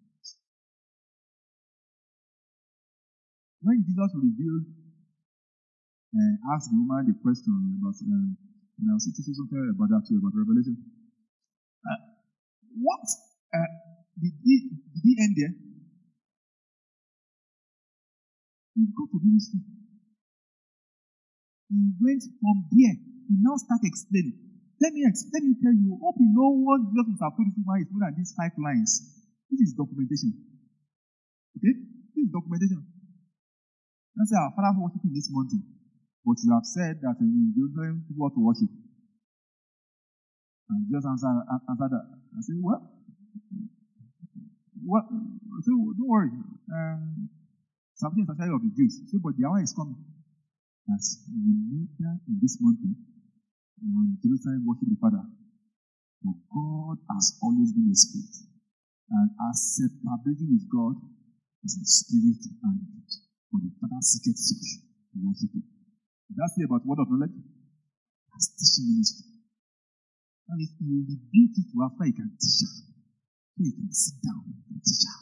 when Jesus revealed, uh, asked the woman the question about, uh, you know, see something about that too, about Revelation. Uh, what? Uh, did, he, did he end there? He got to ministry. He went from there. He now start explaining. Let me, let me tell you, hope you know what Jesus must have told you is more than these five lines. This is documentation. Okay? This is documentation. Let's say our father worship in this mountain, but you have said that in Jerusalem people ought to worship. And Jesus answered, answered that. I said, well, what? I said, well, don't worry. Um, something is actually of the Jews. So, but the hour is coming. As we later in this mountain, in Jerusalem worship the Father. For God has always been a spirit. And acceptability with God is a spirit and truth. For the Father seeketh such to worship Him. Did that say about word of knowledge? That's teaching ministry. And it will be beautiful after you can teach her. So you can sit down and teach her.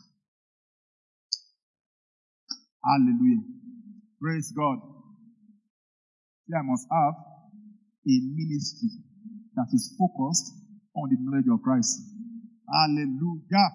Hallelujah. Praise God. See, I must have a ministry that is focused on the knowledge of Christ. Hallelujah.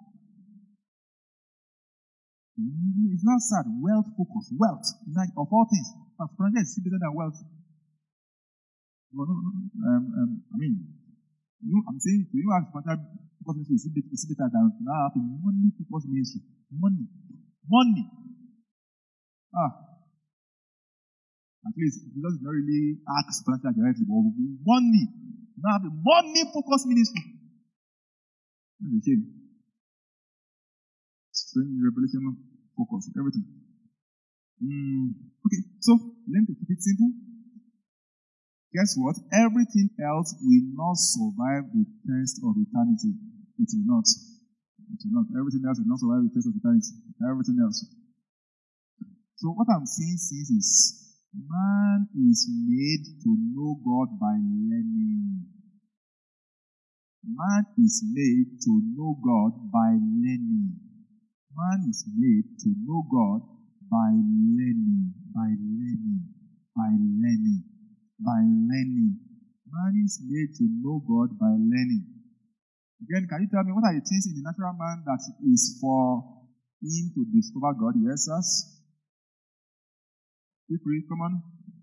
It's not sad. Wealth focus. Wealth. Of all things. Financial is better than wealth. No, no, no. Um, um, I mean, you, I'm saying, you have financial focus ministry is better than now have a money focus ministry. Money. Money. Ah. At least, it doesn't really ask financial directly, but money. Now have a money focused ministry. That's a shame. Strange revelation focus, everything. Mm. Okay, so let me keep it simple. Guess what? Everything else will not survive the test of eternity. It will not. It will not. Everything else will not survive the test of eternity. Everything else. So what I'm seeing since is man is made to know God by learning. Man is made to know God by learning. Man is made to know God by learning, by learning, by learning, by learning. Man is made to know God by learning. Again, can you tell me what are the things in the natural man that is for him to discover God? Yes, sirs. Feel free, come on.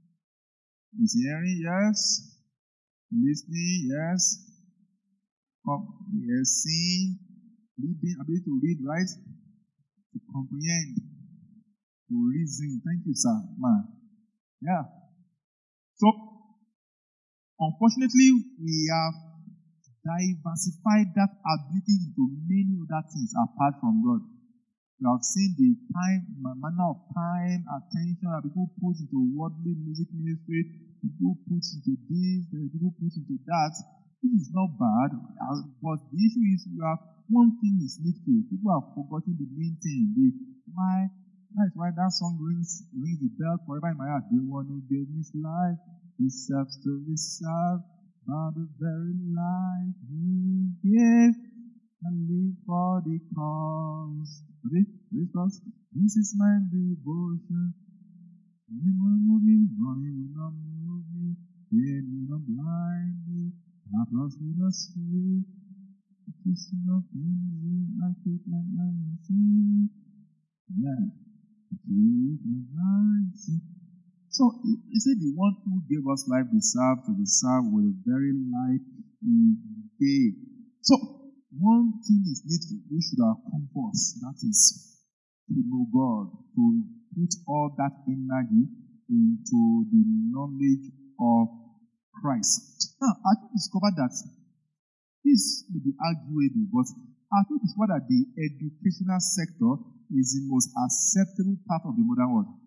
Is hearing? Yes. Listening? Yes. Come, yes. Seeing? Reading? Ability to read, right? To comprehend. To reason. Thank you, sir. Man. Yeah. So, unfortunately, we have diversified that ability into many other things apart from God. You have seen the time, manner of time, attention that people put into worldly music ministry, people put into this, people put into that. This is not bad, but the issue is you have one thing is needful. People have forgotten the main thing. The, why, that's why that song rings, rings the bell forever in my heart. The one who gave his life, he serves to be served by the very life he gave. And live for the cause. Okay? This cause. This is my devotion. When we're moving, money will not move me. Pain will not blind me. Applause will not sway. It is nothing I keep my eyes see. Yeah. Keep my eyes see. So, he said the one who gave us life deserved to be served with the very life he gave. So, one thing is needful, we should have come first. That is to know God, to put all that energy into the knowledge of Christ. Now, I think discovered that this may be arguable, but I think discovered that the educational sector is the most acceptable part of the modern world.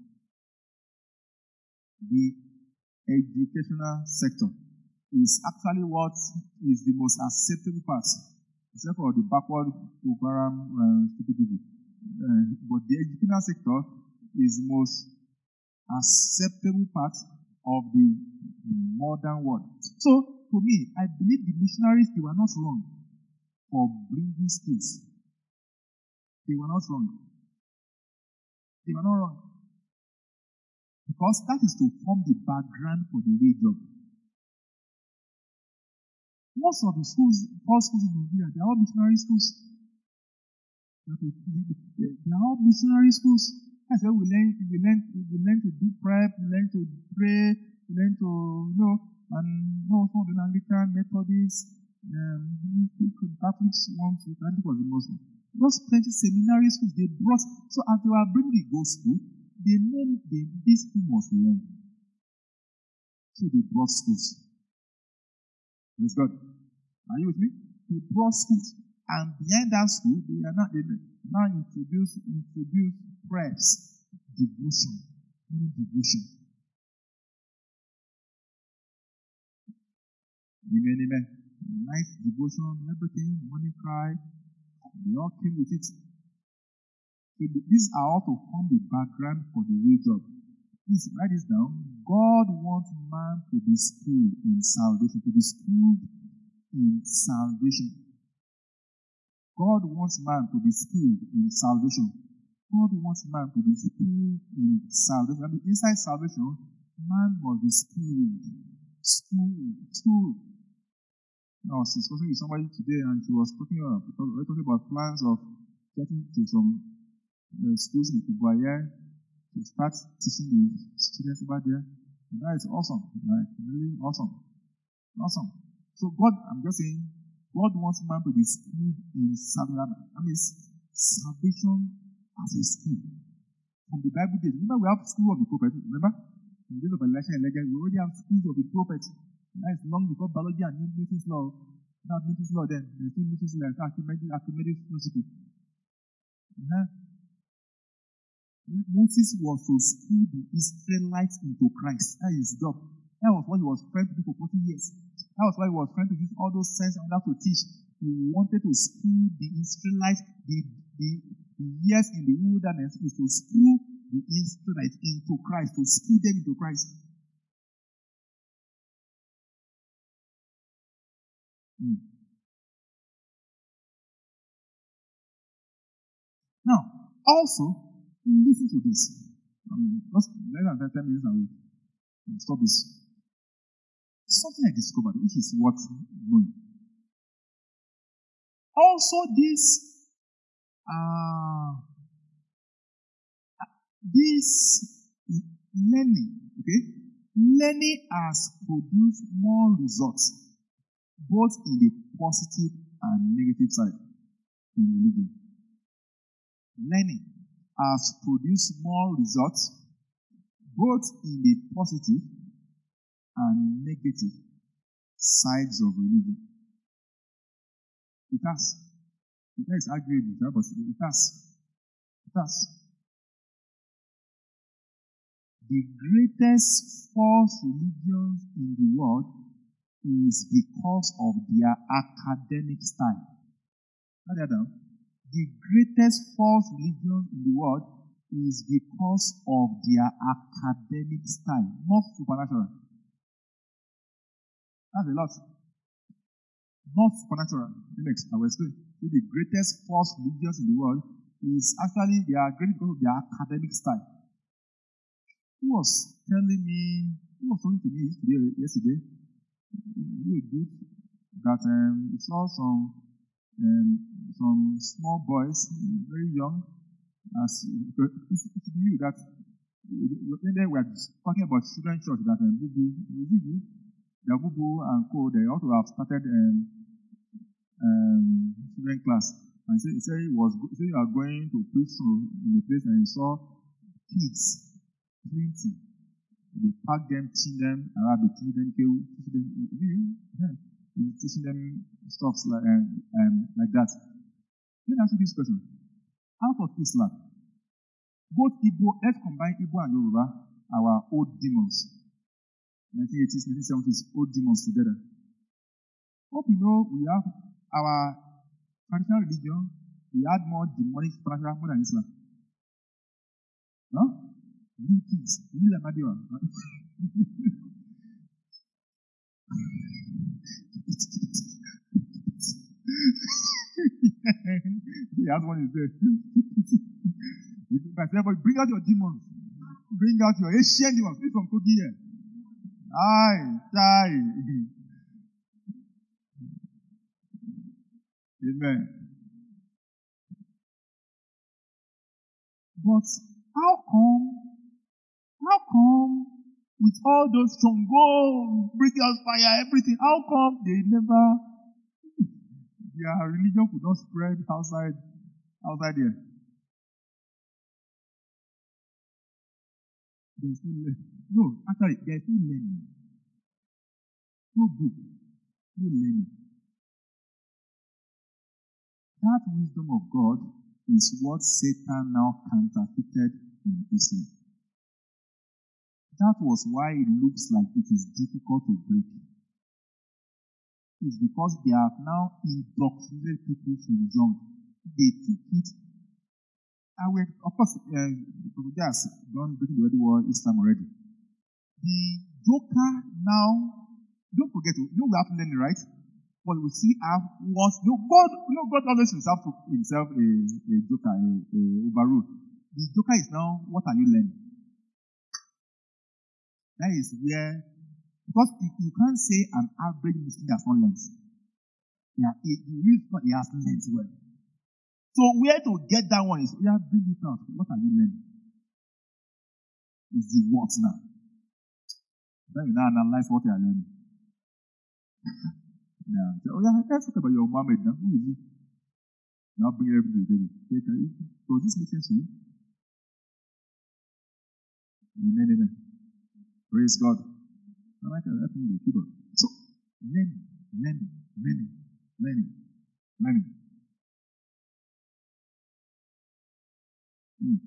The educational sector is actually what is the most acceptable part. Except for the backward program uh, people. Uh, but the educational sector is the most acceptable part of the modern world. So, to me, I believe the missionaries, they were not wrong for bringing skills. They were not wrong. They were not wrong. Because that is to form the background for the real job. Most of the schools, all schools in Nigeria, they are all missionary schools. They are all missionary schools. That's where we learn, we learn, we learn to do prep, we learn to pray, we learn to, you know, and you know, some of the Anglican, Methodists, um, Catholics, one, two, Catholic was the Muslim. Those plenty seminary schools, they brought, so as they were bringing the gospel, they know they, these people must learn. So they brought schools. Praise God. Are you with me? They brought schools. And behind that school, they are not, they now introduce, introduce prayers, devotion, morning devotion. Amen, amen. Nice devotion, everything, morning cry. They all came with it. So these are all to form the background for the real job. Please write this down. God wants man to be schooled in salvation, to be schooled in salvation. God wants man to be schooled in salvation. God wants man to be schooled in salvation. I mean, inside salvation, man must be schooled. Schooled. Schooled. I was discussing with somebody today, and she was talking about, we were talking about plans of getting to some uh, schools in Kubuaya to start teaching the students about there. And that is awesome, right? Really awesome. Awesome. So God, I'm just saying, God wants man to be schooled in salvation. I mean, salvation as a school. From the Bible days, remember we have school of the prophet, remember? In the days of Elisha and Elijah, we already have schools of the prophet. That is long before biology and Newton's law. Not Newton's law then. There's still Newton's law, Archimedes, Archimedes principle. Uh-huh. Moses was to school the Israelites into Christ. That is his job. That was what he was trying to do for forty years. That was why he was trying to use all those sense and that to teach. He wanted to school the Israelites. The, the, the years in the wilderness is to school the Israelites into Christ, to school them into Christ. Mm. Now, also, listen to this. Um, just less than ten minutes and we'll stop this. Something I discovered, which is worth knowing. Also, this, uh, this learning, okay, learning has produced more results, both in the positive and negative side in religion. Learning has produced more results, both in the positive and negative sides of religion. It has. It has arguable, but it has. It has. The greatest false religions in the world is because of their academic style. Write that down. The greatest false religion in the world is because of their academic style, not supernatural. That's a lot. Not supernatural. Next, I will explain. So the greatest false religions in the world is actually they are great because of their academic style. Who was telling me, who was talking to me yesterday? You did that um, he saw some um, some small boys, very young, as it to be you that when they were talking about children church that um, Bubu, you, the Bubu and co, they also have started um, um, children class. And he said, he said he was he said you are going to preach in the place and he saw kids, plenty. They pack them, teaching them Arabic, teaching them Kew, teaching them yeah, teaching them stuff like um, um, like that. Let me ask you this question. Out of Islam, both Igbo, let's combine Igbo and Yoruba, our old demons. nineteen eighties, nineteen seventies, old demons together. Hope you know we have our traditional religion, we had more demonic supernatural more than Islam. No? New things. New Lamadio. That's one is there. Bring out your demons. Bring out your Asian demons. Please from Kogi here. Aye, aye. Amen. But how come, how come with all those strongholds, bring us fire, everything, how come they never, their religion could not spread outside, outside there? There's no learning. No, actually, there's no learning. No book. No learning. That wisdom of God is what Satan now counterfeited in Israel. That was why it looks like it is difficult to break. It's because they have now indoctrinated people from young. They took it. I will, of course, uh, yes, don't break the word Islam already. The joker now, don't forget, you know we have learning, right? But we see have was you know, God, you know, God always himself to himself a, a joker, a, a overrule. The joker is now, what are you learning? That is where, because you, you can't say an average Muslim has not learned. Yeah, he, he, he has learned well. So where to get that one is, yeah, bring it out. What are you learning? Is the what now? Then you now analyze what you are learning. Yeah. So, oh yeah, let's talk about your Muhammad now. Who is he? Now bring everything to the table. Does this make sense to you? Amen, amen. Praise God. I like that thing with the keyboard. So, learning, learning, learning, learning, learning. Mm.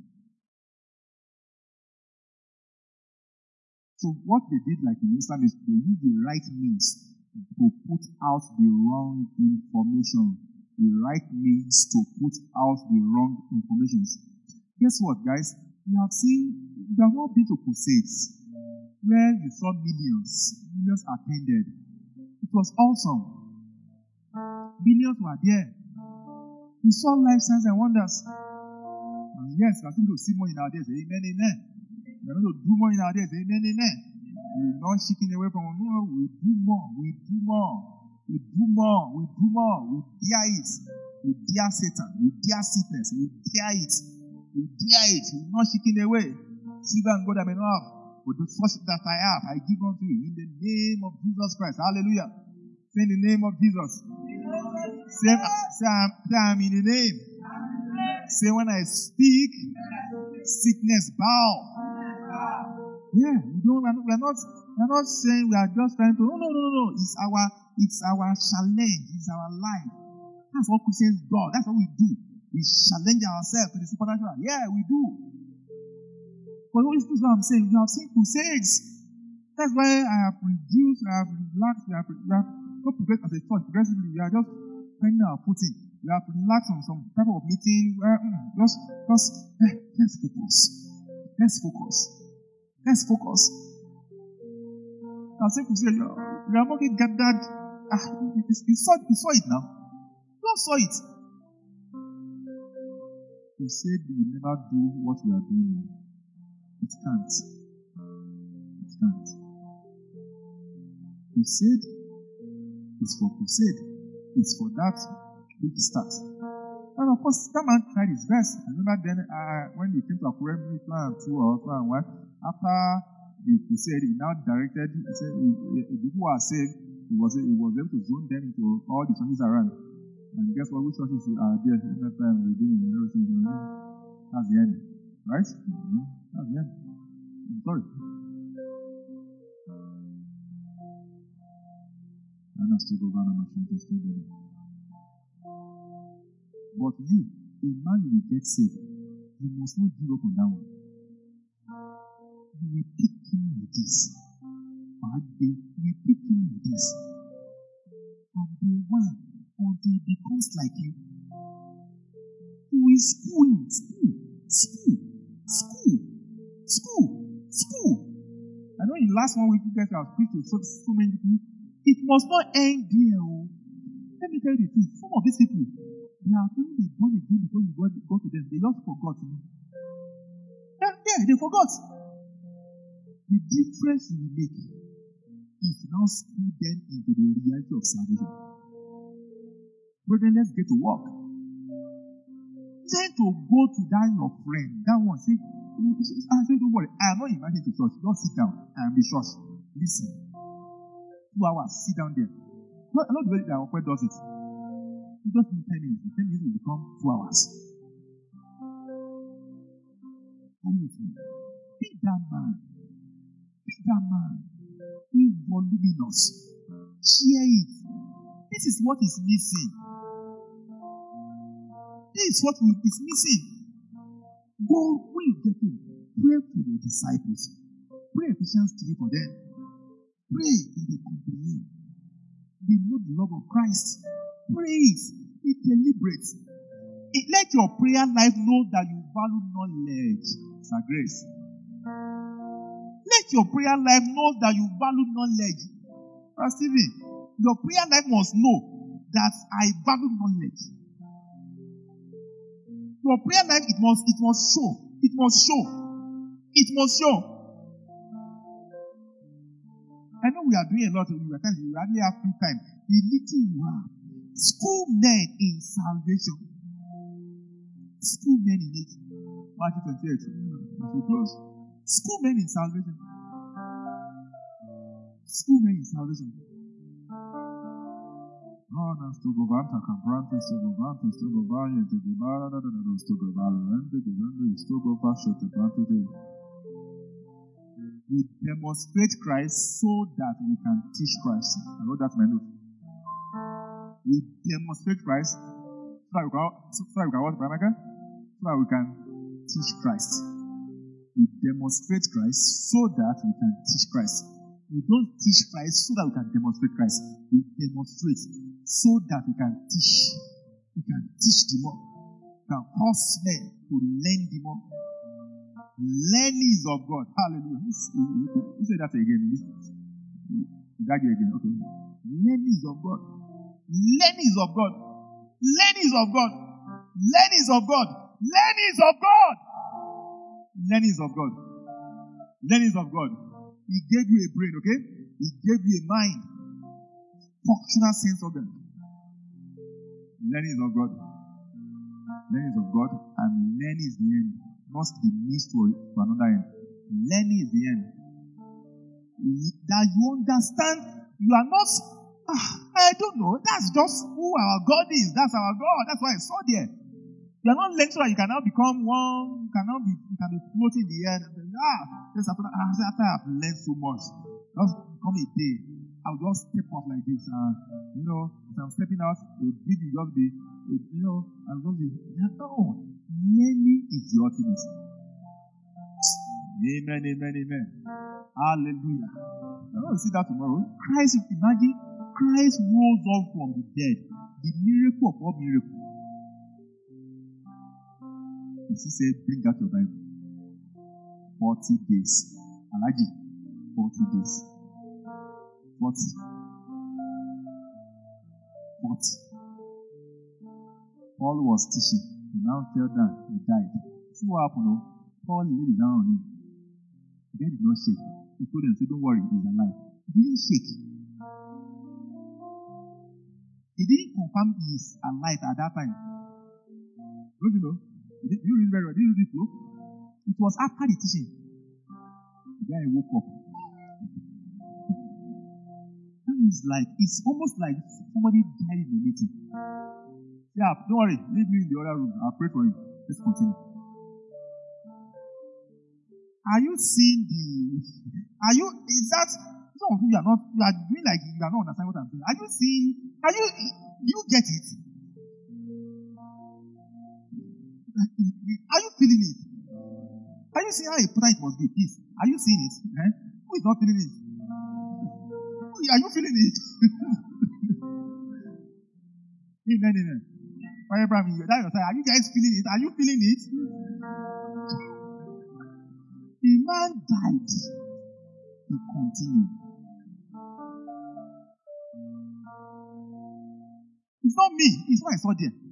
So what they did, like in Islam, is they used the right means to put out the wrong information. The right means to put out the wrong information. Guess what, guys? You have seen, you have not been to crusades where you saw millions, millions attended. It was awesome. Millions were there. You saw life signs and wonders. And yes, we are going to see more in our days. Amen, amen. We are going to do more in our days. Amen, amen. We're not shaking away from it. No, we do more. We do more. We do more. We do more. We dare it. We dare Satan. We dare sickness. We dare it. We dare it. We're not shaking away. Silver and gold I may not have, but the first that I have, I give unto you in the name of Jesus Christ. Hallelujah. Say in the name of Jesus. Say, say, I'm, say I'm in the name. Say when I speak, sickness bow. Yeah, we don't, we're not, we're not saying we are just trying to, no, no, no, no, no. It's our, it's our challenge. It's our life. That's what Christians do. That's what we do. We challenge ourselves to the supernatural. Yeah, we do. But what is this what I'm saying? You have seen crusades. That's why I have reduced, I have relaxed, we have, we have not progressed as a church progressively. We are just finding our footing. We have relaxed on some type of meeting where mm, just, just eh, let's focus. Let's focus. Let's focus. I'll say crusade, we are not getting gathered. Ah, you, you, saw, you saw it now. You all saw it. You said we will never do what we are doing now. It can't. It can't. Crusade is for crusade. It's for that big start. And of course, that man tried his best. I remember then uh, when he came to Akure, maybe two and two or two and one, after the crusade, he now directed, he said, if people who are saved, he was, he was able to zone them into all the churches around. And guess what? Which churches are there? Every time we're doing everything. That's the end. Right? Mm-hmm. That's the end. I'm sorry. I'm still over and I'm still over. But you, a man you will get saved, you must not give up on that one. You will pick him like this. Bad day, you will pick him like this. From day one, until he becomes like you. You will school him. School. School. School. School. School. I know in the last one week you guys have preached to so, so many people. It must not end there. Oh. Let me tell you the truth. Some of these people, they are going to be born again before you go, go to them. They just forgot. You know? Yeah, yeah, they forgot. The difference you will make is now school them into the reality of salvation. Brethren, let's get to work. Learn to go to that your friend, that one, say, I say, don't worry, I am not invited to church. Don't sit down and be church. Listen. Two hours, sit down there. Not, not the way that our friend does it. You just need ten minutes. ten minutes will become two hours. Be that man. Be that man. Be voluminous. Share it. This is what is missing. This is what is missing. Go when you get home. Pray for your disciples. Pray Ephesians three for them. Pray that they comprehend. They know the love of Christ. Pray it. Be deliberate. It, let your prayer life know that you value knowledge. Sir Grace. Let your prayer life know that you value knowledge. Pastor Stephen, your prayer life must know that I value knowledge. Your prayer life, it must, it must show. It must show. It must show. I know we are doing a lot of you. At times we hardly have free time. The little you have. Schoolmen in salvation. Schoolmen in it. Matthew twenty-eight. As we close. Schoolmen in salvation. Schoolmen in salvation. Oh, that's to go back to Cambrante, to go back to to go back and to go back and to go back and to go back and to go back to the We demonstrate Christ so that we can teach Christ. I wrote that in my note. We demonstrate Christ so that we can, so that we can what, Branaka? So that we can teach Christ. We demonstrate Christ so that we can teach Christ. We don't teach Christ so that we can demonstrate Christ. We demonstrate so that we can teach. We can teach the more. We can cause men to learn the more. Learning is of God. Hallelujah. You say that again. That again. Okay. Learning is of God. Learning is of God. Learning is of God. Learning is of God. Learning is of God. Learning is of God. Learning is of God. He gave you a brain, okay? He gave you a mind. Functional sense organ. Learning is of God. Learning is of God. And learning is the end. Not the means to another end. Learning is the end. That you understand, you are not, ah, I don't know, that's just who our God is. That's our God. That's why I saw there. You are not learning so that you can now become one, you can now be, you can be floating in the air. And then, ah, just after, after I've learned so much, just come a day, I'll just step off like this. And, you know, as I'm stepping out, the bridge will just be, you know, I'll just be, no. Learning is the ultimate. Amen, amen, amen. Hallelujah. I want to see that tomorrow. Christ, imagine, Christ rose up from the dead. The miracle of all miracles. He said, bring out your Bible. forty days. Alaji, forty days. forty. forty. Paul was teaching. He now fell down. He died. See what happened? Paul laid down on him. The guy did not shake. He told them, say, don't worry, he's alive. He didn't shake. He didn't confirm he's alive at that time. Don't you know? Did you read very well? Did you read it too? It was after the teaching. The guy woke up. That is like, it's almost like somebody died in the meeting. Yeah, don't worry. Leave me in the other room. I'll pray for you. Let's continue. Are you seeing the... Are you... Is that... Some of you are not... You are doing like you are not understanding what I'm saying. Are you seeing... Are you... Do you get it? Are you feeling it? Are you seeing how important it must be? Peace. Are you seeing it? Eh? Who is not feeling it? Are you feeling it? Amen, amen. Fire Abraham, that your side. Are you guys feeling it? Are you feeling it? The man died. He continued. It's not me. It's what I saw there.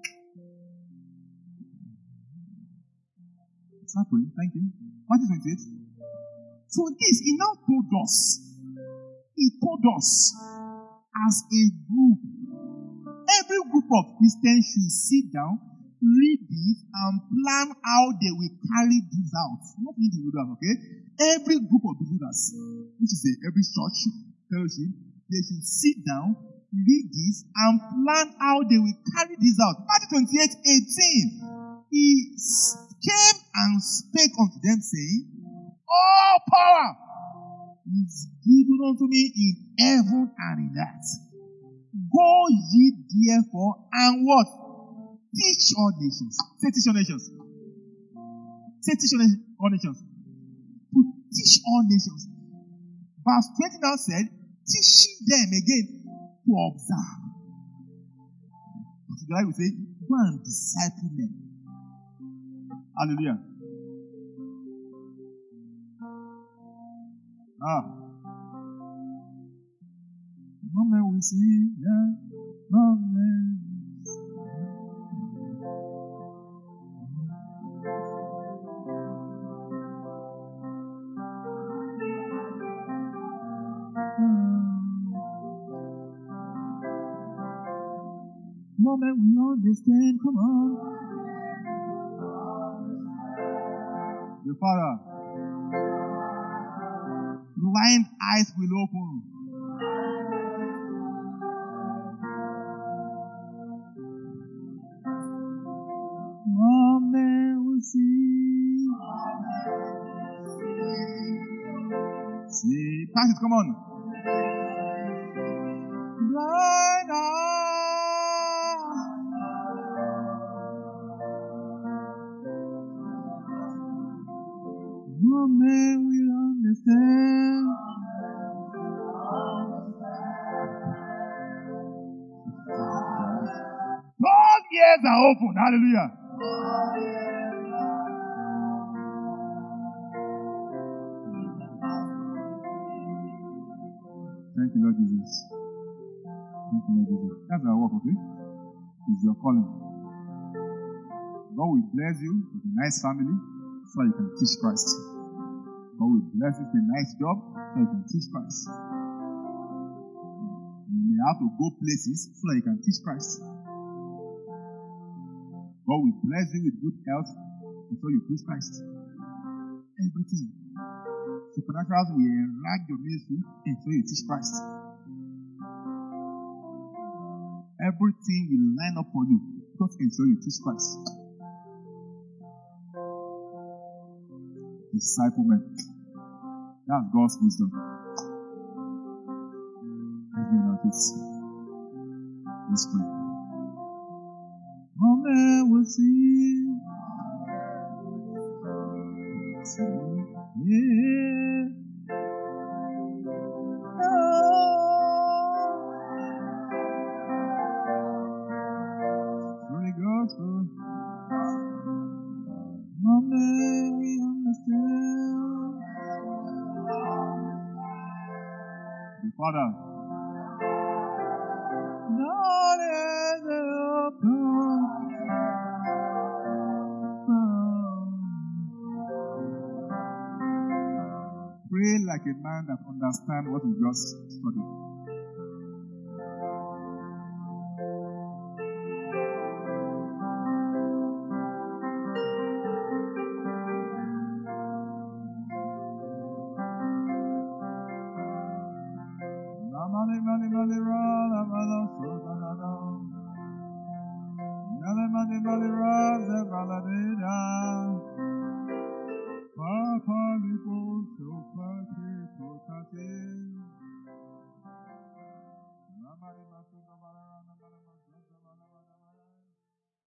Start praying. Thank you. Matthew twenty-eight. So this, he now told us. He told us as a group every group of Christians should sit down, read this, and plan how they will carry this out. Not individuals, okay? Every group of believers, which is a, every church, fellowship, they should sit down, read this, and plan how they will carry this out. Matthew twenty-eight eighteen. He came and spake unto them, saying, all power is given unto me in heaven and in earth. Go ye therefore and what? Teach all nations. Say teach all nations. Say teach all nations. To teach all nations. Verse twenty now said, teaching them again to observe. So the Bible will say, go and disciple them. Hallelujah. Ah. Moment we see, yeah. Moment. Moment we understand, come on. The Father, blind eyes will open. Moment we see. See, pass it, come on. Blind eyes. Moment we understand. All ears are open. Hallelujah. Thank you, Lord Jesus. Thank you, Lord Jesus. That's our work, okay? It's your calling. God will bless you with a nice family so you can teach Christ. God will bless you with a nice job so you can teach Christ. You may have to go places so that you can teach Christ. God will bless you with good health before you preach Christ. Everything. Supernaturals will enlarge your ministry until you teach Christ. Everything will line up for you just until you teach Christ. Disciplement. That's God's wisdom. Let's be about it. Let's pray. Amen. We'll see. Yeah. Oh. Holy Gospel. Amen. We understand. The Father. Lord is open. Pray like a man that understands what you just studied.